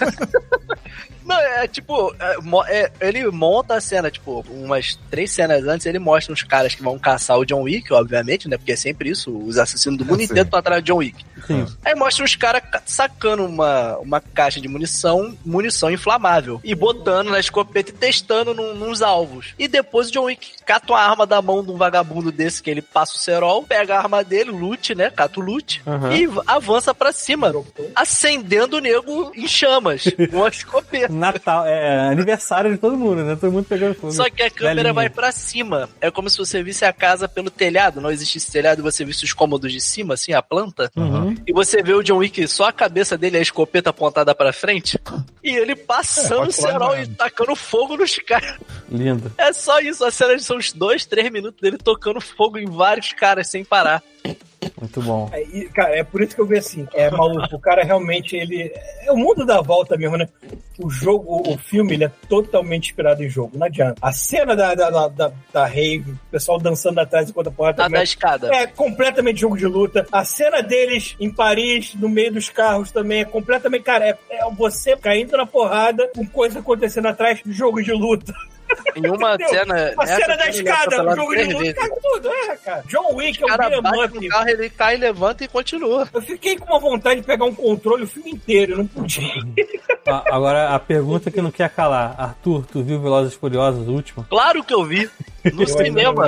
Speaker 3: Não, é tipo, ele monta a cena, tipo, umas 3 cenas antes, ele mostra uns caras que vão caçar o John Wick, obviamente, né? Porque é sempre isso, os assassinos do mundo inteiro estão atrás do John Wick.
Speaker 1: Sim.
Speaker 3: Aí mostra os caras sacando uma caixa de munição inflamável, e botando na escopeta e testando nos alvos. E depois o John Wick cata uma arma da mão de um vagabundo desse, que ele passa o cerol, pega a arma dele, loot, né? Cata o loot, e avança pra cima, acendendo o nego em chamas, com a escopeta.
Speaker 1: Natal, aniversário de todo mundo, né? Todo mundo pegando fogo.
Speaker 3: Só que a câmera
Speaker 1: Velhinho.
Speaker 3: vai pra cima. É como se você visse a casa pelo telhado. Não existisse telhado e você visse os cômodos de cima, assim, a planta. E você vê o John Wick, só a cabeça dele, a escopeta apontada pra frente. E ele passando o cerol e tacando fogo nos caras.
Speaker 1: Lindo.
Speaker 3: É só isso. A cena são uns 2, 3 minutos dele tocando fogo em vários caras sem parar.
Speaker 1: Muito bom.
Speaker 2: Cara, é por isso que eu vejo assim, é maluco, o cara realmente, ele... É o mundo da volta mesmo, né? O jogo, o filme, ele é totalmente inspirado em jogo, não adianta. A cena da rave, o pessoal dançando atrás enquanto a porta...
Speaker 3: A da escada.
Speaker 2: É completamente jogo de luta. A cena deles em Paris, no meio dos carros também, é completamente... Cara, é você caindo na porrada, com coisa acontecendo atrás, jogo de luta.
Speaker 3: Em uma cena...
Speaker 2: A cena da
Speaker 3: ele
Speaker 2: escada,
Speaker 3: atropelado
Speaker 2: o jogo de
Speaker 3: 3
Speaker 2: luta,
Speaker 3: vezes.
Speaker 2: cara, tudo. Cara. John Wick é
Speaker 3: O
Speaker 2: um
Speaker 3: cara
Speaker 2: beat'em
Speaker 3: bate
Speaker 2: up.
Speaker 3: no carro, ele cai, levanta e continua.
Speaker 2: Eu fiquei com uma vontade de pegar um controle o filme inteiro, eu não podia.
Speaker 1: Agora, a pergunta que não quer calar. Arthur, tu viu Velozes e Furiosos, o último?
Speaker 3: Claro que eu vi. No cinema.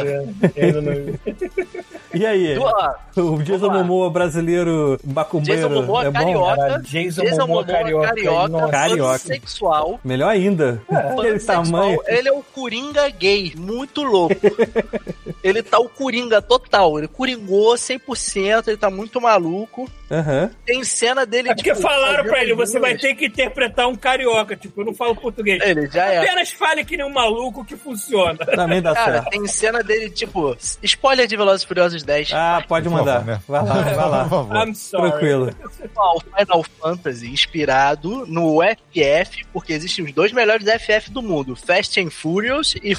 Speaker 1: E aí? O Jason Momoa brasileiro macumbeiro
Speaker 3: Jason Momoa
Speaker 1: é bom?
Speaker 3: carioca.
Speaker 2: Caralho, Jason Momoa carioca. Nossa.
Speaker 1: Carioca.
Speaker 3: Sexual.
Speaker 1: Melhor ainda. Aquele tamanho.
Speaker 3: Ele é o Coringa gay, muito louco. Ele tá o Coringa total. Ele coringou 100%, ele tá muito maluco.
Speaker 1: Aham.
Speaker 3: Tem cena dele...
Speaker 2: É porque falaram
Speaker 3: fazendo
Speaker 2: pra ele, você vai
Speaker 3: luz.
Speaker 2: ter que interpretar um carioca, tipo, eu não falo português.
Speaker 3: Ele já é.
Speaker 2: Apenas fale que nem um maluco que funciona.
Speaker 1: Também dá
Speaker 3: Cara,
Speaker 1: certo.
Speaker 3: tem cena dele, tipo... Spoiler de Velozes e Furiosos 10.
Speaker 1: Ah, pode mandar.
Speaker 5: né?
Speaker 1: Vai lá.
Speaker 5: Por favor.
Speaker 2: I'm sorry.
Speaker 1: Tranquilo.
Speaker 3: O Final Fantasy inspirado no FF, porque existem os 2 melhores FF do mundo, Fast and Furious e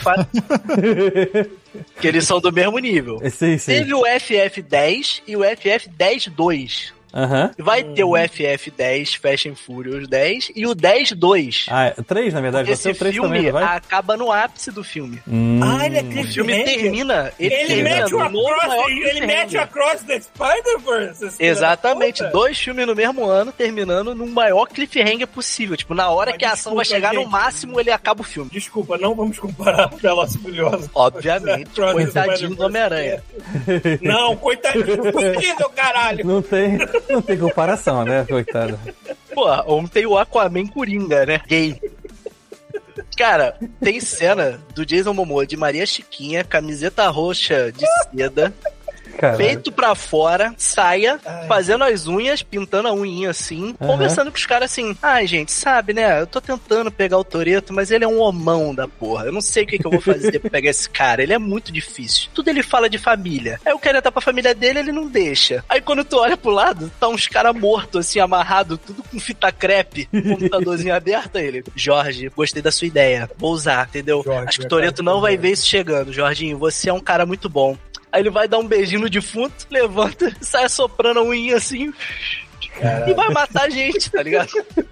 Speaker 3: que eles são do mesmo nível.
Speaker 1: Sim.
Speaker 3: Teve o FF10 e o FF10-2.
Speaker 1: Aham.
Speaker 3: Vai ter o FF10 Fast and Furious 10 e o 10-2.
Speaker 1: Ah, 3, na verdade. Vai ser
Speaker 3: Esse
Speaker 1: o 3
Speaker 3: filme
Speaker 1: também, não vai?
Speaker 3: acaba no ápice do filme.
Speaker 2: Ah, ele é
Speaker 3: O filme
Speaker 2: cliffhanger.
Speaker 3: termina...
Speaker 2: Ele mete o
Speaker 3: no maior
Speaker 2: ele mete o Across the Spider-Verse. esse filho
Speaker 3: Exatamente,
Speaker 2: da puta.
Speaker 3: 2 filmes no mesmo ano, terminando no maior cliffhanger possível. Tipo, na hora
Speaker 2: Mas
Speaker 3: que a ação vai
Speaker 2: desculpa,
Speaker 3: chegar no
Speaker 2: gente.
Speaker 3: máximo, ele acaba o filme.
Speaker 2: Desculpa, não vamos comparar com Velozes e Furiosos.
Speaker 3: Obviamente,
Speaker 2: Across the
Speaker 3: coitadinho do Homem-Aranha.
Speaker 2: Não, coitadinho do Coringa, caralho.
Speaker 1: Não tem comparação, né, coitado?
Speaker 3: Pô, ontem o Aquaman Coringa, né? Gay. Cara, tem cena do Jason Momoa de Maria Chiquinha, camiseta roxa de seda,
Speaker 1: Caralho.
Speaker 3: Peito pra fora, saia, fazendo as unhas, pintando a unhinha assim, conversando com os caras assim, ai gente, sabe, né, eu tô tentando pegar o Toretto, mas ele é um homão da porra, eu não sei o que eu vou fazer pra pegar esse cara, ele é muito difícil. Tudo ele fala de família. Aí eu quero entrar pra família dele, ele não deixa. Aí quando tu olha pro lado, tá uns caras mortos assim, amarrado, tudo com fita crepe, computadorzinho aberto, ele, Jorge, gostei da sua ideia, vou usar, entendeu?
Speaker 2: Jorge,
Speaker 3: acho que o Toretto não vai ver isso chegando, Jorginho, você é um cara muito bom. Aí ele vai dar um beijinho no defunto, levanta, sai soprando a unha assim, e vai matar a gente, tá ligado?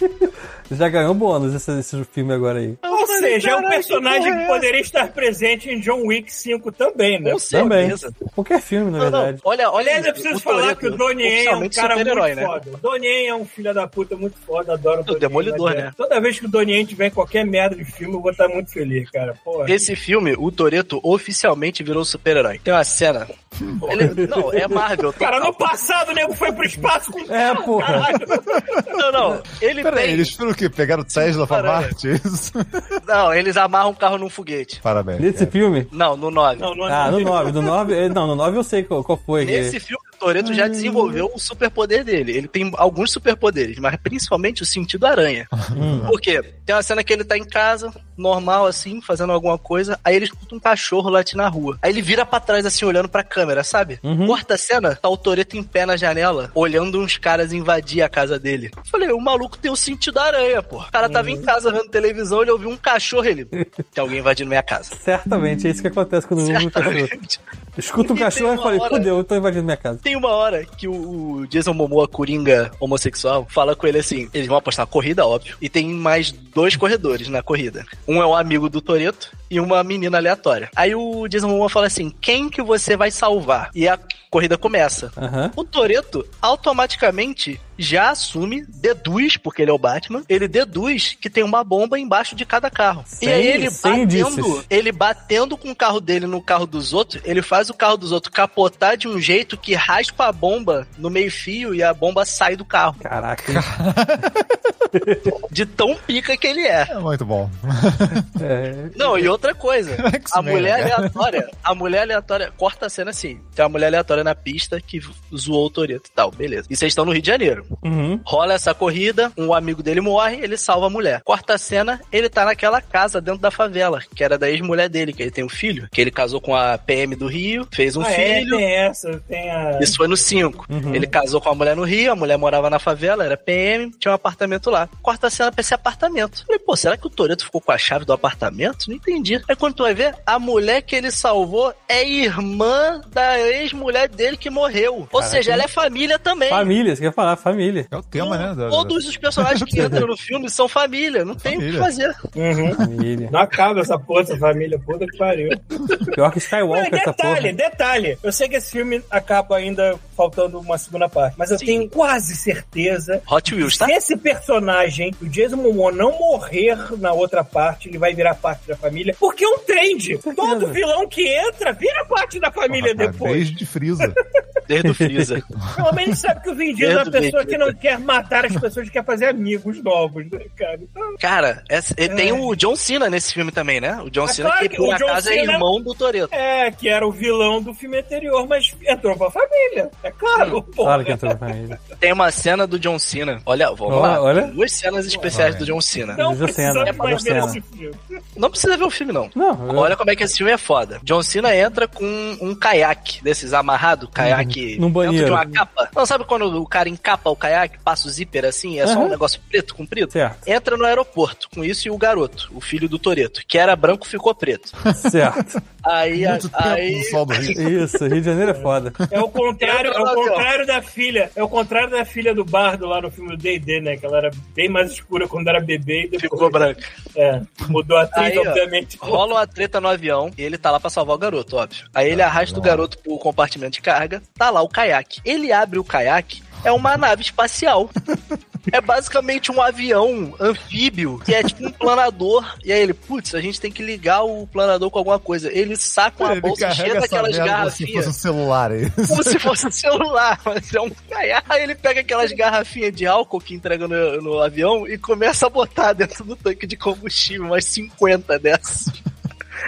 Speaker 1: Já ganhou bônus esse filme agora aí.
Speaker 2: Ou seja, é um personagem que poderia estar presente em John Wick 5 também, né?
Speaker 1: Também. Qualquer filme, na verdade.
Speaker 3: Olha,
Speaker 2: Aliás, eu preciso falar que o Donnie Yen é um cara muito
Speaker 3: né?
Speaker 2: foda. O Donnie Yen é um filho da puta muito foda, adoro o Donnie Yen.
Speaker 3: Demolidor, né?
Speaker 2: Toda vez que o Donnie Yen tiver em qualquer merda de filme, eu vou estar muito feliz, cara. Porra.
Speaker 3: Esse filme, o Toretto oficialmente virou super-herói. Tem uma cena... Não, é Marvel.
Speaker 2: Cara, no passado o nego foi pro espaço com
Speaker 1: porra.
Speaker 3: Não.
Speaker 5: Peraí, eles foram o quê? Pegaram o Tesla pra Marte? Isso?
Speaker 3: Não, eles amarram um carro num foguete.
Speaker 5: Parabéns.
Speaker 1: Nesse filme?
Speaker 3: Não, no 9.
Speaker 2: Não,
Speaker 1: no 9. No 9 eu sei qual foi.
Speaker 3: Nesse filme, o Toretto já desenvolveu o superpoder dele. Ele tem alguns superpoderes, mas principalmente o sentido aranha. Por quê? Tem uma cena que ele tá em casa, normal assim, fazendo alguma coisa, aí ele escuta um cachorro latir na rua. Aí ele vira pra trás assim, olhando pra câmera, sabe? Corta a cena, tá o Toretto em pé na janela, olhando uns caras invadir a casa dele. Eu falei, o maluco tem o sentido aranha, pô. O cara tava em casa vendo televisão, ele ouviu um cachorro, ele... Tem alguém invadindo minha casa.
Speaker 1: Certamente, é isso que acontece quando ouve um cachorro. Escuta um cachorro e falei, fudeu, eu tô invadindo minha casa.
Speaker 3: Tem uma hora que o Jason Momoa, coringa homossexual, fala com ele assim, eles vão apostar uma corrida, óbvio, e tem mais 2 corredores na corrida. Um é um amigo do Toretto e uma menina aleatória. Aí o Jason Momoa fala assim, quem que você vai salvar? E a corrida começa. O Toretto automaticamente já assume, deduz, porque ele é o Batman, ele deduz que tem uma bomba embaixo de cada carro. E aí ele batendo com o carro dele no carro dos outros, ele faz o carro dos outros capotar de um jeito que raspa a bomba no meio-fio e a bomba sai do carro.
Speaker 1: Caraca.
Speaker 3: De tão pica que ele é.
Speaker 5: É muito bom.
Speaker 3: Não, e outra coisa, a mulher aleatória, corta a cena assim, tem uma mulher aleatória na pista que zoou o Toretto e tal, beleza. E vocês estão no Rio de Janeiro. Rola essa corrida, um amigo dele morre, ele salva a mulher. Corta a cena, ele tá naquela casa dentro da favela, que era da ex-mulher dele, que ele tem um filho, que ele casou com a PM do Rio, fez um filho. Isso foi no 5. Ele casou com a mulher no Rio, a mulher morava na favela, era PM, tinha um apartamento lá. Corta a cena pra esse apartamento. Falei, pô, será que o Toretto ficou com a chave do apartamento? Não entendi. Aí quando tu vai ver, a mulher que ele salvou é irmã da ex-mulher dele que morreu. Ou seja, ela é família também.
Speaker 1: Família, você quer falar, família.
Speaker 5: É o tema, né?
Speaker 3: Todos os personagens que entram no filme são família, não tem o que fazer.
Speaker 1: Família.
Speaker 2: Não acaba essa porra, essa família, puta que pariu.
Speaker 1: Pior que Skywalker, essa porra.
Speaker 2: Detalhe. Eu sei que esse filme acaba ainda faltando uma segunda parte, mas eu tenho quase certeza
Speaker 3: Hot Wheels, tá?
Speaker 2: Se esse personagem, o Jason Momoa, não morrer na outra parte, ele vai virar parte da família, porque é um trend. Todo vilão que entra vira parte da família depois.
Speaker 5: Desde Freeza.
Speaker 3: Desde o Freeza.
Speaker 2: Pelo menos sabe que o Vin Diesel é uma pessoa que não quer matar as pessoas, quer fazer amigos novos, né, cara? Então...
Speaker 3: Cara, tem o John Cena nesse filme também, né? O John Cena, claro que por acaso é irmão do Toretto.
Speaker 2: Que era o vilão do filme anterior, mas entrou pra família. É claro, pô.
Speaker 1: Claro que entrou pra família.
Speaker 3: Tem uma cena do John Cena. Olha, vamos lá.
Speaker 1: Olha.
Speaker 3: 2 cenas especiais do John Cena.
Speaker 2: Não precisa mais ver esse filme.
Speaker 3: Não precisa ver o filme, não. Olha como é que esse filme é foda. John Cena entra com um caiaque desses amarrado, caiaque
Speaker 1: num banheiro.
Speaker 3: dentro de uma capa. Não, sabe quando o cara encapa o caiaque, passa o zíper assim, é só um negócio preto, comprido?
Speaker 1: Certo.
Speaker 3: Entra no aeroporto com isso e o garoto, o filho do Toretto, que era branco, ficou preto.
Speaker 1: Certo.
Speaker 3: Aí...
Speaker 1: Isso, Rio de Janeiro é foda.
Speaker 2: É o contrário da filha. É o contrário da filha do Bardo lá no filme do D&D, né? Que ela era bem mais escura quando era bebê e depois...
Speaker 3: Ficou branca.
Speaker 2: Mudou a atriz, obviamente.
Speaker 3: Rola uma treta no avião e ele tá lá pra salvar o garoto, óbvio. Aí ele arrasta o garoto pro compartimento de carga, tá lá o caiaque. Ele abre o caiaque, é uma nave espacial. É basicamente um avião anfíbio, que é tipo um planador. E aí ele, putz, a gente tem que ligar o planador com alguma coisa. Ele saca uma bolsa cheia daquelas garrafinhas.
Speaker 5: Como se fosse um celular aí.
Speaker 3: Como se fosse um celular, mas é um caiaque. Aí ele pega aquelas garrafinhas de álcool que entrega no avião e começa a botar dentro do tanque de combustível, umas 50 dessas.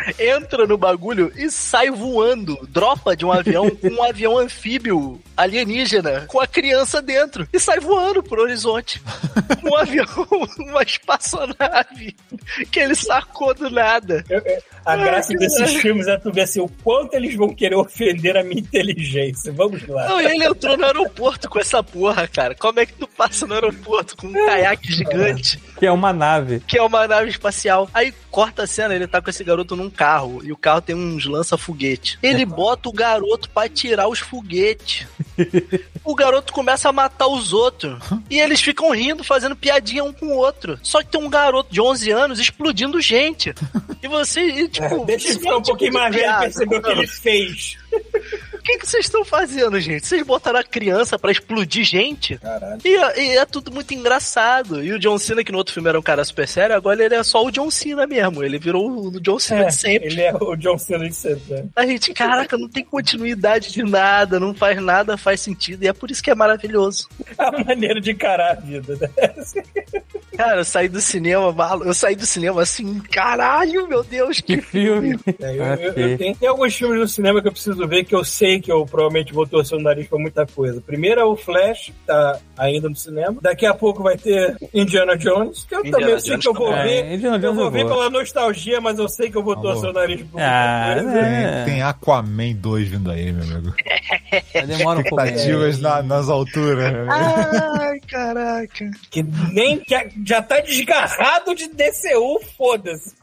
Speaker 3: entra no bagulho e sai voando. Dropa de um avião com um avião anfíbio alienígena com a criança dentro. E sai voando pro horizonte. Um avião, uma espaçonave que ele sacou do nada.
Speaker 2: A graça desses filmes é tu ver assim, o quanto eles vão querer ofender a minha inteligência. Vamos lá.
Speaker 3: Não, e ele entrou no aeroporto com essa porra, cara. Como é que tu passa no aeroporto com um caiaque gigante?
Speaker 1: Que é uma nave.
Speaker 3: Que é uma nave espacial. Aí corta a cena, ele tá com esse garoto num carro. E o carro tem uns lança-foguete. Ele bota o garoto pra tirar os foguetes. O garoto começa a matar os outros. E eles ficam rindo, fazendo piadinha um com o outro. Só que tem um garoto de 11 anos explodindo gente. E você, tipo...
Speaker 2: deixa ele ficar um pouquinho mais velho e perceber o que ele fez.
Speaker 3: O que vocês estão fazendo, gente? Vocês botaram a criança pra explodir gente?
Speaker 2: Caralho.
Speaker 3: E é tudo muito engraçado. E o John Cena, que no outro filme era um cara super sério, agora ele é só o John Cena mesmo. Ele virou o John Cena de sempre.
Speaker 2: Ele é o John Cena de sempre, né?
Speaker 3: A gente, caraca, não tem continuidade de nada, não faz nada, faz sentido. E é por isso que é maravilhoso.
Speaker 2: É a maneira de encarar a vida, né?
Speaker 3: Cara, eu saí do cinema assim, caralho, meu Deus,
Speaker 1: que filme.
Speaker 2: Tem alguns filmes no cinema que eu preciso ver que eu sei que eu provavelmente vou torcer o nariz pra muita coisa. Primeiro é o Flash, que tá ainda no cinema. Daqui a pouco vai ter Indiana Jones, que eu também sei que eu vou ver. Eu vou ver pela nostalgia, mas eu sei que eu vou torcer o nariz pra muita coisa.
Speaker 5: Tem Aquaman 2 vindo aí, meu amigo.
Speaker 1: Demora um pouco.
Speaker 5: Expectativas nas alturas.
Speaker 3: Ai, caraca.
Speaker 2: Que nem já tá desgarrado de DCU, foda-se.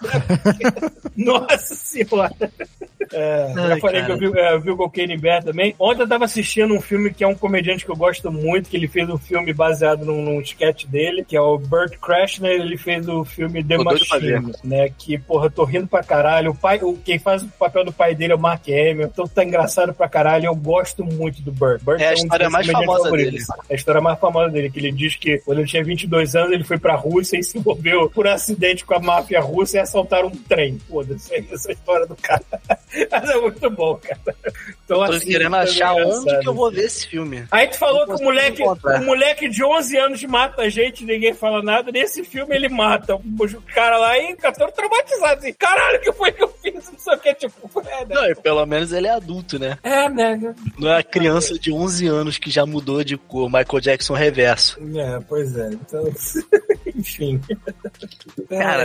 Speaker 2: Nossa senhora. Já falei que eu vi o Cocaine Bear também. Ontem eu tava assistindo um filme que é um comediante que eu gosto muito, que ele fez um filme baseado num sketch dele, que é o Burt Kreischer. Ele fez o filme The Machine, né? Que, porra, eu tô rindo pra caralho. Quem faz o papel do pai dele é o Mark Hamill. Então tá engraçado pra caralho. Eu gosto muito do Burt.
Speaker 3: É a história mais famosa dele.
Speaker 2: É a história mais famosa dele, que ele diz que quando ele tinha 22 anos, ele foi pra Rússia e se envolveu por acidente com a máfia russa e assaltaram um trem. Foda-se, essa é a história do cara. Mas é muito bom, cara. Então,
Speaker 3: tô querendo achar onde que eu vou ver esse filme.
Speaker 2: Aí tu falou que o moleque de 11 anos mata a gente, ninguém fala nada. Nesse filme ele mata o cara lá e fica todo traumatizado. Assim, caralho, o que foi que eu fiz? Não sei o que, tipo...
Speaker 3: Não, e pelo menos ele é adulto, né?
Speaker 2: Né?
Speaker 3: Não é a criança de 11 anos que já mudou de cor, Michael Jackson reverso.
Speaker 2: Pois é. Então, enfim.
Speaker 3: Cara,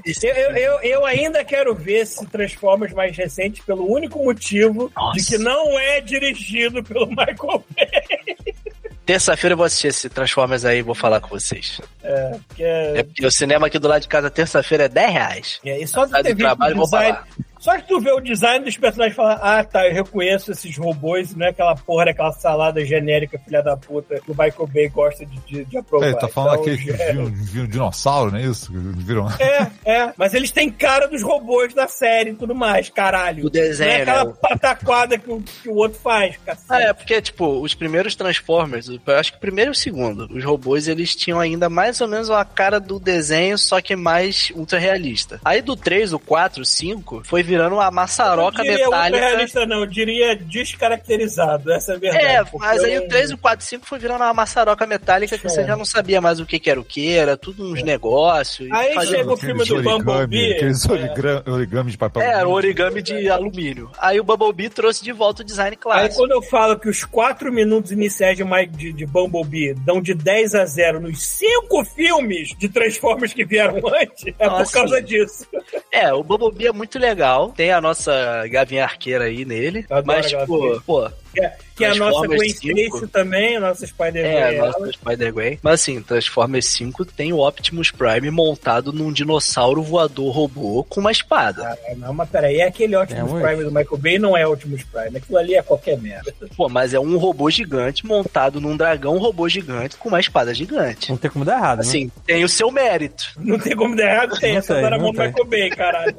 Speaker 2: eu ainda quero ver esse Transformers mais recente pelo único motivo de que não é dirigido pelo Michael Bay.
Speaker 3: Terça-feira eu vou assistir esse Transformers aí e vou falar com vocês. Porque o cinema aqui do lado de casa, terça-feira, é R$10.
Speaker 2: E só de ter visto o design... Só que tu vê o design dos personagens e fala, eu reconheço esses robôs, não é aquela porra daquela salada genérica, filha da puta, que o Michael Bay gosta de aprovar.
Speaker 5: Tá falando então, que viu um dinossauro, não é isso? Viram?
Speaker 2: Mas eles têm cara dos robôs da série e tudo mais, caralho.
Speaker 3: O desenho,
Speaker 2: não é aquela pataquada que o outro faz, cacete.
Speaker 3: Porque, tipo, os primeiros Transformers, eu acho que o primeiro e o segundo, os robôs, eles tinham ainda mais ou menos a cara do desenho, só que mais ultra realista. Aí do 3, o 4, o 5, foi virando uma maçaroca metálica. Não diria
Speaker 2: realista, não. Eu diria descaracterizado. Essa é a verdade.
Speaker 3: Mas aí o 3, o 4 e o 5 foi virando uma maçaroca metálica que você já não sabia mais o que era o que. Era tudo uns negócios.
Speaker 2: Aí chega o filme do Bumblebee.
Speaker 5: Aqueles origami de papel.
Speaker 3: Era o origami de alumínio. Aí o Bumblebee trouxe de volta o design clássico.
Speaker 2: Aí quando eu falo que os 4 minutos iniciais de Bumblebee dão de 10-0 nos 5 filmes de Transformers que vieram antes, por causa disso.
Speaker 3: O Bumblebee é muito legal. Tem a nossa Gavinha Arqueira aí nele. Mas, tipo,
Speaker 2: que é a nossa Gwen Stacy também, a nossa Spider-Gwen.
Speaker 3: A nossa Spider-Gwen. Mas assim, Transformers 5 tem o Optimus Prime montado num dinossauro voador robô com uma espada.
Speaker 2: Não, mas peraí, aquele Optimus Prime do Michael Bay não é Optimus Prime, aquilo ali é qualquer merda.
Speaker 3: Mas é um robô gigante montado num dragão robô gigante com uma espada gigante.
Speaker 1: Não tem como dar errado,
Speaker 3: assim, tem o seu mérito.
Speaker 2: Não tem como dar errado, tem. Essa tá na mão do Michael Bay, caralho.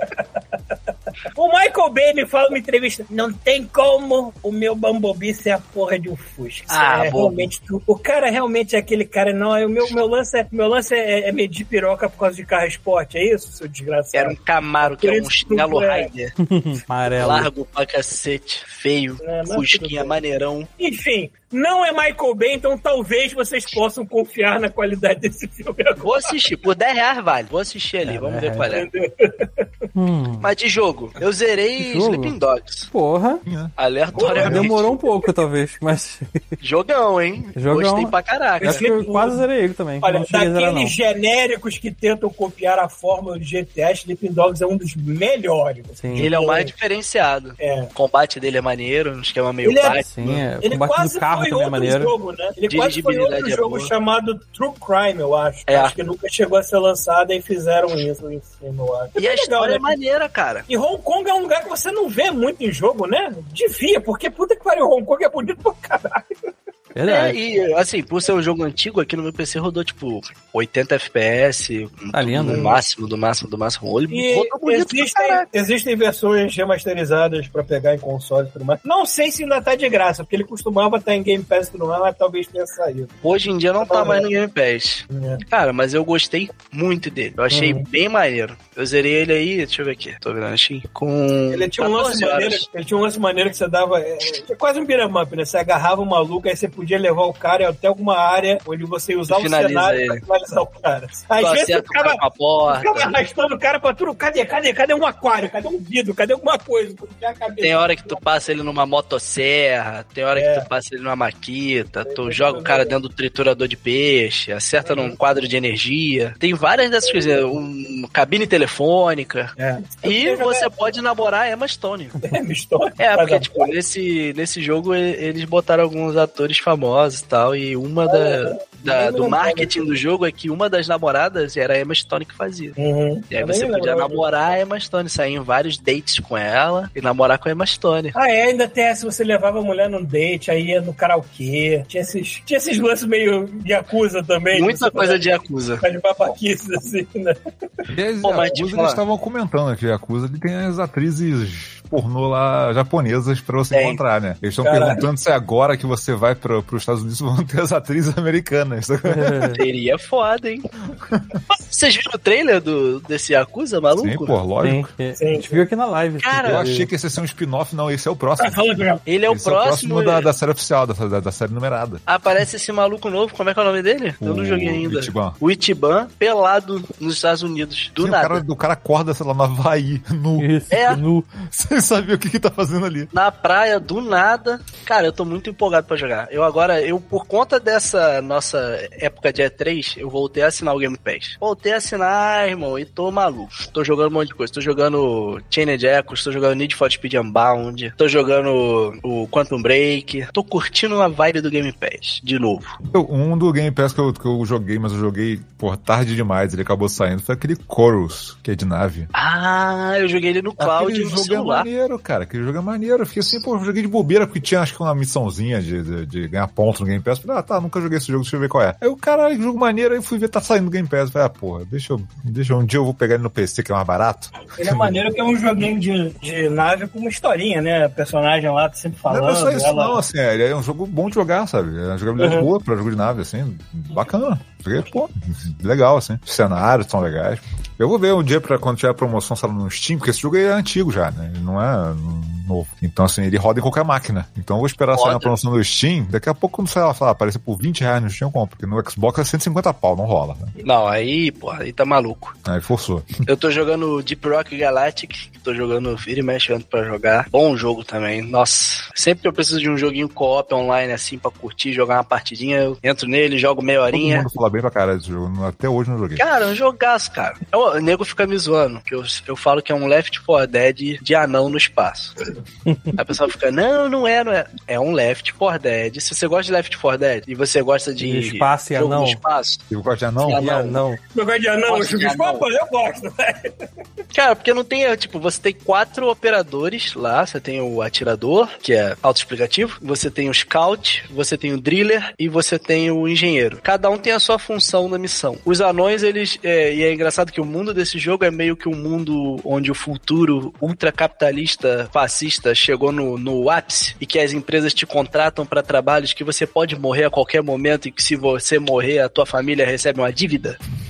Speaker 2: O Michael Bay me fala numa entrevista, não tem como o meu Bumblebee ser a porra de um Fusca. Realmente, o cara realmente é aquele cara, não, o meu lance é medir piroca por causa de carro esporte, é isso, seu desgraçado?
Speaker 3: Era um Camaro, que é um chinelo Rider.
Speaker 1: Amarelo.
Speaker 3: Largo pra cacete, feio, fusquinha maneirão.
Speaker 2: Enfim, não é Michael Bay, então talvez vocês possam confiar na qualidade desse filme agora.
Speaker 3: Vou assistir, por R$10 vale. Vou assistir ali, vamos ver qual é. Mas de jogo, eu zerei Sleeping Dogs.
Speaker 1: Porra.
Speaker 3: Aleatoriamente.
Speaker 1: Demorou um pouco, talvez, mas...
Speaker 3: Jogão, hein? Gostei pra caraca.
Speaker 1: Acho que eu quase zerei ele também.
Speaker 2: Olha, daqueles genéricos que tentam copiar a fórmula do GTA, Sleeping Dogs é um dos melhores.
Speaker 1: Sim.
Speaker 3: Ele é o mais diferenciado. O combate dele é maneiro, um esquema meio
Speaker 2: Ele quase foi outro jogo, né? Ele quase foi outro jogo chamado True Crime, eu acho. Acho que nunca chegou a ser lançado e fizeram isso em cima, eu acho.
Speaker 3: E a história é maneira, cara.
Speaker 2: E Hong Kong é um lugar que você não vê muito em jogo, né? Devia, porque puta que pariu, Hong Kong é bonito pra caralho.
Speaker 3: E assim, por ser um jogo antigo, aqui no meu PC rodou tipo 80 FPS,
Speaker 1: lindo,
Speaker 3: no máximo.
Speaker 2: Existem versões remasterizadas pra pegar em console e tudo mais. Não sei se ainda tá de graça, porque ele costumava estar em Game Pass e tudo mais, mas talvez tenha saído.
Speaker 3: Hoje em dia não tá mais no Game Pass. Cara, mas eu gostei muito dele. Eu achei bem maneiro. Eu zerei ele aí, deixa eu ver aqui. Tô vendo assim,
Speaker 2: Ele tinha um lance maneiro que você dava... quase um beat'em up, né? Você agarrava o maluco, aí você podia levar o cara até alguma área onde você ia usar o cenário pra finalizar o cara. Às vezes o cara arrastando o cara pra tudo. Cadê um aquário? Cadê um vidro? Cadê alguma coisa?
Speaker 3: Tem hora que tu passa ele numa motosserra, tem hora que tu passa ele numa maquita, tu joga o cara dentro do triturador de peixe, acerta num quadro de energia. Tem várias dessas coisas. Uma cabine telefônica. E você pode namorar Emma Stone.
Speaker 2: Emma Stone?
Speaker 3: Porque tipo, nesse jogo eles botaram alguns atores famosos e tal, e uma do marketing do jogo é que uma das namoradas era a Emma Stone que fazia. E aí você podia namorar a Emma Stone, sair em vários dates com ela e namorar com a Emma Stone.
Speaker 2: Ainda tem essa, você levava a mulher num date, aí ia no karaokê, tinha esses lances meio de Yakuza também.
Speaker 3: Muita coisa de Yakuza.
Speaker 2: De babaquices assim, né?
Speaker 5: Yakuza, eles estavam comentando que Yakuza ele tem as atrizes pornô lá japonesas pra você encontrar, né? Eles estão perguntando se agora que você vai pros Estados Unidos vão ter as atrizes americanas.
Speaker 3: Seria foda, hein? Vocês viram o trailer desse Yakuza, maluco?
Speaker 5: Sim, pô, lógico.
Speaker 1: Sim. A gente viu aqui na live.
Speaker 3: Cara,
Speaker 5: eu achei que esse ia ser um spin-off, não, esse é o próximo.
Speaker 3: Ele é o próximo
Speaker 5: da série oficial, da série numerada.
Speaker 3: Aparece esse maluco novo, como é que é o nome dele? Eu não joguei ainda. O Ichiban, pelado nos Estados Unidos, do nada.
Speaker 5: O cara acorda, sei lá, no Havaí, nu.
Speaker 1: Nu.
Speaker 5: Sem saber o que tá fazendo ali.
Speaker 3: Na praia, do nada. Cara, eu tô muito empolgado pra jogar. Eu por conta dessa nossa época de E3, eu voltei a assinar o Game Pass. Voltei a assinar, irmão, e tô maluco. Tô jogando um monte de coisa. Tô jogando Chained Echoes, tô jogando Need for Speed Unbound, tô jogando o Quantum Break. Tô curtindo a vibe do Game Pass, de novo.
Speaker 5: Um do Game Pass que eu joguei, mas eu joguei por tarde demais, ele acabou saindo, foi aquele Chorus, que é de nave.
Speaker 3: Eu joguei ele no cloud
Speaker 5: aquele
Speaker 3: no
Speaker 5: jogo
Speaker 3: celular.
Speaker 5: É maneiro, cara. Aquele jogo é maneiro. Eu fiquei assim, eu joguei de bobeira, porque tinha, acho que uma missãozinha de ganhar ponto no Game Pass. Falei, nunca joguei esse jogo, deixa eu ver qual é. Aí o cara, jogo maneiro, aí fui ver, tá saindo do Game Pass. Falei, porra, deixa eu, um dia eu vou pegar ele no PC, que é mais barato.
Speaker 2: Ele é maneiro que é um joguinho de nave com uma historinha, né? O personagem lá tá sempre falando.
Speaker 5: Não é só isso, não, assim, ele é um jogo bom de jogar, sabe? É uma jogabilidade boa pra jogo de nave, assim, bacana. Pô, legal, assim. Os cenários são legais. Eu vou ver um dia pra quando tiver a promoção, sabe, no Steam, porque esse jogo é antigo já, né? Ele não é novo. Então, assim, ele roda em qualquer máquina. Então eu vou esperar sair na promoção do Steam. Daqui a pouco, quando sair lá, aparecer por R$20 no Steam, eu compro. Porque no Xbox é 150 pau, não rola. Né?
Speaker 3: Não, aí tá maluco.
Speaker 5: Aí forçou.
Speaker 3: Eu tô jogando Deep Rock Galactic, tô jogando Vira e Mexe pra jogar. Bom jogo também. Nossa, sempre que eu preciso de um joguinho co-op online, assim, pra curtir, jogar uma partidinha, eu entro nele, jogo meia horinha.
Speaker 5: Todo mundo fala bem pra caralho desse jogo. Até hoje não joguei.
Speaker 3: Cara, um jogaço, cara. O nego fica me zoando, que eu falo que é um Left 4 Dead de anão no espaço. A pessoa fica, não é. É um Left 4 Dead. Se você gosta de Left 4 Dead e você gosta de
Speaker 1: espaço e
Speaker 3: jogo
Speaker 1: anão.
Speaker 3: no espaço.
Speaker 5: Eu gosto de anão?
Speaker 2: Eu gosto de anão, eu gosto.
Speaker 3: Cara, porque não tem, tipo, você tem 4 operadores lá, você tem o atirador, que é autoexplicativo, você tem o scout, você tem o driller e você tem o engenheiro. Cada um tem a sua função na missão. Os anões, eles, e é engraçado que o mundo desse jogo é meio que um mundo onde o futuro ultracapitalista, fascista, chegou no ápice e que as empresas te contratam para trabalhos que você pode morrer a qualquer momento e que se você morrer, a tua família recebe uma dívida.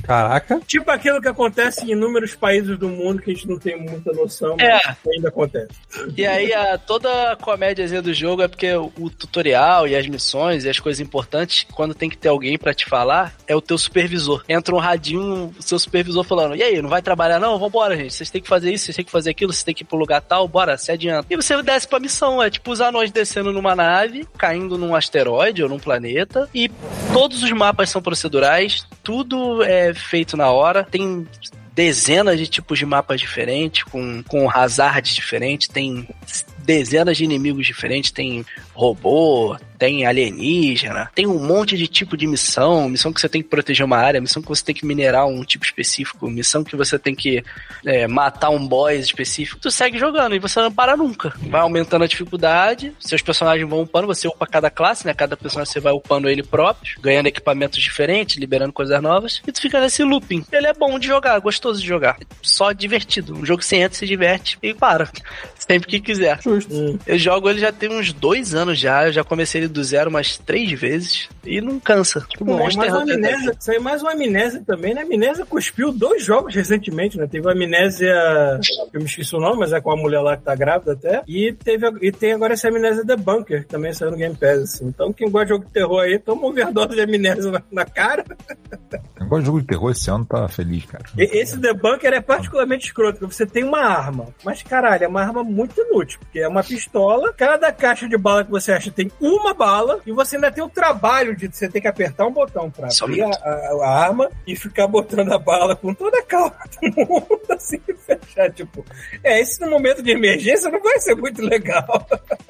Speaker 1: Caraca.
Speaker 2: Tipo aquilo que acontece em inúmeros países do mundo que a gente não tem muita noção, mas ainda acontece.
Speaker 3: E aí toda a comédiazinha do jogo é porque o tutorial e as missões e as coisas importantes, quando tem que ter alguém pra te falar, é o teu supervisor. Entra um radinho, o seu supervisor falando, e aí, não vai trabalhar não? Vambora, gente. Vocês têm que fazer isso, vocês têm que fazer aquilo, vocês têm que ir pro lugar tal, bora, se adianta. E você desce pra missão, é tipo os anões descendo numa nave, caindo num asteroide ou num planeta, e todos os mapas são procedurais, tudo é feito na hora, tem dezenas de tipos de mapas diferentes, com hazards diferentes, tem dezenas de inimigos diferentes, tem robô, tem alienígena, tem um monte de tipo de missão que você tem que proteger uma área, missão que você tem que minerar um tipo específico, missão que você tem que matar um boss específico. Tu segue jogando e você não para nunca. Vai aumentando a dificuldade, seus personagens vão upando, você upa cada classe, né? Cada personagem você vai upando ele próprio, ganhando equipamentos diferentes, liberando coisas novas, e tu fica nesse looping. Ele é bom de jogar, gostoso de jogar. Só divertido. Um jogo que você entra, se diverte e para. Sempre que quiser.
Speaker 1: Justo.
Speaker 3: Eu jogo ele já tem uns 2 anos já, eu já comecei ele do zero umas 3 vezes e não cansa.
Speaker 2: Saiu mais uma Amnésia também, né? A Amnésia cuspiu 2 jogos recentemente, né? Teve a Amnésia, eu me esqueci o nome, mas é com a mulher lá que tá grávida até, e tem agora essa Amnésia The Bunker, que também saiu no Game Pass, assim. Então quem gosta de jogo de terror aí, toma overdose de Amnésia na cara.
Speaker 5: Quem gosta de jogo de terror esse ano tá feliz, cara.
Speaker 2: Esse The Bunker é particularmente escroto, porque você tem uma arma, mas caralho, é uma arma muito inútil, porque é uma pistola, cada caixa de bala que você acha tem uma bala, e você ainda tem o trabalho de você ter que apertar um botão pra abrir a arma e ficar botando a bala com toda a calma do mundo, assim, fechar, tipo, esse no momento de emergência não vai ser muito legal.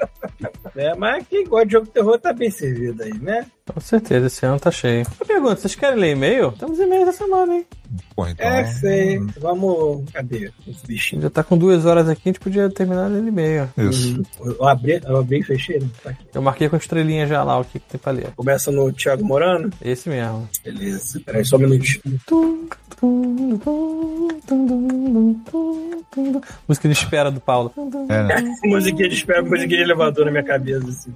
Speaker 2: Mas quem gosta de jogo de terror tá bem servido aí, né?
Speaker 1: Com certeza, esse ano tá cheio. Eu pergunto, vocês querem ler e-mail? Temos e-mail essa semana, hein?
Speaker 5: Porra, então...
Speaker 2: sei. Vamos... Cadê os bichinhos?
Speaker 1: Já tá com 2 horas aqui, a gente podia terminar lendo e-mail.
Speaker 5: Isso.
Speaker 2: Eu abri e fechei, né? Tá aqui.
Speaker 1: Eu marquei com estrelinha já lá o que tem pra ler.
Speaker 2: Começa no Thiago Morano?
Speaker 1: Esse mesmo.
Speaker 2: Beleza. Peraí, só um minutinho.
Speaker 1: Música de espera do Paulo.
Speaker 5: Né?
Speaker 2: Musiquinha de espera, musiquinha de elevador na minha cabeça, assim.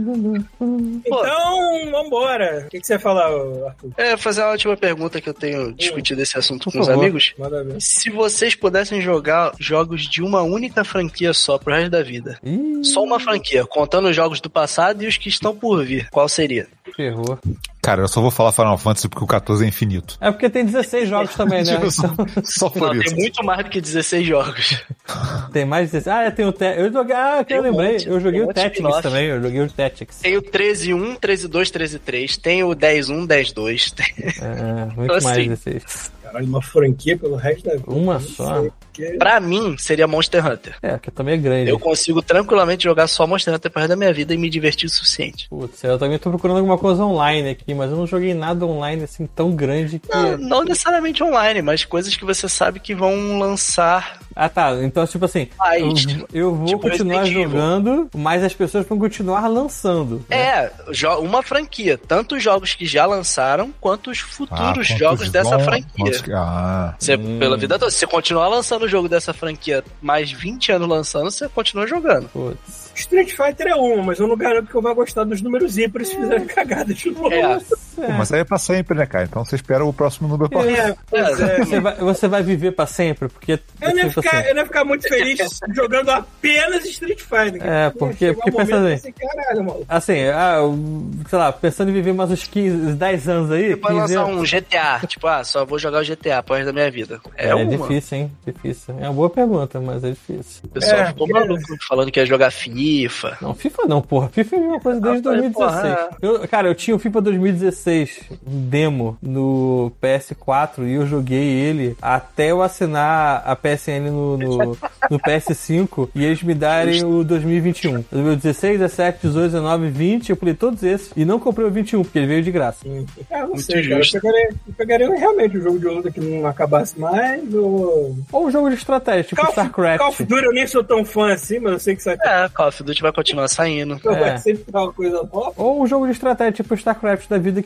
Speaker 2: Então, vambora. O que você vai falar, Arthur?
Speaker 3: Fazer a última pergunta que eu tenho discutido esse assunto com os amigos.
Speaker 2: Manda ver.
Speaker 3: Se vocês pudessem jogar jogos de uma única franquia só pro resto da vida, só uma franquia, contando os jogos do passado e os que estão por vir, qual seria?
Speaker 1: Ferrou.
Speaker 5: Cara, eu só vou falar Final Fantasy porque o 14 é infinito.
Speaker 1: É porque tem 16 jogos também, né?
Speaker 5: Só por isso.
Speaker 3: Tem muito mais do que 16 jogos.
Speaker 1: Tem mais de 16. Tem o eu joguei. Eu lembrei. Eu joguei o Tactics também. Eu joguei o Tactics.
Speaker 3: Tem o 13.1, 13.2, 13.3. Tem o 10.1, 10.2.
Speaker 1: Muito
Speaker 3: então,
Speaker 1: mais
Speaker 3: assim,
Speaker 1: 16.
Speaker 2: Caralho, uma franquia pelo resto da vida.
Speaker 1: Uma só?
Speaker 3: Pra mim, seria Monster Hunter.
Speaker 1: Que também é grande.
Speaker 3: Eu consigo tranquilamente jogar só Monster Hunter pro resto da minha vida e me divertir o suficiente.
Speaker 1: Putz, eu também tô procurando alguma coisa online aqui, mas eu não joguei nada online assim tão grande que...
Speaker 3: Não necessariamente online, mas coisas que você sabe que vão lançar...
Speaker 1: Tá. Então, tipo assim, eu vou continuar jogando, mas as pessoas vão continuar lançando.
Speaker 3: Né? Uma franquia. Tanto os jogos que já lançaram, quanto os futuros jogos dessa franquia. Pela vida toda, se você continuar lançando o jogo dessa franquia mais 20 anos lançando, você continua jogando.
Speaker 1: Putz.
Speaker 2: Street Fighter é uma, mas eu não garanto que eu vá gostar dos números ímpares se fizerem cagada de novo.
Speaker 5: Mas aí é pra sempre, né, cara? Então você espera o próximo número pra
Speaker 1: Você vai viver pra sempre, porque...
Speaker 2: Eu não ia ficar muito feliz jogando apenas Street Fighter.
Speaker 1: Porque pensa assim, caralho, mano. Assim, sei lá, pensando em viver mais uns 10 anos aí...
Speaker 3: Você pode lançar um GTA, tipo, só vou jogar o GTA pro resto da minha vida.
Speaker 1: É difícil, hein? Difícil. É uma boa pergunta, mas é difícil.
Speaker 3: O pessoal ficou maluco falando que ia jogar FIFA.
Speaker 1: Não, FIFA não, porra. FIFA é a mesma coisa desde 2016. Eu tinha o FIFA 2016 demo no PS4 e eu joguei ele até eu assinar a PSN no PS5 e eles me darem o 2021. 2016, 17, 18, 19, 20, eu pulei todos esses e não comprei o 21 porque ele veio de graça.
Speaker 2: Não sei, cara. Eu pegaria realmente o jogo de luta que não acabasse mais ou
Speaker 1: um jogo de estratégia, tipo StarCraft.
Speaker 2: Call of Duty eu nem sou tão fã assim, mas eu sei que sai.
Speaker 3: Call of Duty vai continuar saindo.
Speaker 2: Vai sempre ficar uma coisa nova.
Speaker 1: Ou um jogo de estratégia, tipo StarCraft da vida, que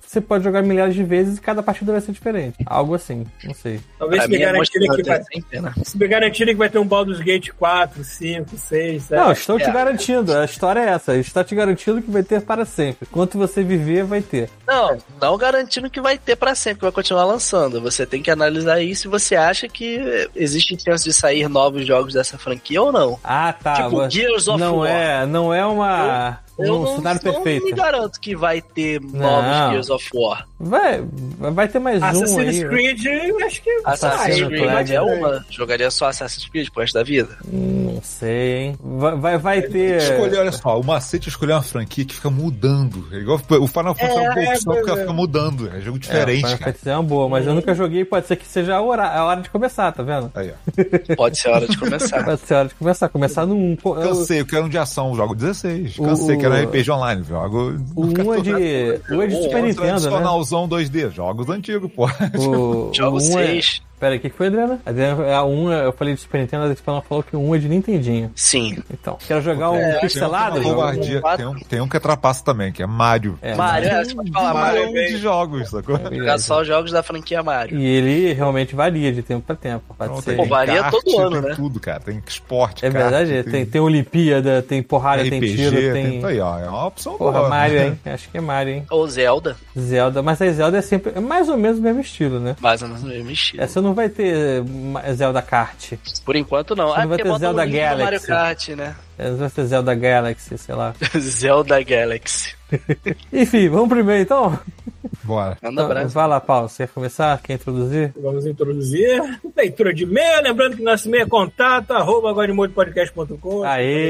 Speaker 1: você pode jogar milhares de vezes e cada partida vai ser diferente. Algo assim, não sei.
Speaker 2: Talvez se me garantirem que vai ter um Baldur's Gate 4, 5, 6, 7.
Speaker 1: Não, estou te garantindo, a história é essa. Está te garantindo que vai ter para sempre. Quanto você viver, vai ter.
Speaker 3: Não garantindo que vai ter pra sempre, que vai continuar lançando. Você tem que analisar isso e você acha que existe chance de sair novos jogos dessa franquia ou não.
Speaker 1: Ah, tá.
Speaker 3: Tipo, Gears of War.
Speaker 1: Não é uma...
Speaker 3: Eu
Speaker 1: cenário perfeito.
Speaker 3: Não me garanto que vai ter novos Gears of War.
Speaker 1: Vai ter mais
Speaker 2: Assassin's
Speaker 1: um
Speaker 2: Creed, eu acho que...
Speaker 3: Assassin's Creed é uma. Jogaria só Assassin's Creed pro resto da vida?
Speaker 1: Não sei, hein? Vai ter...
Speaker 5: Escolher, olha só, o macete é escolher uma franquia que fica mudando. É igual o Final Fantasy é uma boa opção porque ela fica mudando. É jogo diferente,
Speaker 1: Final Fantasy é uma boa, mas eu nunca joguei. Pode ser que seja a hora de começar, tá vendo?
Speaker 5: Aí, ó.
Speaker 3: Pode ser a hora de começar.
Speaker 1: Pode ser a hora de começar. Começar num...
Speaker 5: Cansei, eu quero um de ação, jogo 16. Cansei, quero RPG online, jogo...
Speaker 1: O 1 é de Super Nintendo, né?
Speaker 5: Tradicionalzão 2D, jogos antigos, pô.
Speaker 3: Jogo 6.
Speaker 1: Pera aí, o que foi, Adriana? A 1, eu falei de Super Nintendo, a Adriana falou que o 1 é de Nintendinho.
Speaker 3: Sim.
Speaker 1: Então, quero jogar um pixelado?
Speaker 5: Tem um que trapaça também, que é Mario.
Speaker 3: Mario, você pode falar Mario
Speaker 5: de jogos, sacou?
Speaker 3: Jogar só jogos da franquia Mario.
Speaker 1: E ele realmente varia de tempo pra tempo.
Speaker 3: Varia todo ano, né?
Speaker 5: Tem tudo, cara. Tem esporte,
Speaker 1: é verdade, tem Olimpíada, tem porrada,
Speaker 5: RPG,
Speaker 1: tem tiro, tem...
Speaker 5: Aí, ó, é uma opção
Speaker 1: boa. Mario, hein? Acho que é Mario, hein?
Speaker 3: Ou Zelda.
Speaker 1: Mas a Zelda é sempre mais ou menos o mesmo estilo, né?
Speaker 3: Mais ou menos o mesmo estilo.
Speaker 1: Essa não vai ter Zelda Kart.
Speaker 3: Por enquanto não.
Speaker 1: Não vai ter Zelda Galaxy.
Speaker 3: Mario Kart, né?
Speaker 1: Não vai ter Zelda Galaxy, sei lá.
Speaker 3: Zelda Galaxy.
Speaker 1: Enfim, vamos primeiro então?
Speaker 5: Bora.
Speaker 1: Então, vai lá, Paulo. Você quer começar? Quer introduzir?
Speaker 2: Vamos introduzir. Leitura de e-mail. Lembrando que nosso e-mail é contato@godmodepodcast.com.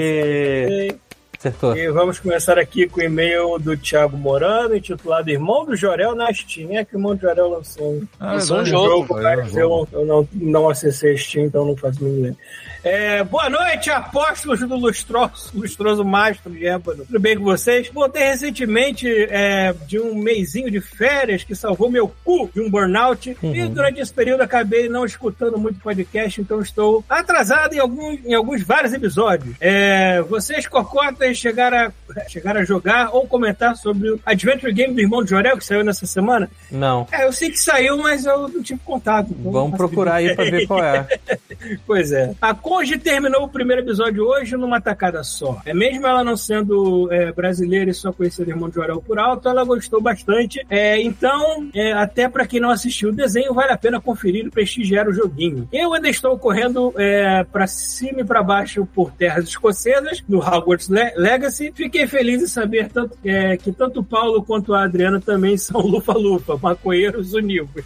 Speaker 1: Aê! Acertou.
Speaker 2: E vamos começar aqui com o e-mail do Thiago Morano, intitulado Irmão do Jorel na Steam. É que o Irmão do Jorel lançou
Speaker 3: um jogo.
Speaker 2: Mas eu não acessei a Steam, então não faço nenhum. Boa noite, apóstolos do lustroso mastro de Ébano. Tudo bem com vocês? Voltei recentemente de um mêsinho de férias que salvou meu cu de um burnout. E durante esse período acabei não escutando muito podcast, então estou atrasado em vários episódios. Vocês, cocotas, chegaram a jogar ou comentar sobre o Adventure Game do Irmão de Jorel, que saiu nessa semana?
Speaker 1: Não.
Speaker 2: Eu sei que saiu, mas eu não tive contato. Então
Speaker 1: vamos procurar aí pra ver qual é.
Speaker 2: Pois é. A Conde terminou o primeiro episódio hoje numa tacada só. Mesmo ela não sendo brasileira e só conhecendo o Irmão de Jorel por alto, ela gostou bastante. Então, até pra quem não assistiu o desenho, vale a pena conferir e prestigiar o joguinho. Eu ainda estou correndo pra cima e pra baixo por terras escocesas, no Hogwarts Legacy. Fiquei feliz em saber que tanto o Paulo quanto a Adriana também são lufa-lufa, maconheiros univos.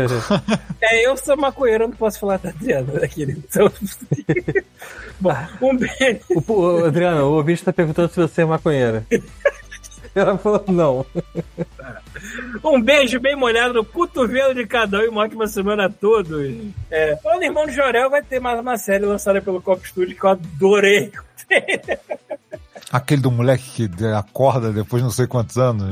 Speaker 2: Eu sou maconheiro, eu não posso falar da Adriana, né, querido? Então... Bom, um beijo.
Speaker 1: Adriana, o ouvinte está perguntando se você é maconheira. Ela falou não.
Speaker 2: Um beijo bem molhado no cotovelo de cada um e uma ótima semana a todos. Falando em Irmão de Jorel, vai ter mais uma série lançada pelo Cop Studio que eu adorei.
Speaker 5: Aquele do moleque que acorda depois de não sei quantos anos.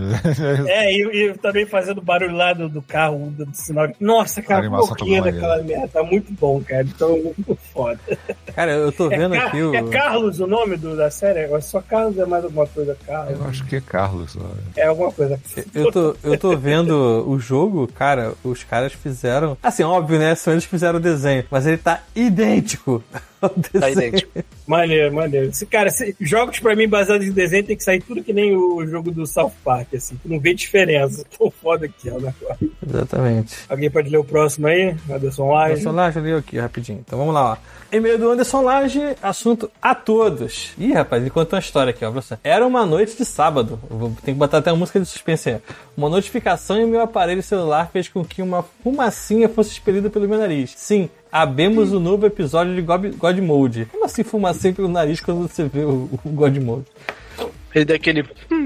Speaker 2: E também fazendo barulho lá do carro, do sinal. Nossa, cara, morria daquela merda. Tá muito bom, cara. Então, muito foda.
Speaker 1: Cara, eu tô vendo aqui o...
Speaker 2: É Carlos o nome da série? É só Carlos, é mais alguma coisa? Carlos.
Speaker 5: Eu acho que é Carlos.
Speaker 2: É alguma coisa.
Speaker 1: Eu tô vendo o jogo, cara, os caras fizeram... Assim, óbvio, né? São eles que fizeram o desenho. Mas ele tá idêntico.
Speaker 3: Tá idêntico.
Speaker 2: Maneiro. Cara, jogos pra mim baseados em desenho tem que sair tudo que nem o jogo do South Park, assim. Tu não vê diferença. Tô foda aqui, ó.
Speaker 1: Exatamente.
Speaker 2: Alguém pode ler o próximo aí? Anderson Lage.
Speaker 1: Anderson Lage, eu li aqui rapidinho. Então vamos lá, ó. E-mail do Anderson Lage, assunto a todos. Ih, rapaz, ele contou uma história aqui, ó. Era uma noite de sábado. Tem que botar até uma música de suspense aí. Uma notificação em meu aparelho celular fez com que uma fumacinha fosse expelida pelo meu nariz. Sim, abemos o novo episódio de God Mode. Como assim fumacinha pelo nariz quando você vê o God Mode?
Speaker 3: Ele deu aquele...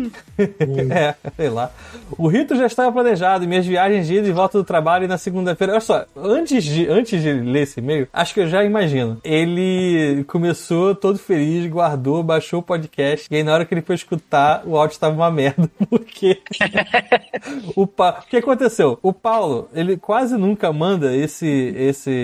Speaker 1: sei lá. O rito já estava planejado, minhas viagens de ida e volta do trabalho e na segunda-feira. Olha só, antes de ler esse e-mail, acho que eu já imagino. Ele começou todo feliz, guardou, baixou o podcast, e aí na hora que ele foi escutar, o áudio estava uma merda, porque o que aconteceu? O Paulo, ele quase nunca manda esse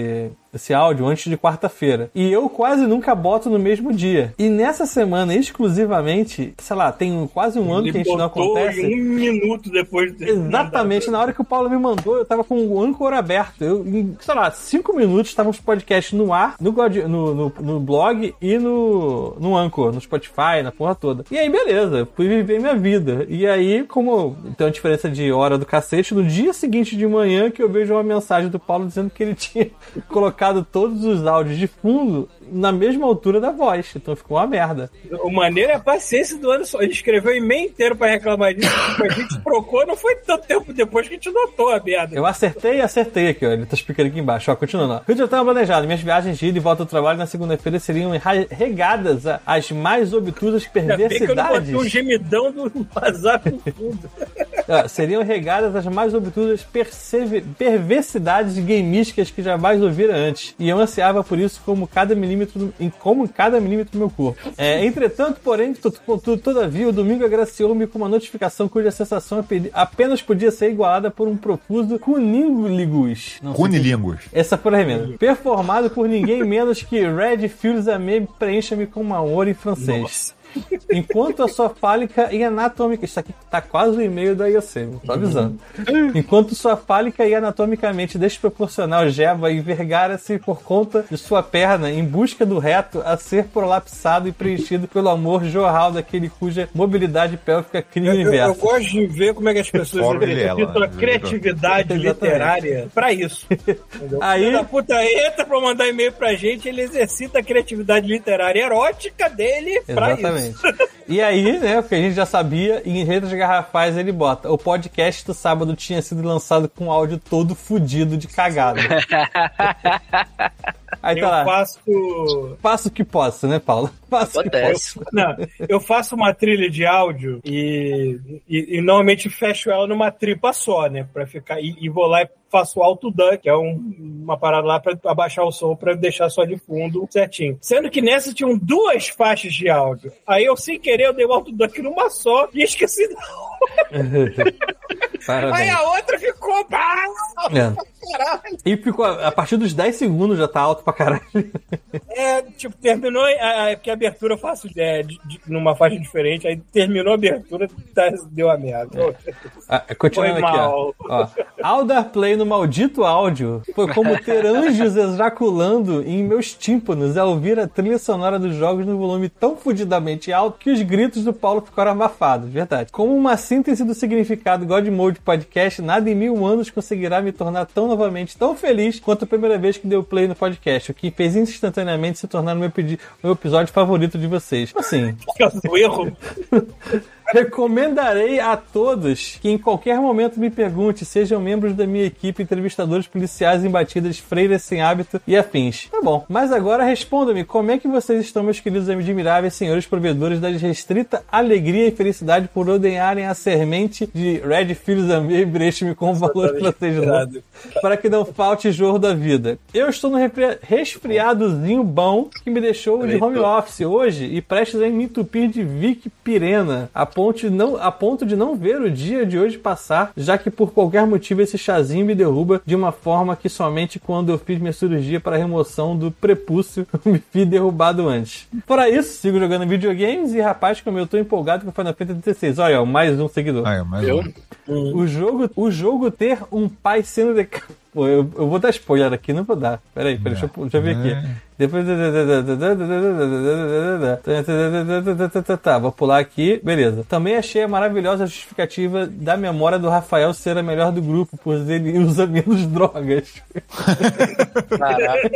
Speaker 1: esse áudio antes de quarta-feira. E eu quase nunca boto no mesmo dia. E nessa semana, exclusivamente, sei lá, tem quase um ano que a gente não acontece.
Speaker 2: Um minuto depois de
Speaker 1: Exatamente, na hora que o Paulo me mandou, eu tava com o Anchor aberto. Eu, em, sei lá, 5 minutos, estavam os podcasts no ar, no blog e no Anchor, no Spotify, na porra toda. E aí, beleza, fui viver minha vida. E aí, como tem uma diferença de hora do cacete, no dia seguinte de manhã que eu vejo uma mensagem do Paulo dizendo que ele tinha colocado todos os áudios de fundo na mesma altura da voz. Então ficou uma merda.
Speaker 2: O maneiro é a paciência do Anderson. Ele escreveu o e-mail inteiro pra reclamar disso. A gente trocou, não foi tanto tempo depois que a gente notou a merda.
Speaker 1: Eu acertei aqui, ó. Ele tá explicando aqui embaixo. Ó, continuando, ó. Eu já estava planejado. Minhas viagens de ida e volta ao trabalho na segunda-feira seriam regadas às mais obtusas perversidades.
Speaker 2: Que eu não botei um gemidão do WhatsApp no fundo.
Speaker 1: Seriam regadas às mais obtusas perversidades gameísticas que jamais ouvira antes. E eu ansiava por isso como cada milímetro do meu corpo. Entretanto, porém, todavia, o domingo agraciou-me com uma notificação cuja sensação apenas podia ser igualada por um profuso cunilingus.
Speaker 5: Cunilingus.
Speaker 1: Essa foi a remenda. Performado por ninguém menos que Red Fields Amé preencha-me com um amor em francês. Nossa. Enquanto a sua fálica e anatômica... Isso aqui tá quase o e-mail da IOC, tô avisando. Enquanto sua fálica e anatomicamente desproporcional jeba envergara-se por conta de sua perna em busca do reto a ser prolapsado e preenchido pelo amor jorral daquele cuja mobilidade pélvica cria o universo.
Speaker 2: Eu gosto de ver como é que as pessoas utilizam a criatividade literária pra isso.
Speaker 1: Aí
Speaker 2: a puta entra pra mandar e-mail pra gente, ele exercita a criatividade literária erótica dele pra isso.
Speaker 1: E aí, né, porque a gente já sabia, em Redes Garrafais ele bota: o podcast do sábado tinha sido lançado com áudio todo fudido de cagada. Aí tá lá. Faço o que posso, né, Paulo?
Speaker 2: Eu faço uma trilha de áudio e normalmente fecho ela numa tripa só, né? Pra ficar. E vou lá e faço o autodub, que é uma parada lá pra abaixar o som pra deixar só de fundo certinho. Sendo que nessa tinham 2 faixas de áudio. Aí eu, sem querer, eu dei o autodub numa só e esqueci Aí a outra ficou. Caralho.
Speaker 1: E ficou, a partir dos 10 segundos já tá alto pra caralho.
Speaker 2: Terminou, porque a abertura eu faço numa faixa diferente, aí terminou a abertura, deu a merda.
Speaker 1: Continuando aqui, ó. Aldar Play no maldito áudio foi como ter anjos ejaculando em meus tímpanos ao ouvir a trilha sonora dos jogos no volume tão fudidamente alto que os gritos do Paulo ficaram abafados, verdade. Como uma síntese do significado God Mode Podcast, nada em 1000 anos conseguirá me tornar novamente tão feliz quanto a primeira vez que deu play no podcast, o que fez instantaneamente se tornar o meu episódio favorito de vocês. Assim...
Speaker 2: O erro...
Speaker 1: Recomendarei a todos que em qualquer momento me pergunte, sejam membros da minha equipe, entrevistadores policiais em batidas, freiras sem hábito e afins. Tá bom, mas agora respondam-me, como é que vocês estão, meus queridos admiráveis senhores provedores da restrita alegria e felicidade por ordenharem a semente de Red Fields Amé e Breche-me com valor protegido para que não falte jorro da vida. Eu estou no resfriadozinho bom que me deixou de home office hoje e prestes a me entupir de Vic Pirena, a ponto de não ver o dia de hoje passar, já que por qualquer motivo esse chazinho me derruba de uma forma que somente quando eu fiz minha cirurgia para a remoção do prepúcio me vi derrubado antes. Fora isso, sigo jogando videogames e, rapaz, como eu tô empolgado com o Final Fantasy XVI. Olha, mais um seguidor. O jogo ter um pai sendo Pô, eu vou dar spoiler aqui, não vou dar. Peraí, deixa eu ver aqui. Depois... Tá, vou pular aqui. Beleza. Também achei a maravilhosa justificativa da memória do Rafael ser a melhor do grupo, pois ele usa menos drogas. Caraca.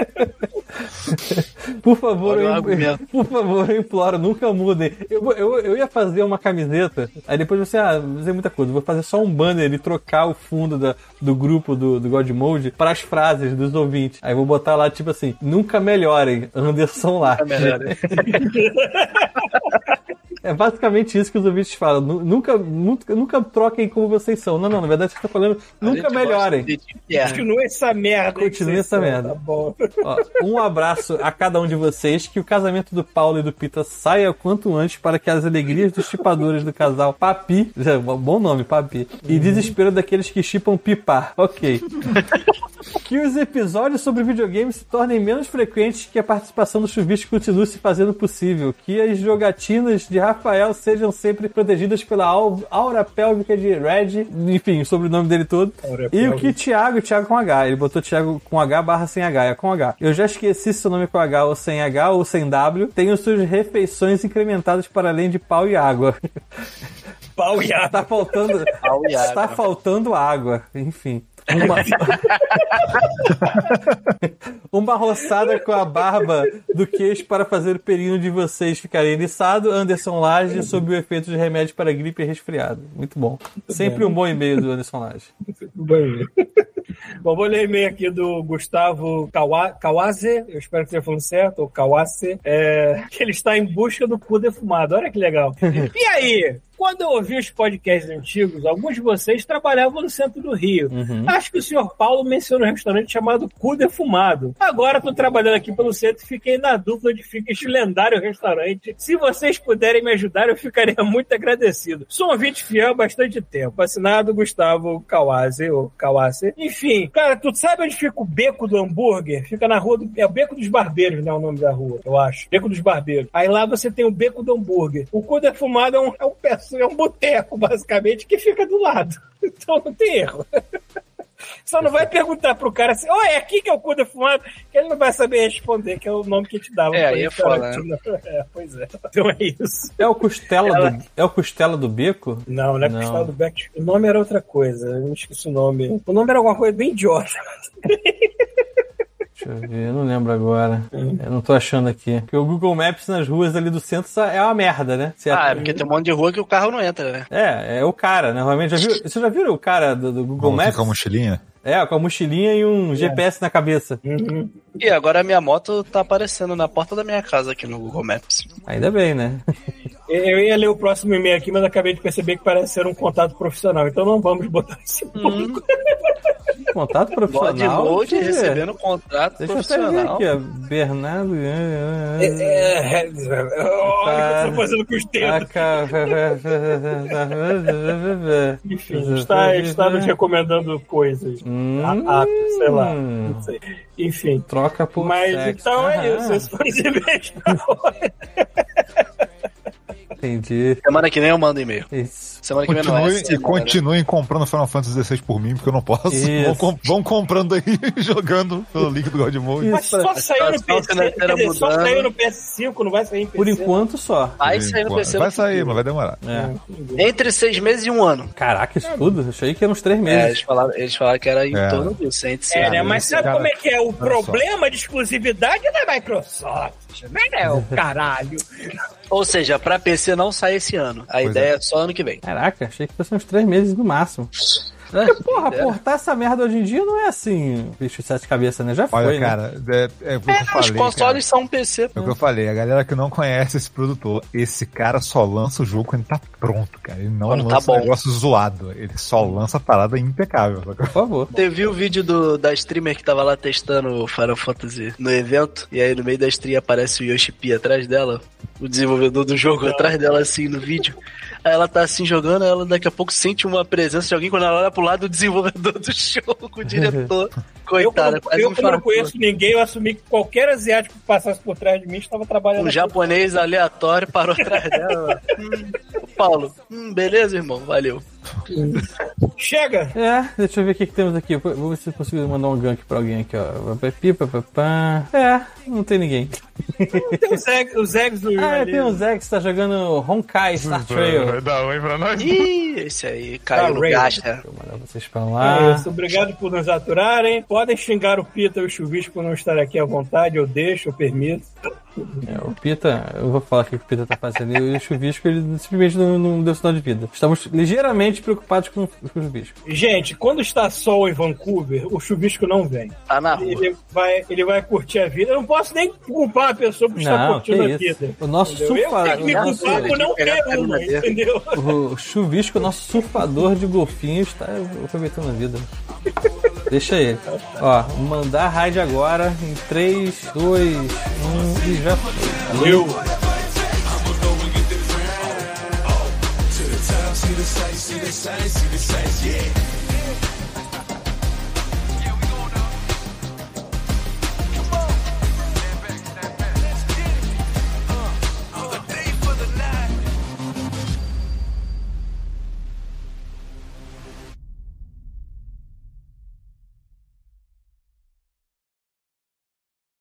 Speaker 1: Por favor, eu imploro, nunca mudem. Eu ia fazer uma camiseta, aí depois você, fazer muita coisa. Vou fazer só um banner e trocar o fundo do grupo do God Mode para as frases dos ouvintes. Aí vou botar lá, tipo assim, nunca melhorem, Anderson Larte. É basicamente isso que os ouvintes falam. Nunca troquem como vocês são. Não, na verdade você tá falando, nunca melhorem.
Speaker 2: Continua essa merda.
Speaker 1: Continue essa merda.
Speaker 2: Tá bom.
Speaker 1: Ó, um abraço a cada um de vocês, que o casamento do Paulo e do Pita saia o quanto antes para que as alegrias dos chipadores do casal Papi, bom nome, Papi, e desespero daqueles que chipam Pipar. Ok. Que os episódios sobre videogames se tornem menos frequentes, que a participação do Chuvisco continue se fazendo possível, que as jogatinas de Rafael sejam sempre protegidas pela aura pélvica de Red, enfim, o sobrenome dele todo. E o que Thiago com H, ele botou Thiago com H / sem H, é com H. Eu já esqueci se o nome é com H ou sem H ou sem W, tem as suas refeições incrementadas para além de pau e água.
Speaker 2: Pau e água.
Speaker 1: Está faltando água, enfim. Uma roçada com a barba do queixo para fazer o perino de vocês ficarem eriçado. Anderson Lage, sob o efeito de remédio para gripe e resfriado. Muito bom. Sempre um bom e-mail do Anderson Lage.
Speaker 2: Bom, vou ler e-mail aqui do Gustavo Kawase, eu espero que esteja falando certo, ou Kawase, que ele está em busca do cu defumado. Olha que legal. E aí? Quando eu ouvi os podcasts antigos, alguns de vocês trabalhavam no centro do Rio. Acho que o senhor Paulo mencionou um restaurante chamado Cu Defumado. Agora estou trabalhando aqui pelo centro e fiquei na dúvida de ficar este lendário restaurante. Se vocês puderem me ajudar, eu ficaria muito agradecido. Sou um ouvinte fiel há bastante tempo. Assinado Gustavo Kawase, ou Kawase. Enfim, cara, tu sabe onde fica o Beco do Hambúrguer? Fica na rua é o Beco dos Barbeiros, né? O nome da rua, eu acho. Beco dos Barbeiros. Aí lá você tem o Beco do Hambúrguer. O Cu Defumado é um boteco, basicamente, que fica do lado. Então não tem erro. Só não vai perguntar pro cara assim, é aqui que é o Cu Defumado, que ele não vai saber responder, que é o nome que te dava.
Speaker 3: Aí é foda, né?
Speaker 2: Pois é. Então é isso.
Speaker 1: É o Costela do Beco?
Speaker 2: Não é Costela do Beco. O nome era outra coisa, eu não esqueci o nome. O nome era alguma coisa bem idiota.
Speaker 1: Deixa eu ver, eu não lembro agora. Eu não tô achando aqui. Porque o Google Maps nas ruas ali do centro é uma merda, né?
Speaker 3: É porque tem um monte de rua que o carro não entra, né?
Speaker 1: É o cara, né? Realmente, vocês já viram o cara do Google Maps?
Speaker 5: Com a mochilinha?
Speaker 1: Com a mochilinha e um GPS na cabeça.
Speaker 3: E agora a minha moto tá aparecendo na porta da minha casa aqui no Google Maps.
Speaker 1: Ainda bem, né?
Speaker 2: Eu ia ler o próximo e-mail aqui, mas acabei de perceber que parece ser um contato profissional. Então não vamos botar esse ponto.
Speaker 1: Contato profissional?
Speaker 3: Pode recebendo contrato profissional.
Speaker 1: Deixa eu até ver aqui, Bernardo...
Speaker 2: Olha o que eu tô fazendo com os dedos. Enfim, está nos recomendando coisas. Sei lá, não sei. Enfim.
Speaker 1: Troca por
Speaker 2: mas
Speaker 1: sexo.
Speaker 2: Então é isso. Esses foram os e-mails pra hoje.
Speaker 1: Entendi.
Speaker 3: Semana que vem eu mando e-mail.
Speaker 1: Isso.
Speaker 3: Semana que vem não é.
Speaker 5: E continuem comprando Final Fantasy XVI por mim, porque eu não posso. Vão comprando aí, jogando pelo link do God Mode.
Speaker 2: Mas só saiu no PC. Só saiu no PS5, não vai sair em PC.
Speaker 1: Por enquanto só.
Speaker 3: Vai sair no PC.
Speaker 5: Vai sair, mas vai demorar.
Speaker 3: Entre 6 meses e 1 ano.
Speaker 1: Caraca, isso tudo? Eu achei que eram uns 3 meses.
Speaker 3: Eles falaram que era em torno disso.
Speaker 2: Né? Mas sabe como é que é o problema de exclusividade da Microsoft? Não, o caralho.
Speaker 3: Ou seja, pra PC não sai esse ano. A ideia é só ano que vem.
Speaker 1: Caraca, achei que fossem uns 3 meses no máximo. Porque, porra, portar essa merda hoje em dia não é assim, bicho de 7 cabeças, né? Já foi,
Speaker 5: olha, cara, é o que eu falei,
Speaker 3: os consoles são um PC.
Speaker 5: É o que eu falei, a galera que não conhece esse produtor, esse cara só lança o jogo quando tá pronto, cara. Ele não lança negócio zoado, ele só lança a parada impecável.
Speaker 1: Por favor.
Speaker 3: Teve o vídeo da streamer que tava lá testando o Final Fantasy no evento, e aí no meio da stream aparece o Yoshi P atrás dela, o desenvolvedor do jogo atrás dela assim no vídeo. Aí ela tá assim jogando, ela daqui a pouco sente uma presença de alguém quando ela olha pro lado do desenvolvedor do jogo, o diretor. Coitada,
Speaker 2: eu como não conheço ninguém, eu assumi que qualquer asiático que passasse por trás de mim estava trabalhando.
Speaker 3: Um japonês aleatório parou atrás dela. Paulo, beleza, irmão, valeu.
Speaker 2: Chega!
Speaker 1: Deixa eu ver o que temos aqui. Vou ver se eu consigo mandar um gank pra alguém aqui, ó. Não tem ninguém.
Speaker 2: Tem o Zegs do
Speaker 1: tem o Zegs que tá jogando Honkai Star Trail.
Speaker 5: Vai dar ruim pra nós.
Speaker 3: Ih, esse aí caiu no gacha.
Speaker 1: Deixa eu mandar vocês pra lá.
Speaker 2: Isso, obrigado por nos aturarem. Podem xingar o Pita e o Chuvisco por não estar aqui à vontade, eu deixo, eu permito.
Speaker 1: O Pita, eu vou falar o que o Pita tá fazendo. E o Chuvisco, ele simplesmente não deu sinal de vida. Estamos ligeiramente doentes preocupados com o chuvisco.
Speaker 2: Gente, quando está sol em Vancouver, o chuvisco não vem.
Speaker 3: Tá na rua.
Speaker 2: Ele vai curtir a vida. Eu não posso nem culpar a pessoa por estar curtindo a vida.
Speaker 1: O nosso surfador.
Speaker 2: Eu tenho que me culpar por não ter uma, entendeu?
Speaker 1: O chuvisco, o nosso surfador de golfinhos, tá aproveitando a vida. Deixa ele. Ó, mandar raid agora em 3, 2, 1 e já foi.
Speaker 2: Valeu!
Speaker 4: See the sights, see the sights, yeah.